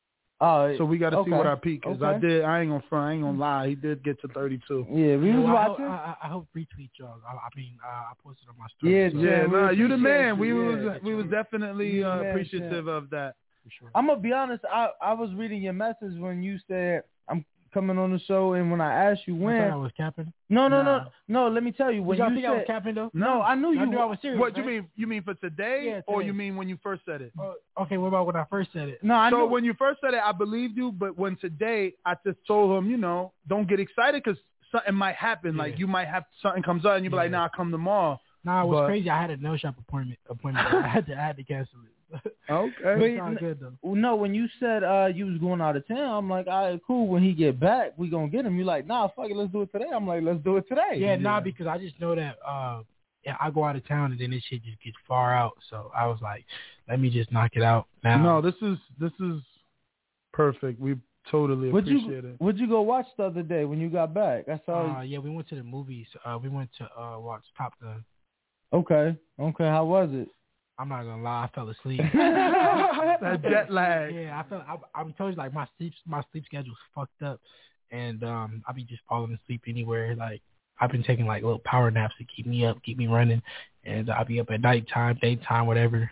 So we got to see what our peak is. Okay. I ain't gonna front. I ain't gonna lie. He did get to 32. Yeah, we was watching. I hope retweet y'all. I posted on my story. Yeah, you the man. We was definitely appreciative of that. For sure. I'm gonna be honest. I was reading your message when you said I'm coming on the show, and when I asked you when, I thought I was capping. No. Let me tell you. When you you think said, I was capping though? No, I knew I was serious. What right? you mean for today, or you mean when you first said it? Okay, what about when I first said it? No, I so knew. When you first said it, I believed you, but when today, I just told him, don't get excited because something might happen. Yeah. Like you might have something comes up, and you be like, "Nah, I'll come tomorrow." Nah, it was crazy. I had a nail shop appointment. I had to cancel it. Okay. It's all good though. No, when you said you was going out of town, I'm like, all right, cool. When he get back, we gonna get him. You're like, nah, fuck it, let's do it today. I'm like, let's do it today. Yeah, nah, because I just know that I go out of town and then this shit just gets far out. So I was like, let me just knock it out now. No, this is perfect. We totally appreciate it. What'd you go watch the other day when you got back? I saw. Yeah, we went to the movies. We went to watch Top Gun. Okay. How was it? I'm not gonna lie, I fell asleep. That jet lag. Yeah, I'm telling you, like my sleep schedule's fucked up, and I be just falling asleep anywhere. Like I've been taking like little power naps to keep me up, keep me running, and I'll be up at nighttime, daytime, whatever.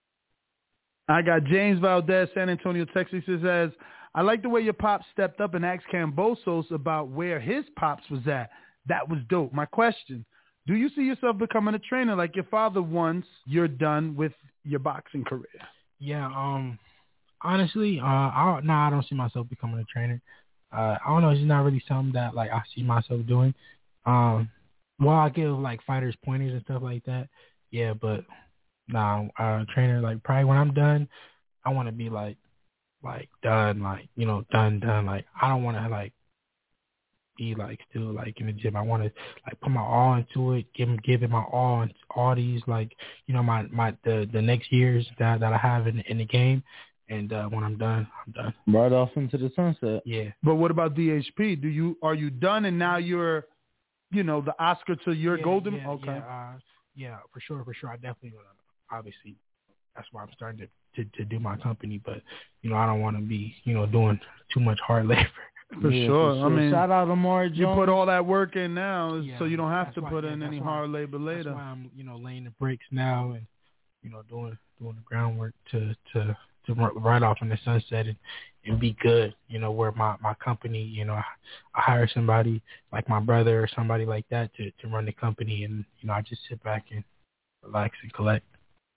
I got James Valdez, San Antonio, Texas. He says, I like the way your pops stepped up and asked Cambosos about where his pops was at. That was dope. My question. Do you see yourself becoming a trainer like your father once you're done with your boxing career? Yeah, honestly, I don't see myself becoming a trainer. I don't know, it's not really something that like I see myself doing. Well, I give like fighters pointers and stuff like that. Yeah, but trainer, like probably when I'm done, I want to be like done, like done. Like I don't want to like be like still like in the gym. I want to like put my all into it, give it my all into all these like the next years that I have in the game, and when I'm done, I'm done. Right off into the sunset. Yeah. But what about DHP? Are you done and now you're the Oscar to your golden? Yeah, okay. Yeah, for sure. I definitely want to. Obviously, that's why I'm starting to do my company, but I don't want to be doing too much hard labor. For sure. I mean, shout out to Amari Jones. You put all that work in now, so you don't have to put in any hard labor later. That's why I'm, laying the bricks now and, doing the groundwork to ride off in the sunset and be good. Where my company, I hire somebody like my brother or somebody like that to run the company, and I just sit back and relax and collect.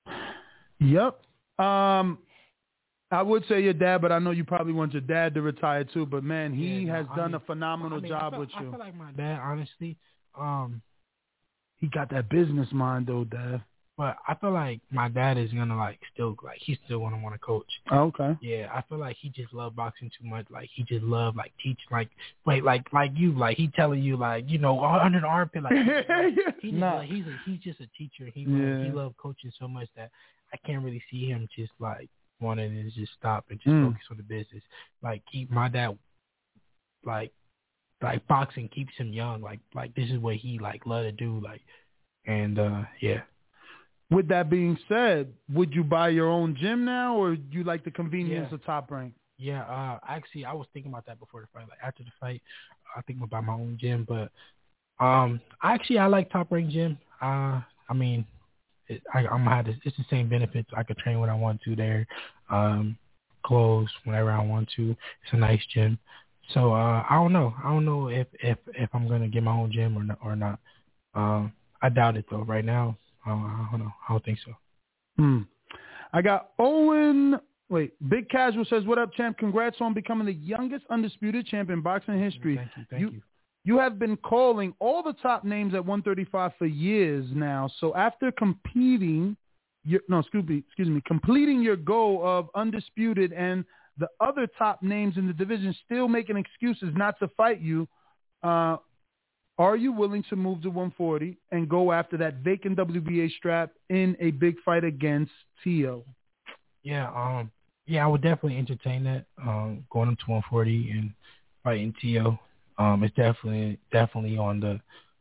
Yep. I would say your dad, but I know you probably want your dad to retire too. But man, he has done a phenomenal job with you. I feel like my dad, honestly, he got that business mind though, Dad. But I feel like my dad is gonna he's still gonna want to coach. Okay. Yeah, I feel like he just loved boxing too much. Like he just loved teaching. He telling you under the armpit. He's just a teacher. He loved coaching so much that I can't really see him just wanting to just stop and just focus on the business. My dad boxing keeps him young. Like this is what he love to do. Yeah. With that being said, would you buy your own gym now, or do you like the convenience of Top Rank? Yeah, actually, I was thinking about that before the fight. After the fight, I think about my own gym. But I like Top Rank gym. I'm gonna have it's the same benefits. I could train when I want to there, clothes whenever I want to. It's a nice gym. So I don't know. I don't know if I'm gonna get my own gym or not. I doubt it though. Right now. I don't know. I don't think so. I got Owen. Wait, Big Casual says, "What up, champ? Congrats on becoming the youngest undisputed champ in boxing history." Thank you. You have been calling all the top names at 135 for years now. So after completing your goal of undisputed and the other top names in the division still making excuses not to fight you, are you willing to move to 140 and go after that vacant WBA strap in a big fight against Tio? Yeah, I would definitely entertain that. Going up to 140 and fighting Tio. It's definitely on the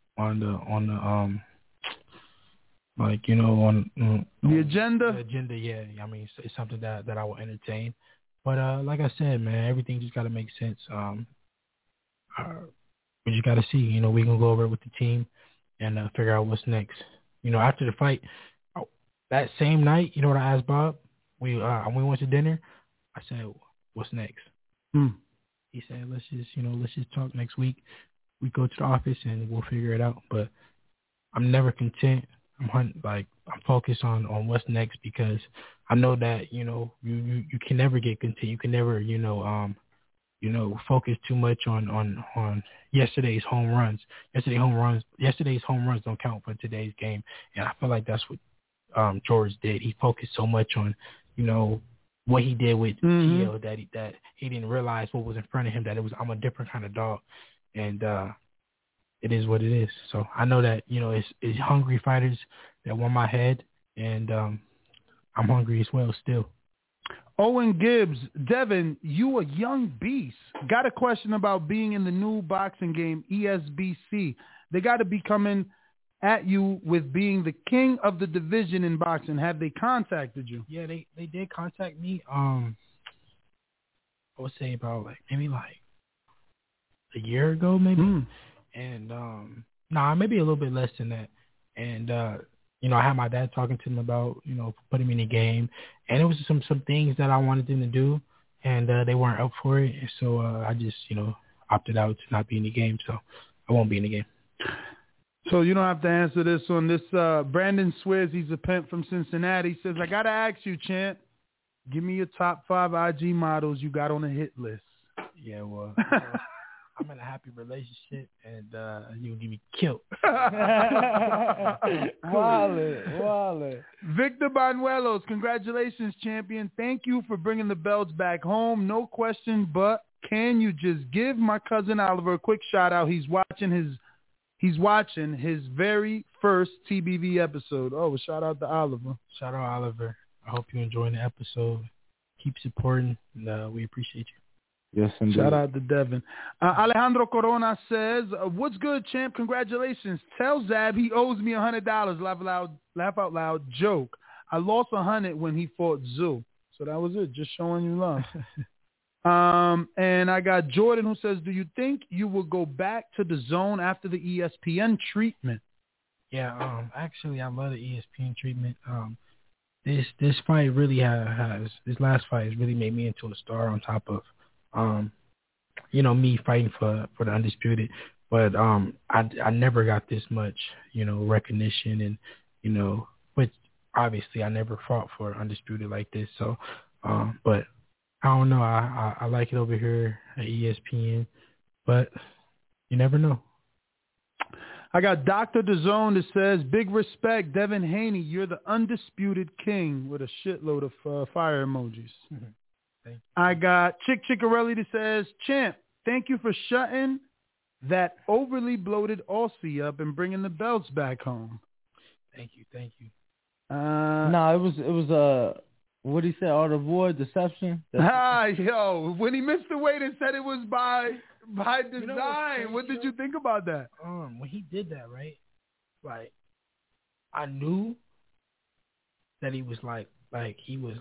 the agenda. The agenda, yeah. I mean, it's something that I will entertain. But like I said, man, everything just got to make sense. We just got to see. We can go over it with the team and figure out what's next. After the fight, that same night, you know what I asked Bob? We went to dinner. I said, "What's next?" He said, "Let's just talk next week. We go to the office and we'll figure it out." But I'm never content. I'm focused on what's next because I know that you can never get content. You can never focus too much on yesterday's home runs. Yesterday's home runs don't count for today's game. And I feel like that's what George did. He focused so much on, what he did with Tio that he didn't realize what was in front of him, that I'm a different kind of dog. And it is what it is. So I know that, it's hungry fighters that want my head, and I'm hungry as well still. Owen Gibbs, Devin, you a young beast. Got a question about being in the new boxing game, ESBC. They got to be coming at you with being the king of the division in boxing. Have they contacted you? Yeah, they did contact me. I would say about maybe a year ago, maybe. And maybe a little bit less than that. And I had my dad talking to them about, putting me in the game. And it was some things that I wanted them to do, and they weren't up for it. And so I just, opted out to not be in the game. So I won't be in the game. So you don't have to answer this on this. Brandon swears he's a pimp from Cincinnati. He says, I got to ask you, champ, give me your top 5 IG models you got on the hit list. Yeah, well, I'm in a happy relationship, and you'll get me killed. Wallet. Victor Banuelos, congratulations, champion. Thank you for bringing the belts back home. No question, but can you just give my cousin Oliver a quick shout out? He's watching his very first TBV episode. Oh, shout out to Oliver. Shout out Oliver. I hope you're enjoying the episode. Keep supporting, and we appreciate you. Yes, indeed. Shout out to Devin. Alejandro Corona says, what's good, champ? Congratulations. Tell Zab he owes me $100. Laugh out loud. Joke. I lost $100 when he fought Zoo. So that was it. Just showing you love. And I got Jordan who says, do you think you will go back to the zone after the ESPN treatment? Yeah, actually, I love the ESPN treatment. This fight really this last fight has really made me into a star on top of, me fighting for the undisputed. But I never got this much, recognition, and, which obviously I never fought for undisputed like this. So, but I don't know. I like it over here at ESPN, but you never know. I got Dr. DAZN that says, big respect, Devin Haney. You're the undisputed king with a shitload of fire emojis. Thank you. I got Chick Chickarelli that says, Champ, thank you for shutting that overly bloated Aussie up and bringing the belts back home. Thank you. No, it was what did he say? Au revoir, deception. Yo, when he missed the weight and said it was by design, You know what did you think about that? When he did that, right? Like, I knew that he was like he was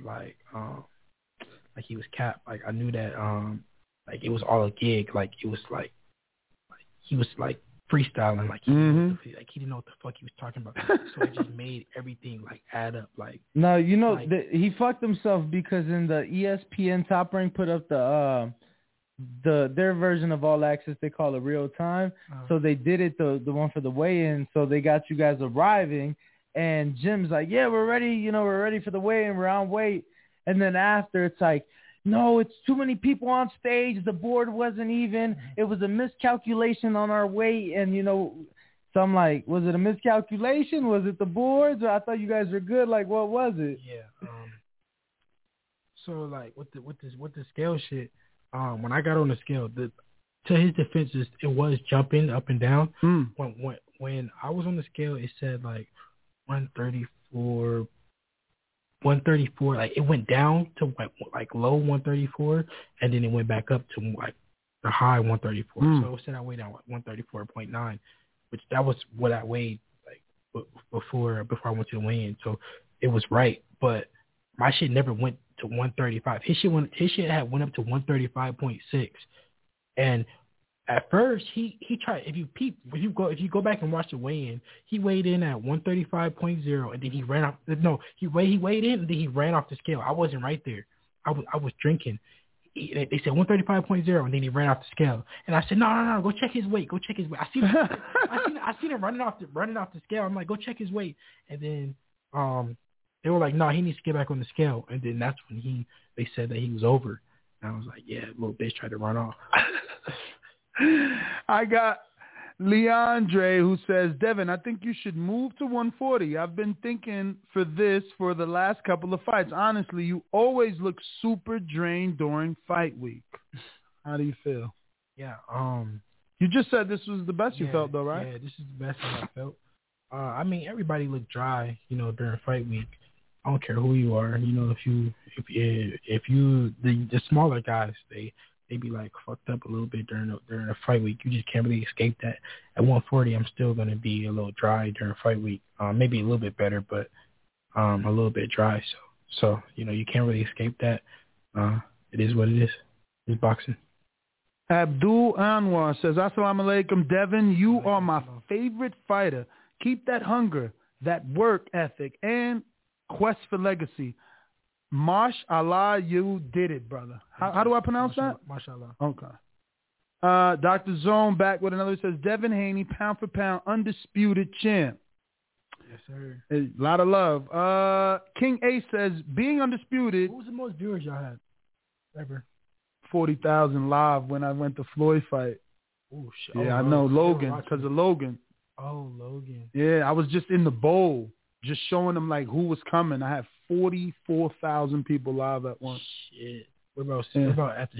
capped. Like, I knew that like it was all a gig. Like, it was like he was like freestyling. Like he didn't know what the fuck he was talking about. So it just made everything like add up. Like, no, you know, he fucked himself because in the ESPN Top Rank put up their version of All Access, they call it Real Time. So they did it the one for the weigh-in. So they got you guys arriving, and Jim's like, yeah, we're ready. You know, we're ready for the weigh-in. We're on weight. And then after, it's like, no, it's too many people on stage. The board wasn't even. It was a miscalculation on our weight. And, you know, so I'm like, was it a miscalculation? Was it the boards? Or I thought you guys were good. Like, what was it? Yeah. So, like, with the scale shit, when I got on the scale, to his defense, it was jumping up and down. When I was on the scale, it said, like, 134, like it went down to like low 134, and then it went back up to like the high 134. So it said I weighed out like 134.9, which that was what I weighed like before I went to the weigh-in. So it was right, but my shit never went to 135. His shit went up to 135.6, and at first he tried. If you go back and watch the weigh-in, he weighed in at 135.0, and then he ran off. No, he weighed in, and then he ran off the scale. I wasn't right there. I was drinking. They said 135.0, and then he ran off the scale. And I said, no, go check his weight. I seen him running off the scale. I'm like, go check his weight. And then they were like, no, he needs to get back on the scale. And then that's when they said that he was over. And I was like, yeah, little bitch tried to run off. I got Leandre who says, Devin, I think you should move to 140. I've been thinking for the last couple of fights. Honestly, you always look super drained during fight week. How do you feel? Yeah. You just said this was the best you felt, though, right? Yeah, this is the best I felt. I mean, everybody looked dry, you know, during fight week. I don't care who you are. You know, if you the smaller guys, they be like fucked up a little bit during a fight week. You just can't really escape that. At 140, I'm still gonna be a little dry during fight week. Maybe a little bit better, but a little bit dry. So you know, you can't really escape that. It is what it is. It's boxing. Abdul Anwar says, Assalamu alaikum, Devin. You are my favorite fighter. Keep that hunger, that work ethic, and quest for legacy. Mashallah, you did it, brother. How do I pronounce that? Mashallah. Okay. Dr. Zone back with another. Says, Devin Haney, pound for pound, undisputed champ. Yes, sir. A lot of love. King A says, being undisputed. What was the most viewers y'all had ever? 40,000 live when I went to Floyd fight. Oh, shit. Yeah, I know. Logan, because of Logan. Oh, Logan. Yeah, I was just in the bowl, just showing them like who was coming. I had 44,000 people live at once. Shit. What about at the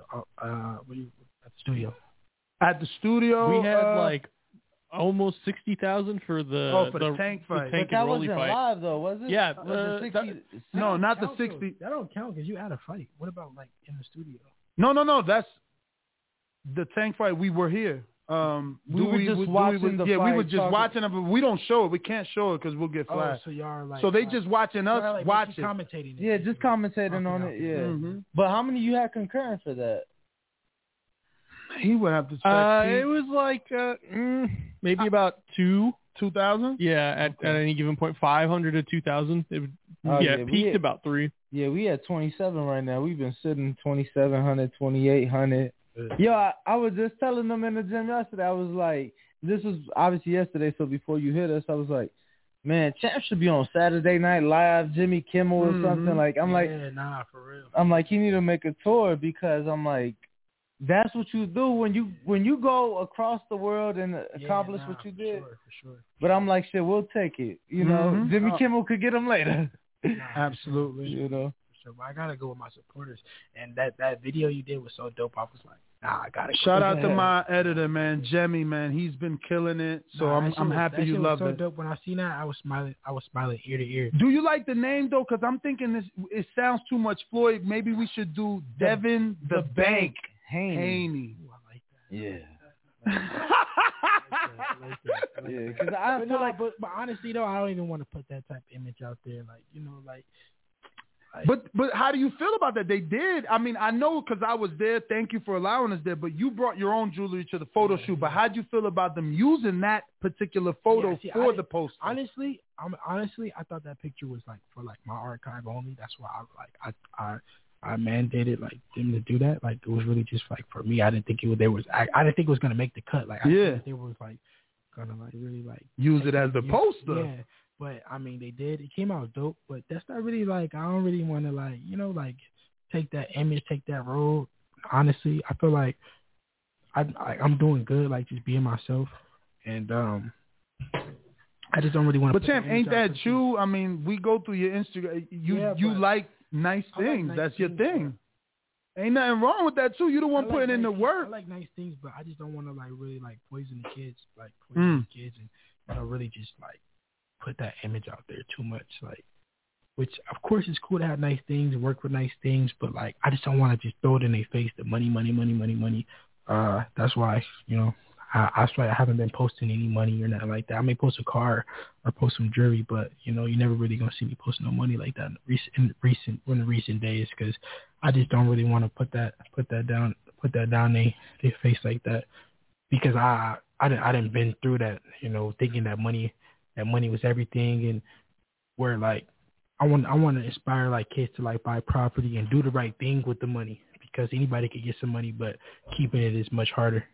studio? At the studio, we had like almost 60,000 for the tank fight. But that wasn't live though, was it? Yeah. No, not the 60. That don't count because you had a fight. What about like in the studio? No. That's the tank fight. We were here. We were just watching the fight. Yeah, we were just watching it, but we don't show it. We can't show it because we'll get flagged. So y'all are like. So they just watching us watch it. Commentating. Yeah, just commentating on it. Yeah. Mm-hmm. But how many you had concurrent for that? He would have to check. It was like maybe about 2,000. Yeah, at any given point, 500 to 2,000. It peaked about 3. Yeah, we at 27 right now. We've been sitting 2,700, 2,800. Yeah, I was just telling them in the gym yesterday. I was like, this was obviously yesterday, so before you hit us, I was like, man, Champ should be on Saturday Night Live, Jimmy Kimmel or something. Like, I'm like, nah, for real. I'm like, he need to make a tour because I'm like, That's what you do when you go across the world and accomplish what you did. For sure. But I'm like, shit, we'll take it. You know, Jimmy Kimmel could get him later. Absolutely. You know. So I gotta go with my supporters. And that video you did was so dope. I was like, I gotta go. Shout out to my editor, man, Jemmy, man. He's been killing it. So I'm happy you love it. That was so dope. When I seen that, I was smiling ear to ear. Do you like the name though? Because I'm thinking it sounds too much Floyd. Maybe we should do Devin the Bank Haney. Ooh, I like that. Yeah. I like that. Yeah, because I feel like, but honestly though, I don't even want to put that type of image out there. Like, you know, like. But how do you feel about that? They did. I mean, I know because I was there. Thank you for allowing us there. But you brought your own jewelry to the photo shoot. But how do you feel about them using that particular photo for the poster? Honestly, I thought that picture was like for like my archive only. That's why I mandated like them to do that. Like it was really just like for me. I didn't think I didn't think it was gonna make the cut. Like I thought they was like gonna like really like use it as the poster. Yeah. But, I mean, they did. It came out dope, but that's not really, like, I don't really want to, like, you know, like, take that image, take that road. Honestly, I feel like I'm doing good, like, just being myself. And I just don't really want to. But, Champ, ain't that you? I mean, we go through your Instagram. You like nice things. That's your thing. Ain't nothing wrong with that, too. You the one putting in the work. I like nice things, but I just don't want to, like, really, like, poison the kids. Like, poison the kids and, you know, really just, like, put that image out there too much, like, which of course it's cool to have nice things and work with nice things, but like I just don't want to just throw it in their face, the money. That's why, you know, I haven't been posting any money or nothing like that. I may post a car or post some jewelry, but you know, you're never really gonna see me posting no money like that in the recent days, because I just don't really want to put that down their face like that, because I didn't been through that, you know, thinking that money was everything, and where like I want to inspire like kids to like buy property and do the right thing with the money, because anybody could get some money, but keeping it is much harder.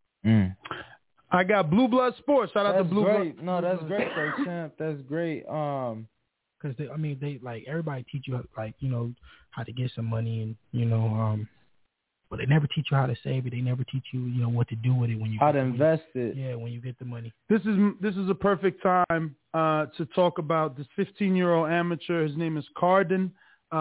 I got Blue Blood Sports. Shout out to Blue Blood. No, that's great, though, Champ. That's great. Because they like everybody teach you like, you know, how to get some money, and you know, but they never teach you how to save it. They never teach you, you know, what to do with it when you how to invest it. Yeah, when you get the money. This is a perfect time to talk about this 15-year-old amateur. His name is Carden.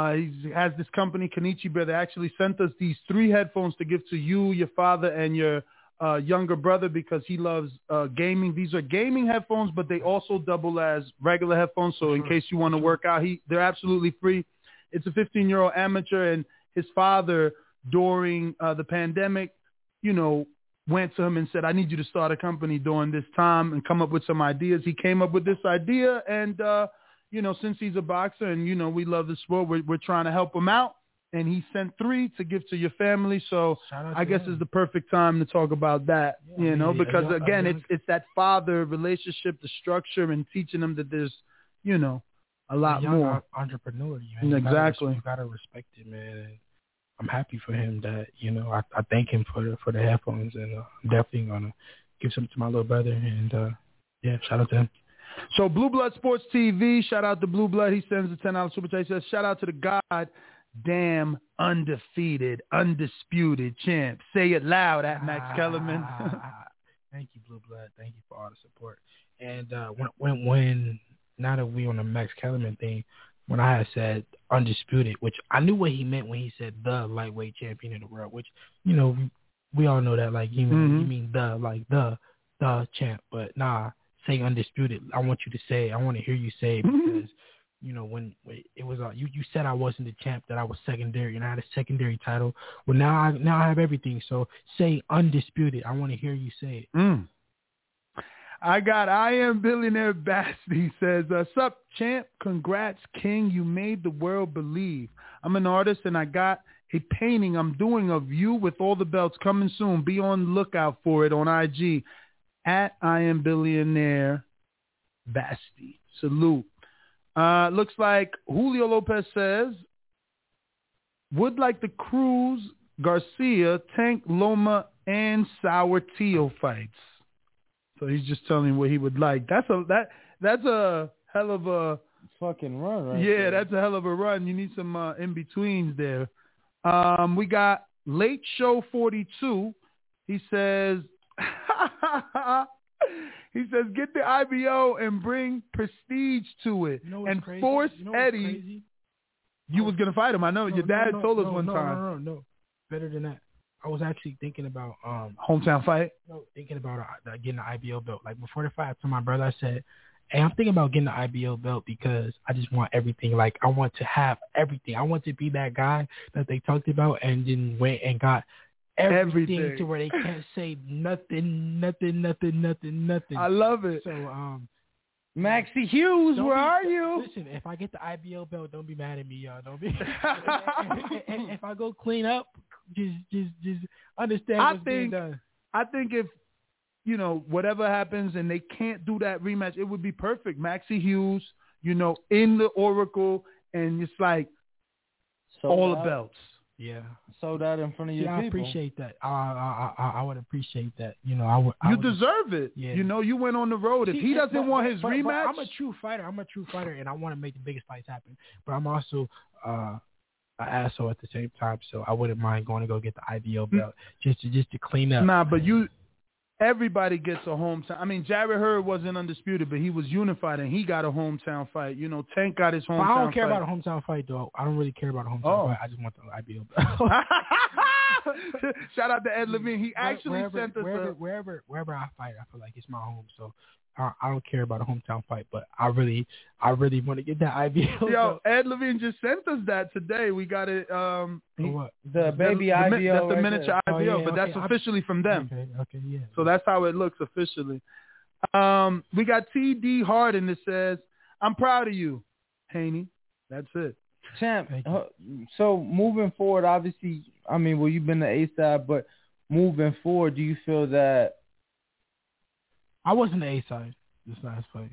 He has this company, Kenichi Bear. They actually sent us these 3 headphones to give to you, your father, and your younger brother, because he loves gaming. These are gaming headphones, but they also double as regular headphones. So in case you want to work out, they're absolutely free. It's a 15-year-old amateur, and his father, during the pandemic, you know, went to him and said, I need you to start a company during this time and come up with some ideas. He came up with this idea, and, you know, since he's a boxer and, you know, we love the sport, we're trying to help him out. And he sent 3 to give to your family. So I guess it's the perfect time to talk about that, you know, because, again, it's that father relationship, the structure, and teaching them that there's, you know, a lot more. Entrepreneur, man. Exactly. You gotta respect it, man. And I'm happy for him that, you know, I thank him for the headphones, and I'm definitely gonna give some to my little brother, and yeah, shout out to him. So Blue Blood Sports TV, shout out to Blue Blood. He sends a $10 super chat. He says, shout out to the goddamn undefeated, undisputed champ. Say it loud at Max Kellerman. Thank you, Blue Blood. Thank you for all the support. And when now that we on the Max Kellerman thing, when I had said undisputed, which I knew what he meant when he said the lightweight champion of the world, which, you know, we all know that, like, you mean the, like the champ, but nah, say undisputed. I want you to say it. I want to hear you say it, because, you know, when it was, you said I wasn't the champ, that I was secondary, and I had a secondary title. Well, now I have everything. So say undisputed. I want to hear you say it. I am Billionaire Basti says, sup, champ? Congrats, king. You made the world believe. I'm an artist, and I got a painting I'm doing of you with all the belts coming soon. Be on the lookout for it on IG at I am Billionaire Basti. Salute. Looks like Julio Lopez says, would like the Cruz, Garcia, Tank, Loma, and Sour Tio fights. So he's just telling what he would like. That's a hell of a fucking run, right? Yeah, that's a hell of a run. You need some in-betweens there. We got Late Show 42. He says, get the IBO and bring prestige to it, and crazy? force Eddie. Crazy? You was gonna fight him. I know. Your dad told us one time. No. Better than that. I was actually thinking about hometown fight. No, thinking about getting the IBO belt. Like before the fight, I told my brother, I said, "Hey, I'm thinking about getting the IBO belt because I just want everything. Like I want to have everything. I want to be that guy that they talked about and then went and got everything to where they can't say nothing. I love it. So Maxie Hughes, where are you? Listen, if I get the IBO belt, don't be mad at me, y'all. Don't be. and if I go clean up, just understand what's being done. I think if whatever happens and they can't do that rematch, it would be perfect. Maxie Hughes, in the Oracle, and it's like all the belts. Yeah, sold out in front of your people. I appreciate that. I would appreciate that. You deserve it. Yeah. You went on the road. If he doesn't want his rematch, but I'm a true fighter, and I want to make the biggest fights happen. But I'm also an asshole at the same time, so I wouldn't mind going to go get the IBO belt just to clean up. Nah, but everybody gets a hometown. I mean, Jarrett Hurd wasn't undisputed, but he was unified, and he got a hometown fight. Tank got his hometown fight. I don't care about a hometown fight, though. I don't really care about a hometown fight. I just want the IBO belt. Shout out to Ed Levine. He actually sent us wherever I fight, I feel like it's my home. So I don't care about a hometown fight, but I really want to get that IBO. Yo, Ed Levine just sent us that today. We got it. What? The baby IBO. That's the miniature IBO, but that's officially from them. Okay, yeah. So that's how it looks officially. We got T.D. Harden that says, "I'm proud of you, Haney." That's it. Champ, so moving forward, obviously, you've been the A-side, but moving forward, do you feel that... I wasn't the A-side this last fight.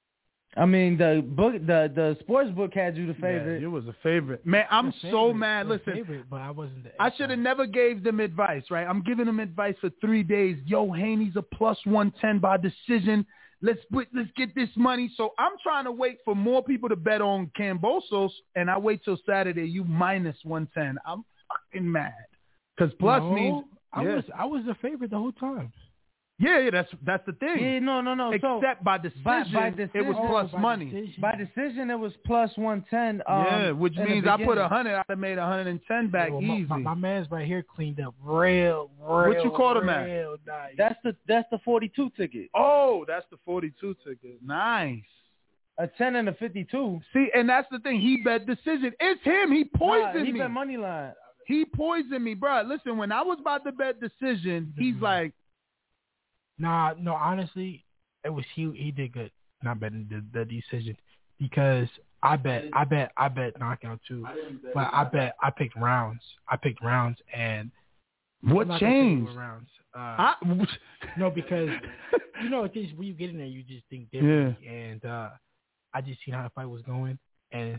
The sports book had you the favorite. Yeah, you was a favorite. Man, I'm so mad. Listen, favorite, but I wasn't the I should have never gave them advice, right? I'm giving them advice for 3 days. Yo, Haney's a plus 110 by decision. Let's get this money. So I'm trying to wait for more people to bet on Kambosos, and I wait till Saturday. You minus 110. I'm fucking mad because plus means I was the favorite the whole time. Yeah, that's the thing. Yeah, no. Except by decision, it was plus money. Decision. By decision, it was plus 110. Which means I put 100. I'd have made 110 back easy. My man's right here cleaned up real. What you called him at? Nice. That's the 42 ticket. Oh, that's the 42 ticket. Nice. A 10 and a 52. See, and that's the thing. He bet decision. It's him. He poisoned me. He bet money line. He poisoned me, bro. Listen, when I was about to bet decision, he's like. Nah, no, honestly, it was he did good not betting the decision because I bet knockout too. But I picked rounds. And what changed? Rounds. No, because just when you get in there you just think differently. Yeah. And I just seen how the fight was going and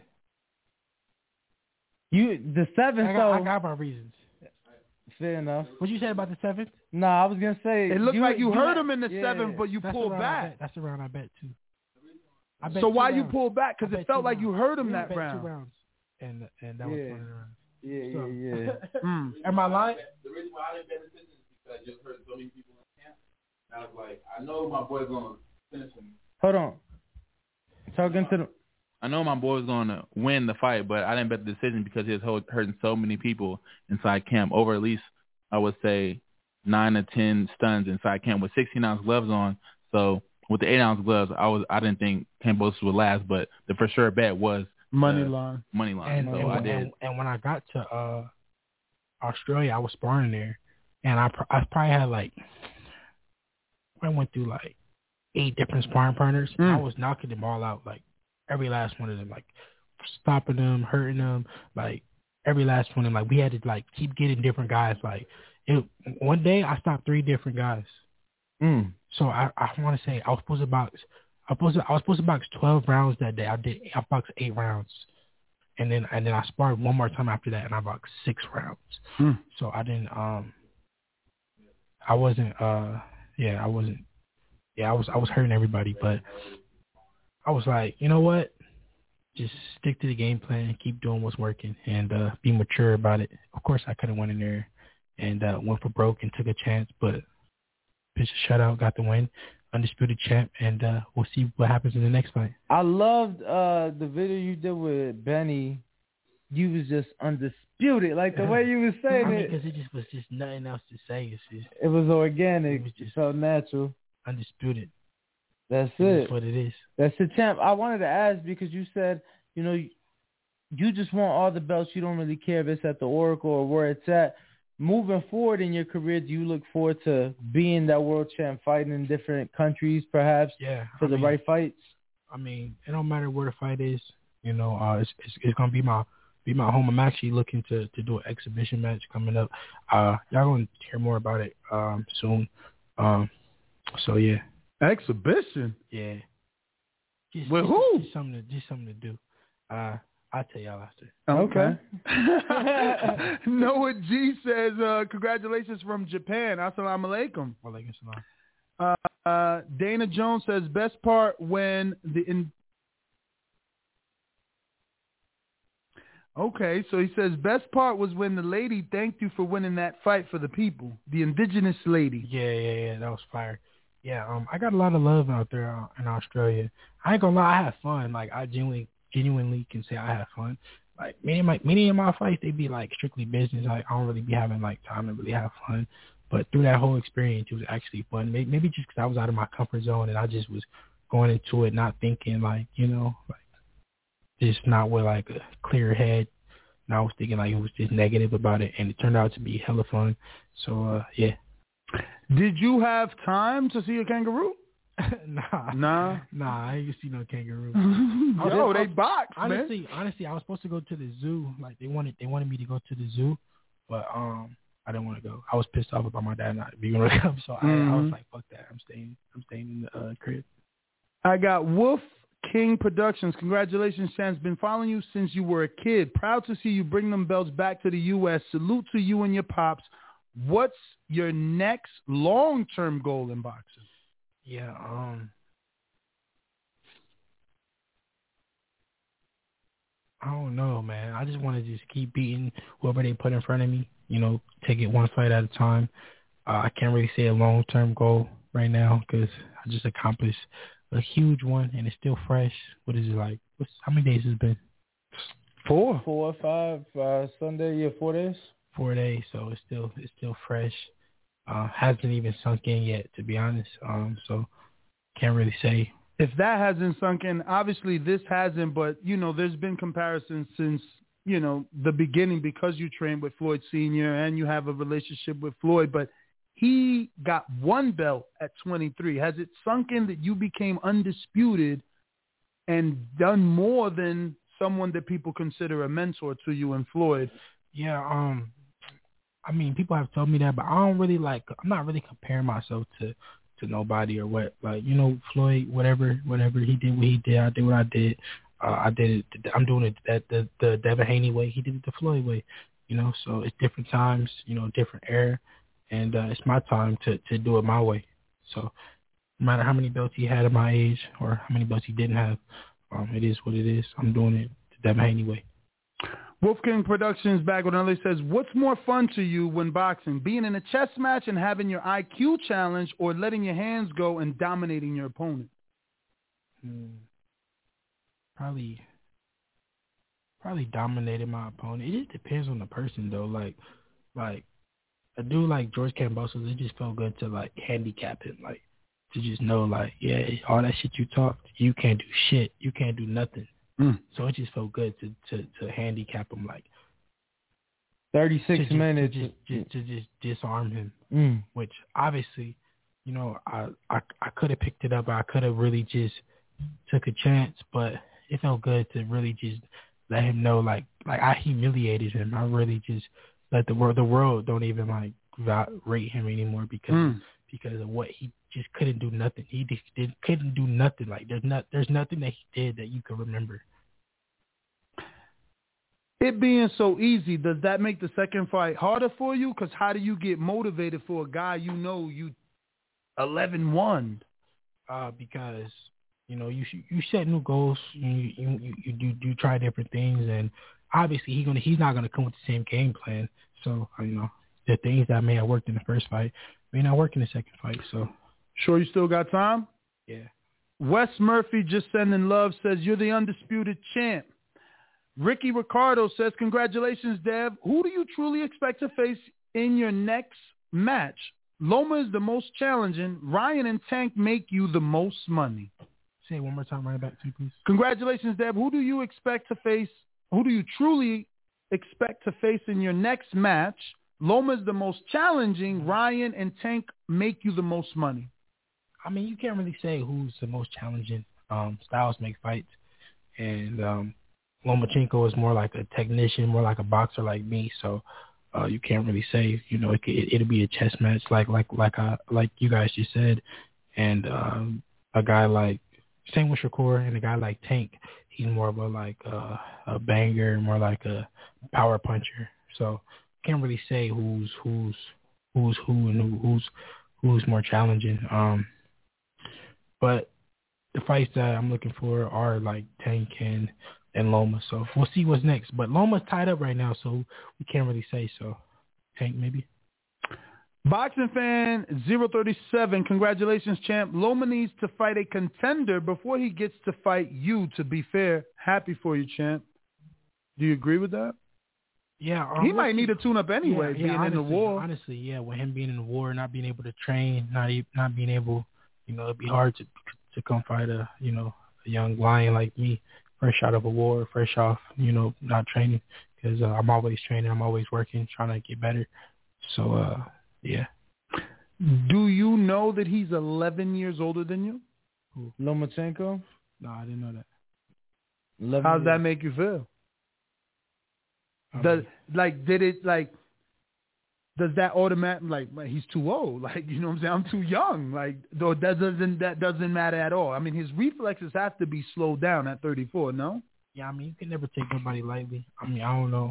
the seventh I got my reasons. Fair enough. What you said about the seventh? Nah, I was gonna say it looked like you heard him in the seventh, but you pulled back. That's the round I bet too. So why you pulled back? Because it felt like you heard him that round. 2 rounds, and that was one of the rounds. Yeah. Am I lying? The reason why I didn't bet decisions is because I just heard so many people in camp. And I was like, I know my boy's gonna finish him. Hold on. Talking to the. I know my boy was going to win the fight, but I didn't bet the decision because he was hurting so many people inside camp. Over at least, I would say, 9 to 10 stuns inside camp with 16-ounce gloves on. So with the 8-ounce gloves, I didn't think Kambosos would last, but the for sure bet was money line. So I did. And when I got to Australia, I was sparring there, and I probably had I went through 8 different sparring partners. And I was knocking them all out, every last one of them, stopping them, hurting them, every last one of them. We had to keep getting different guys. One day I stopped 3 different guys. So I want to say I was supposed to box 12 rounds that day. I boxed 8 rounds, and then I sparred one more time after that, and I boxed 6 rounds. So I didn't. I was hurting everybody, but I was like, you know what? Just stick to the game plan, keep doing what's working, and be mature about it. Of course, I could have went in there and went for broke and took a chance, but pitched a shutout, got the win, undisputed champ, and we'll see what happens in the next fight. I loved the video you did with Benny. You was just undisputed, like the way you was saying it. Because it just was just nothing else to say. It's just, it was organic. It was just so natural. Undisputed. That's it. That's what it is. That's it, champ. I wanted to ask because you said, you know, you just want all the belts. You don't really care if it's at the Oracle or where it's at. Moving forward in your career, do you look forward to being that world champ, fighting in different countries, perhaps? Yeah. For the right fights. I mean, it don't matter where the fight is. You know, it's gonna be my home. I'm actually looking to do an exhibition match coming up. Y'all gonna hear more about it soon. So yeah. Exhibition? Yeah. With who? Just something to do. I'll tell y'all after. Okay. Noah G says, congratulations from Japan. Assalamu alaikum. Walaikum salam. Dana Jones says, best part when Okay, so he says, best part was when the lady thanked you for winning that fight for the people. The indigenous lady. Yeah. That was fire. Yeah, I got a lot of love out there in Australia. I ain't gonna lie, I had fun. Like, I genuinely can say I had fun. Like, many of my fights, they be like strictly business. Like, I don't really be having like time to really have fun. But through that whole experience, it was actually fun. Maybe just because I was out of my comfort zone and I just was going into it not thinking like, you know, like just not with like a clear head. And I was thinking like it was just negative about it, and it turned out to be hella fun. So yeah. Did you have time to see a kangaroo? Nah, I ain't see no kangaroo. Yo, they box, honestly, man. Honestly, I was supposed to go to the zoo. Like they wanted me to go to the zoo, but I didn't want to go. I was pissed off about my dad not being able to come, so I was like, fuck that. I'm staying in the crib. I got Wolf King Productions. Congratulations, Chance. Been following you since you were a kid. Proud to see you bring them belts back to the U.S. Salute to you and your pops. What's your next long-term goal in boxing? Yeah, I don't know, man. I just want to just keep beating whoever they put in front of me, you know, take it one fight at a time. I can't really say a long-term goal right now because I just accomplished a huge one and it's still fresh. What is it like? How many days has it been? 4 or 5. Sunday, yeah, 4 days. 4 days, so it's still fresh. Hasn't even sunk in yet, to be honest. So can't really say. If that hasn't sunk in, obviously this hasn't, but, you know, there's been comparisons since, you know, the beginning because you trained with Floyd Sr. and you have a relationship with Floyd, but he got one belt at 23. Has it sunk in that you became undisputed and done more than someone that people consider a mentor to you and Floyd? Yeah, I mean, people have told me that, but I'm not really comparing myself to nobody or what, like, you know, Floyd, whatever he did what he did, I did what I did. I did it. I'm doing it the Devin Haney way. He did it the Floyd way, you know. So it's different times, you know, different era, and it's my time to do it my way. So no matter how many belts he had at my age or how many belts he didn't have, it is what it is. I'm doing it the Devin Haney way. Wolfgang Productions back with another says, what's more fun to you when boxing, being in a chess match and having your IQ challenged or letting your hands go and dominating your opponent? Probably dominating my opponent. It just depends on the person though. Like a dude like George Kambosos, it just felt good to like handicap him, like to just know like, yeah, all that shit you talked, you can't do shit. You can't do nothing. So it just felt good to handicap him, like 36 minutes to just disarm him. Which obviously, you know, I could have picked it up. I could have really just took a chance, but it felt good to really just let him know, like I humiliated him. I really just let the world don't even like rate him anymore because of what he just couldn't do nothing. He just couldn't do nothing. Like there's nothing that he did that you can remember. It being so easy, does that make the second fight harder for you? Because how do you get motivated for a guy you know you 11-1? Because you know you set new goals. You try different things, and obviously he's not gonna come with the same game plan. So you know the things that may have worked in the first fight may not work in the second fight. So, sure, you still got time? Yeah. Wes Murphy just sending love, says you're the undisputed champ. Ricky Ricardo says, congratulations, Dev. Who do you truly expect to face in your next match? Loma is the most challenging. Ryan and Tank make you the most money. Say it one more time, right back to you, please. Congratulations, Dev. Who do you expect to face? Who do you truly expect to face in your next match? Loma is the most challenging. Ryan and Tank make you the most money. I mean, you can't really say who's the most challenging. Styles make fights, and Lomachenko is more like a technician, more like a boxer like me. So you can't really say. You know, it'll be a chess match, like you guys just said, and a guy like same with Shakur, and a guy like Tank, he's more of a banger, more like a power puncher. So can't really say who's who and who's more challenging. But the fights that I'm looking for are like Tank and Loma. So we'll see what's next. But Loma's tied up right now, so we can't really say. So Tank maybe. Boxing fan 037, congratulations, champ. Loma needs to fight a contender before he gets to fight you, to be fair. Happy for you, champ. Do you agree with that? Yeah. He might need a tune-up anyway, being honestly, in the war. Honestly, yeah, with him being in the war, not being able to train, not being able, it'd be hard to come fight a young lion like me, fresh out of a war, fresh off, not training, because I'm always training, I'm always working, trying to get better. So, yeah. Do you know that he's 11 years older than you? Who? Lomachenko? No, I didn't know that. How's that make you feel? Does that automatic he's too old? You know what I'm saying? I'm too young. That doesn't matter at all. I mean, his reflexes have to be slowed down at 34. No. Yeah, I mean, you can never take nobody lightly. I mean, I don't know.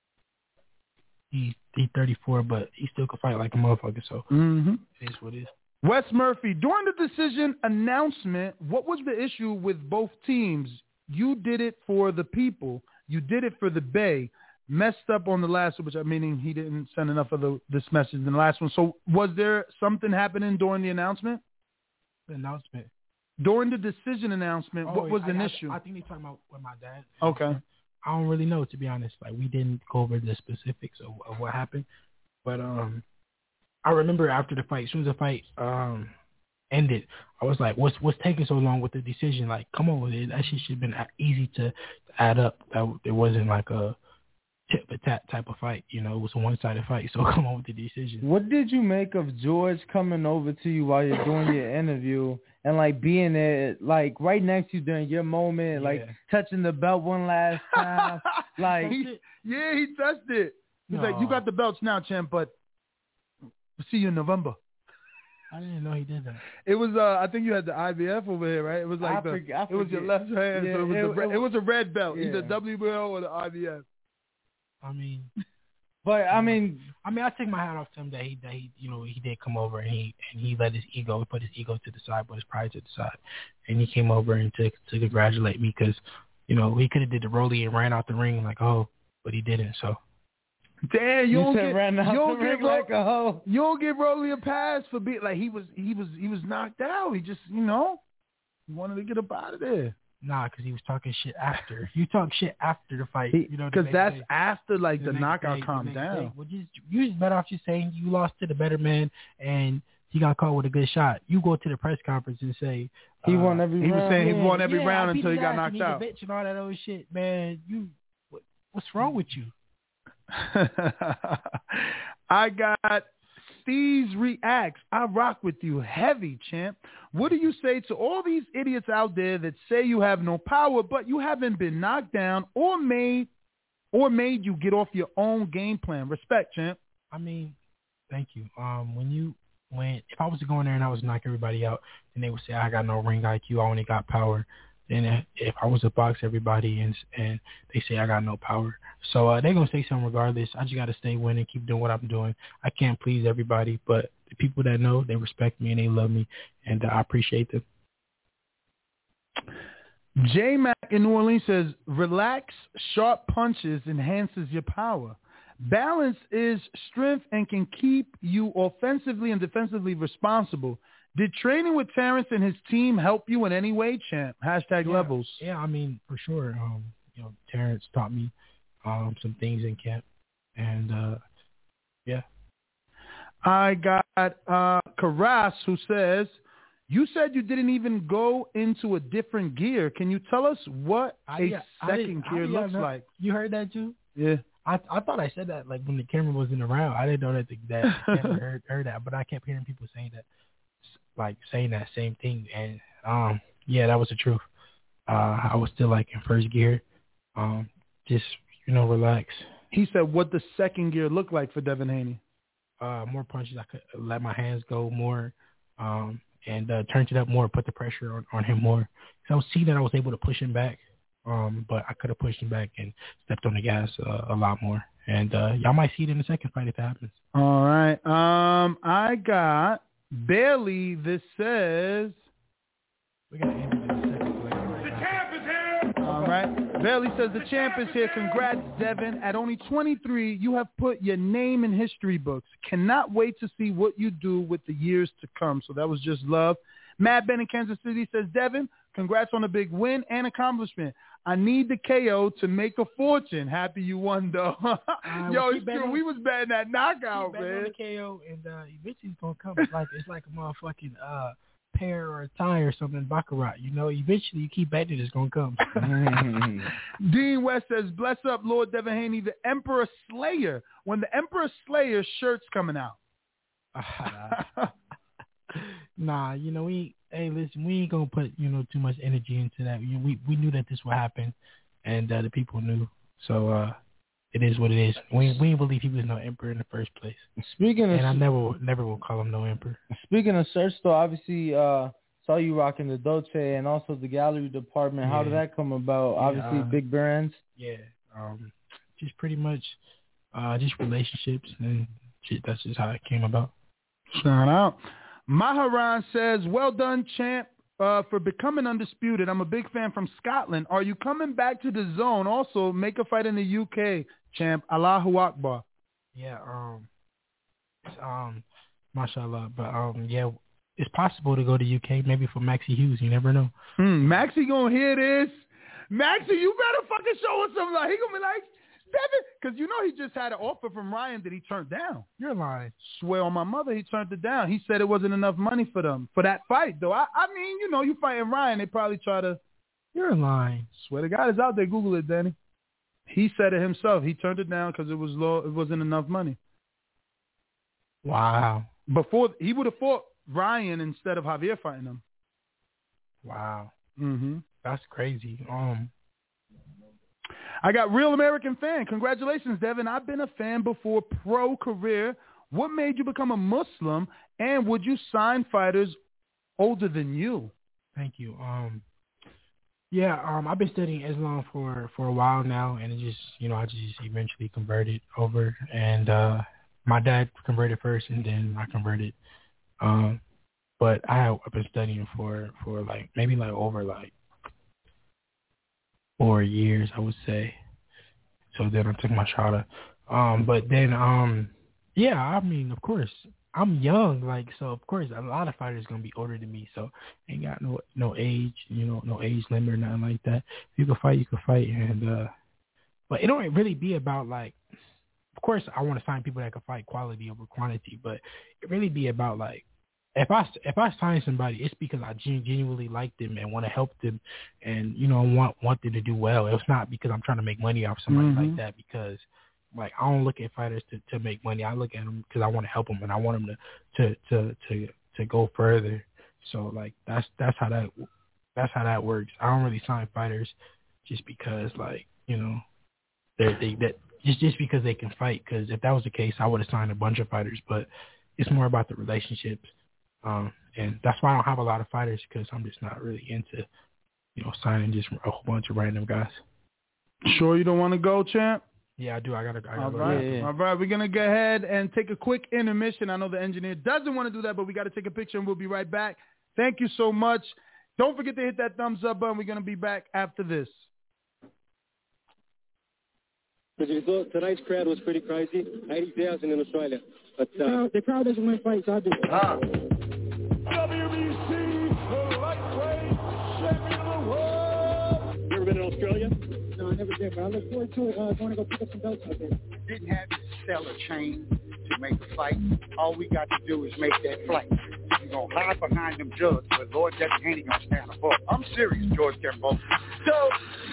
He's 34, but he still can fight like a motherfucker. So It is what it is. Wes Murphy, during the decision announcement, what was the issue with both teams? You did it for the people. You did it for the Bay. Messed up on the last one, meaning he didn't send enough of this message in the last one. So was there something happening during the announcement? The announcement? During the decision announcement, what was an issue? I think he's talking about with my dad. Okay. I don't really know, to be honest. We didn't go over the specifics of what happened. But I remember after the fight, as soon as the fight ended, I was like, what's taking so long with the decision? Come on with it. That shit should have been easy to add up. It wasn't like a tit for tat type of fight. It was a one-sided fight. So come on with the decision. What did you make of George coming over to you while you're doing your interview and being there, right next to you during your moment, touching the belt one last time? He touched it. He's like, you got the belts now, champ, but we'll see you in November. I didn't know he did that. It was, I think you had the IBF over here, right? It was it was your left hand, yeah, so it was a red belt, yeah. either WBO or the IBF. I mean, but I mean, I take my hat off to him that he he did come over and he let his ego, put his ego to the side, put his pride to the side, and he came over and to congratulate me because he could have did the rollie and ran out the ring but he didn't. So damn, you don't get like a hoe. You don't give Rolly a pass for being he was knocked out. He just he wanted to get up out of there. Nah, because he was talking shit after. You talk shit after the fight. Because that's after the knockout calmed down. Well, you just better off just saying you lost to the better man and he got caught with a good shot. You go to the press conference and say he won every round. He was saying he won every round until he got knocked out. Bitch and all that old shit, man. What's wrong with you? I got Steve's Reacts. I rock with you heavy, champ. What do you say to all these idiots out there that say you have no power, but you haven't been knocked down or made you get off your own game plan? Respect, champ. I mean, thank you. If I was to go in there and I was to knock everybody out, then they would say I got no ring IQ, I only got power. Then if I was to box everybody and they say I got no power. So they're going to say something regardless. I just got to stay winning, keep doing what I'm doing. I can't please everybody, but the people that know, they respect me and they love me, and I appreciate them. J-Mac in New Orleans says, relax, sharp punches enhances your power. Balance is strength and can keep you offensively and defensively responsible. Did training with Terrence and his team help you in any way, champ? #levels. Yeah, I mean, for sure. Terrence taught me some things in camp. And, yeah. I got Karas, who says, you said you didn't even go into a different gear. Can you tell us what second gear looks like? You heard that too? Yeah. I thought I said that like when the camera wasn't around. I didn't know that the camera heard that, but I kept hearing people saying that same thing. And that was the truth. I was still like in first gear. Just relax. He said, what the second gear looked like for Devin Haney? More punches. I could let my hands go more, and turned it up more, put the pressure on him more. So I was seeing that I was able to push him back, but I could have pushed him back and stepped on the gas a lot more. And y'all might see it in the second fight if it happens. All right. I got Bailey. This says we got Andy in the second fight. The champ is here. All right. Bailey says the champ is here. Congrats, Devin. At only 23, you have put your name in history books. Cannot wait to see what you do with the years to come. So that was just love. Matt Ben in Kansas City says, Devin, congrats on a big win and accomplishment. I need the KO to make a fortune. Happy you won, though. Yo, it's true. We was betting that knockout, man. On the KO, and eventually it's going to come. It's like a motherfucking pair or a tie or something in Baccarat. Eventually you keep betting it's going to come. Dean West says, bless up, Lord Devin Haney, the Emperor Slayer. When the Emperor Slayer shirt's coming out. Nah, we ain't gonna put too much energy into that. We knew that this would happen, and the people knew. So it is what it is. We didn't believe he was no emperor in the first place. I never will call him no emperor. Speaking of search store, obviously saw you rocking the Dolce and also the gallery department. How did that come about? Obviously big brands. Yeah, just pretty much just relationships, and that's just how it came about. Shout out. Maharan says, well done, champ, for becoming undisputed. I'm a big fan from Scotland. Are you coming back to the zone? Also, make a fight in the UK, champ. Allahu Akbar. Yeah, mashallah. But, it's possible to go to UK, maybe for Maxie Hughes. You never know. Maxie gonna hear this. Maxie, you better fucking show us something. He gonna be like, Devin, because he just had an offer from Ryan that he turned down. You're lying. Swear on my mother, he turned it down. He said it wasn't enough money for them for that fight, though. I mean, you fighting Ryan, they probably try to. You're lying. Swear to God, it's out there. Google it, Danny. He said it himself. He turned it down because it was low. It wasn't enough money. Wow. Before he would have fought Ryan instead of Javier fighting him. Wow. Mm-hmm. That's crazy. I got Real American Fan. Congratulations, Devin. I've been a fan before pro career. What made you become a Muslim? And would you sign fighters older than you? Thank you. I've been studying Islam for a while now, and it just, I just eventually converted over. And my dad converted first, and then I converted. But I've been studying for maybe over 4 years, I would say. So then I took my shahada. But then, I mean, of course, I'm young, so of course a lot of fighters gonna be older than me. So ain't got no age, no age limit or nothing like that. If you can fight, you can fight. And but it don't really be about of course I want to sign people that can fight quality over quantity, but it really be about if I sign somebody, it's because I genuinely like them and want to help them, and want them to do well. It's not because I'm trying to make money off somebody like that. Because I don't look at fighters to make money. I look at them because I want to help them and I want them to go further. So that's how that works. I don't really sign fighters just because just because they can fight. Because if that was the case, I would have signed a bunch of fighters. But it's more about the relationships. And that's why I don't have a lot of fighters, because I'm just not really into, signing just a whole bunch of random guys. Sure you don't want to go, champ? Yeah, I do. I gotta All go. right. Yeah. All right. We're going to go ahead and take a quick intermission. I know the engineer doesn't want to do that, but we got to take a picture and we'll be right back. Thank you so much. Don't forget to hit that thumbs up button. We're going to be back after this. As a result, tonight's crowd was pretty crazy. 80,000 in Australia. But the crowd doesn't win fights, I do. WBC, the lightweight champion of the world. You ever been in Australia? No, I never did, but I look forward to it. Going to go pick up some belts out there. Didn't have to sell a chain to make a fight. All we got to do is make that flight. You're going to hide behind them jugs, but Lord Devin Haney going to stand above. I'm serious, George Campbell. So,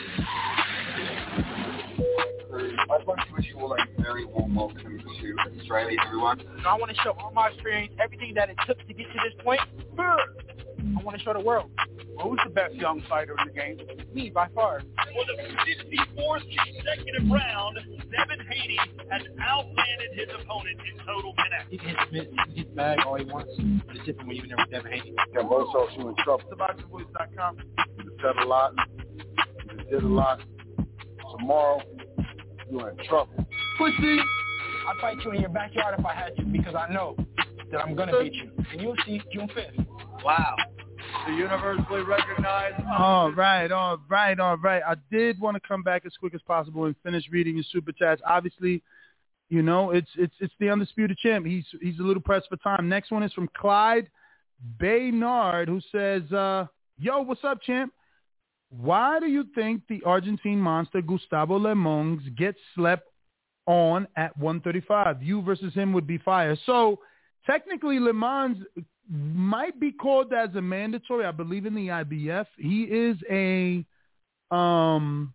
I'd like to wish you all a very warm welcome to Australia, everyone. I want to show all my experience, everything that it took to get to this point. I want to show the world. Well, who's the best young fighter in the game? Me, by far. For the 54th consecutive round, Devin Haney has outlanded his opponent in total minutes. He can hit the bag all he wants. It's different when you're in there with Devin Haney. Yeah, both shows you in trouble. TheBoxingVoice.com. You said a lot. You did a lot. Tomorrow, you're in trouble. Pussy! I'd fight you in your backyard if I had to because I know that I'm going to beat you. And you'll see June 5th. Wow. The universally recognized. All right. I did want to come back as quick as possible and finish reading your super chats. Obviously, you know, it's the undisputed champ. He's a little pressed for time. Next one is from Clyde Baynard, who says, yo, what's up, champ? Why do you think the Argentine monster Gustavo Lemons gets slept on at 135? You versus him would be fire. So technically, Lemons might be called as a mandatory, I believe, in the IBF. He is a Samson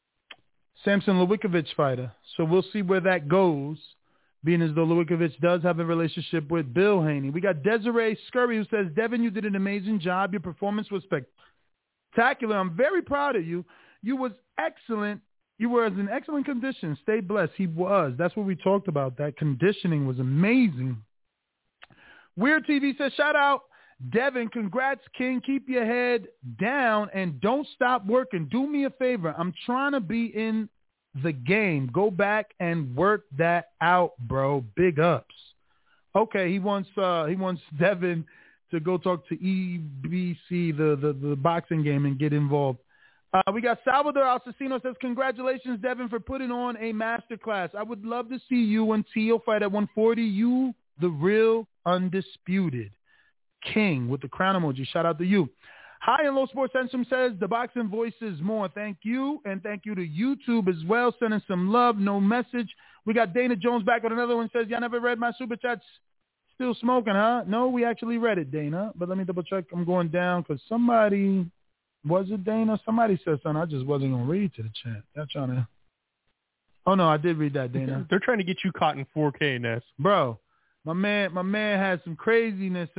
Lewickovic fighter. So we'll see where that goes, being as though Lewickovic does have a relationship with Bill Haney. We got Desiree Scurry, who says, Devin, you did an amazing job. Your performance was spectacular. I'm very proud of you. You was excellent. You were in excellent condition. Stay blessed. He was. That's what we talked about. That conditioning was amazing. Weird TV says, shout out, Devin. Congrats, King. Keep your head down and don't stop working. Do me a favor. I'm trying to be in the game. Go back and work that out, bro. Big ups. Okay, he wants Devin to go talk to EBC, the boxing game, and get involved. We got Salvador Alcacino says, congratulations, Devin, for putting on a masterclass. I would love to see you and Teal fight at 140. You, the real undisputed king, with the crown emoji. Shout out to you. High and Low Sports Centrum says, the boxing voice is more. Thank you. And thank you to YouTube as well, sending some love. No message. We got Dana Jones back with another one. Says, y'all never read my super chats. Still smoking, huh? No, we actually read it, Dana. But let me double check. I'm going down because somebody, was it Dana? Somebody said something I just wasn't going to read to the chat. They're trying to. Oh, no, I did read that, Dana. They're trying to get you caught in 4K, Ness. Bro, my man has some craziness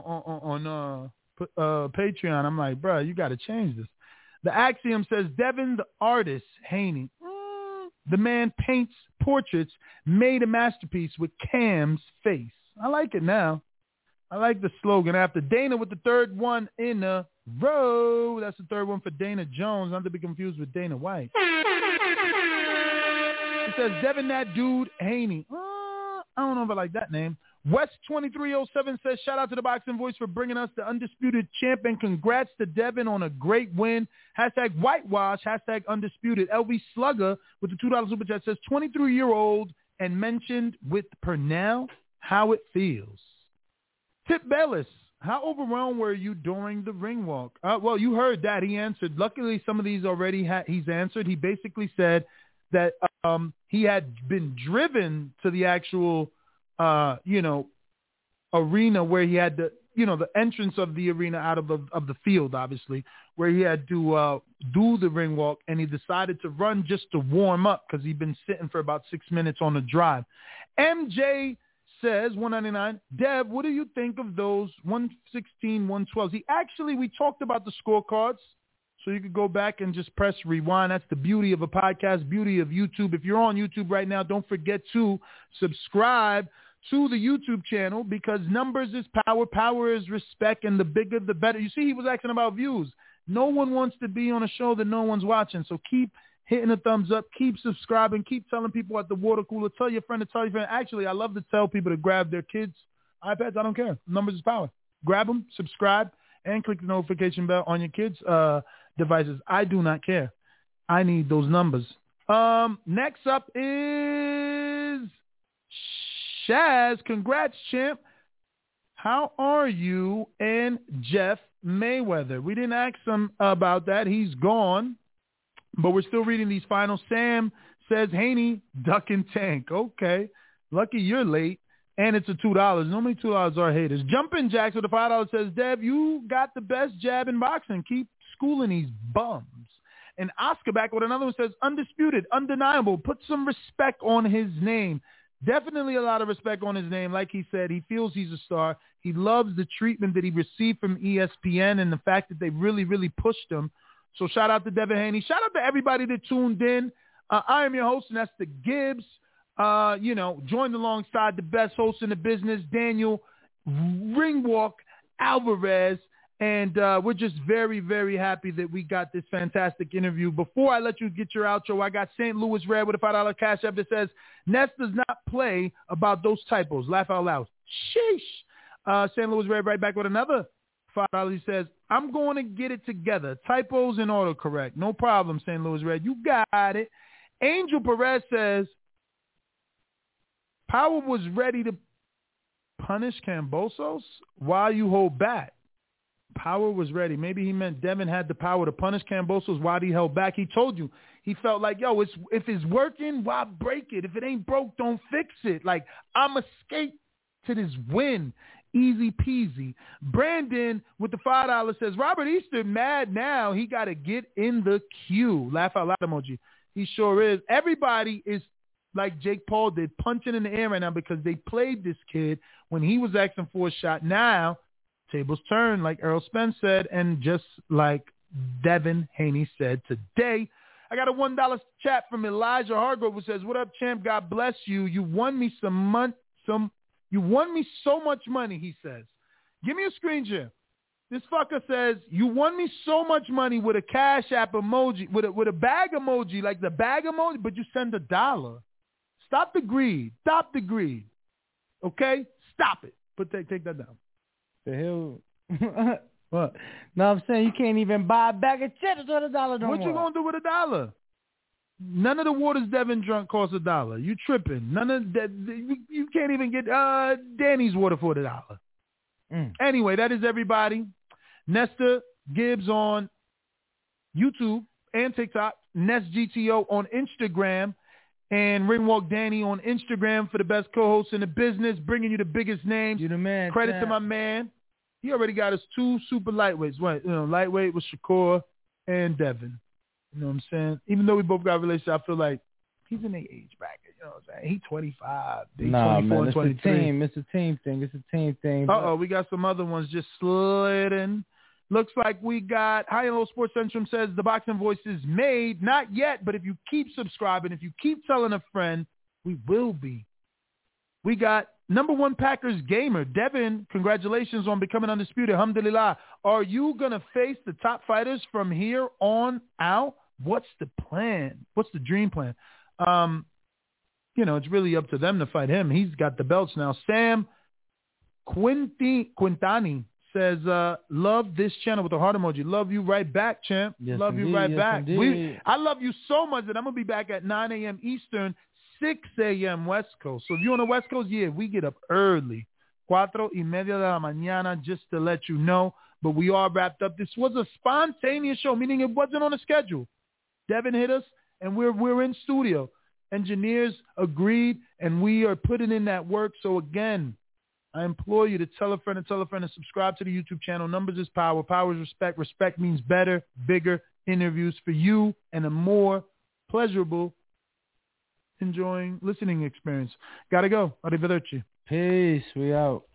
on Patreon. I'm like, bro, you got to change this. The Axiom says, Devin, the artist, Haney. The man paints portraits, made a masterpiece with Cam's face. I like it now. I like the slogan. After Dana with the third one in a row. That's the third one for Dana Jones, not to be confused with Dana White. It says, Devin, that dude, Haney. I don't know if I like that name. West 2307 says, shout out to the Boxing Voice for bringing us the undisputed champion. Congrats to Devin on a great win. Hashtag whitewash. Hashtag undisputed. LV Slugger with the $2 super chat says, 23-year-old and mentioned with Pernell how it feels. Tip Bellis, how overwhelmed were you during the ring walk? Well, you heard that. He answered. Luckily, some of these already he's answered. He basically said that he had been driven to the actual arena where he had to, the entrance of the arena out of the field, obviously, where he had to do the ring walk, and he decided to run just to warm up because he'd been sitting for about 6 minutes on the drive. MJ says, 199, Dev, what do you think of those 116, 112s? We talked about the scorecards, so you could go back and just press rewind. That's the beauty of a podcast, beauty of YouTube. If you're on YouTube right now, don't forget to subscribe to the YouTube channel because numbers is power, power is respect, and the bigger the better. You see, he was asking about views. No one wants to be on a show that no one's watching, so keep hitting a thumbs up, keep subscribing, keep telling people at the water cooler, tell your friend to tell your friend. Actually, I love to tell people to grab their kids' iPads. I don't care. Numbers is power. Grab them, subscribe, and click the notification bell on your kids' devices. I do not care. I need those numbers Next up is Shaz. Congrats, champ. How are you and Jeff Mayweather? We didn't ask him about that. He's gone, but we're still reading these finals. Sam says, Haney, duck and tank. Okay. Lucky you're late. And it's a $2. Normally $2 are haters. Jumpin' Jacks with a $5 says, Dev, you got the best jab in boxing. Keep schooling these bums. And Oscar back with another one says, undisputed, undeniable. Put some respect on his name. Definitely a lot of respect on his name. Like he said, he feels he's a star. He loves the treatment that he received from ESPN and the fact that they really, really pushed him. So shout out to Devin Haney. Shout out to everybody that tuned in. I am your host, and that's the Gibbs. Joined alongside the best host in the business, Daniel Ringwalk Alvarez. And we're just very, very happy that we got this fantastic interview. Before I let you get your outro, I got St. Louis Red with a $5 cash app that says, Ness does not play about those typos. Laugh out loud. Sheesh. St. Louis Red right back with another $5. He says, I'm going to get it together. Typos and autocorrect. No problem, St. Louis Red. You got it. Angel Perez says, Power was ready to punish Kambosos while you hold back. Power was ready. Maybe he meant Devin had the power to punish Kambosos while he held back. He told you. He felt like, if it's working, why break it? If it ain't broke, don't fix it. Like, I'm escape to this win. Easy peasy. Brandon with the $5 says, Robert Easter mad now. He got to get in the queue. Laugh out loud emoji. He sure is. Everybody is, like Jake Paul did, punching in the air right now because they played this kid when he was asking for a shot. Now, tables turn, like Earl Spence said, and just like Devin Haney said today. I got a $1 chat from Elijah Hargrove who says, what up, champ? God bless you. You won me you won me so much money, he says. Give me a screen share. This fucker says, you won me so much money with a Cash App emoji, with a bag emoji, like the bag emoji, but you send $1. Stop the greed. Stop the greed. Okay? Stop it. But take that down. The hell? What? No, I'm saying you can't even buy a bag of chips with $1 no more. What you gonna do with $1? None of the waters Devin drunk costs $1. You tripping. None of that. You can't even get Danny's water for $1. Anyway, that is everybody. Nesta Gibbs on YouTube and TikTok. Nest GTO on Instagram. And Ringwalk Danny on Instagram for the best co-hosts in the business, bringing you the biggest names. You the man. Credit to my man. He already got us 2 super lightweights. Right, lightweight was Shakur and Devin. You know what I'm saying? Even though we both got relationships, I feel like he's in the age bracket. You know what I'm saying? He's 25. They 24 man, and 23. It's a team thing. It's a team thing. Uh-oh, we got some other ones just sliding. Looks like we got High and Low Sports Centrum says the Boxing Voice is made. Not yet, but if you keep subscribing, if you keep telling a friend, we will be. We got number 1 Packers gamer. Devin, congratulations on becoming undisputed. Alhamdulillah. Are you going to face the top fighters from here on out? What's the plan? What's the dream plan? It's really up to them to fight him. He's got the belts now. Sam Quintani says, love this channel with a heart emoji. Love you right back, champ. Yes, love indeed, you right yes, back. Indeed. I love you so much that I'm going to be back at 9 a.m. Eastern, 6 a.m. West Coast. So if you're on the West Coast, we get up early. 4:30 de la mañana, just to let you know. But we are wrapped up. This was a spontaneous show, meaning it wasn't on a schedule. Devin hit us, and we're in studio. Engineers agreed, and we are putting in that work. So again, I implore you to tell a friend and subscribe to the YouTube channel. Numbers is power. Power is respect. Respect means better, bigger interviews for you and a more pleasurable listening experience. Gotta go. Arrivederci. Peace. We out.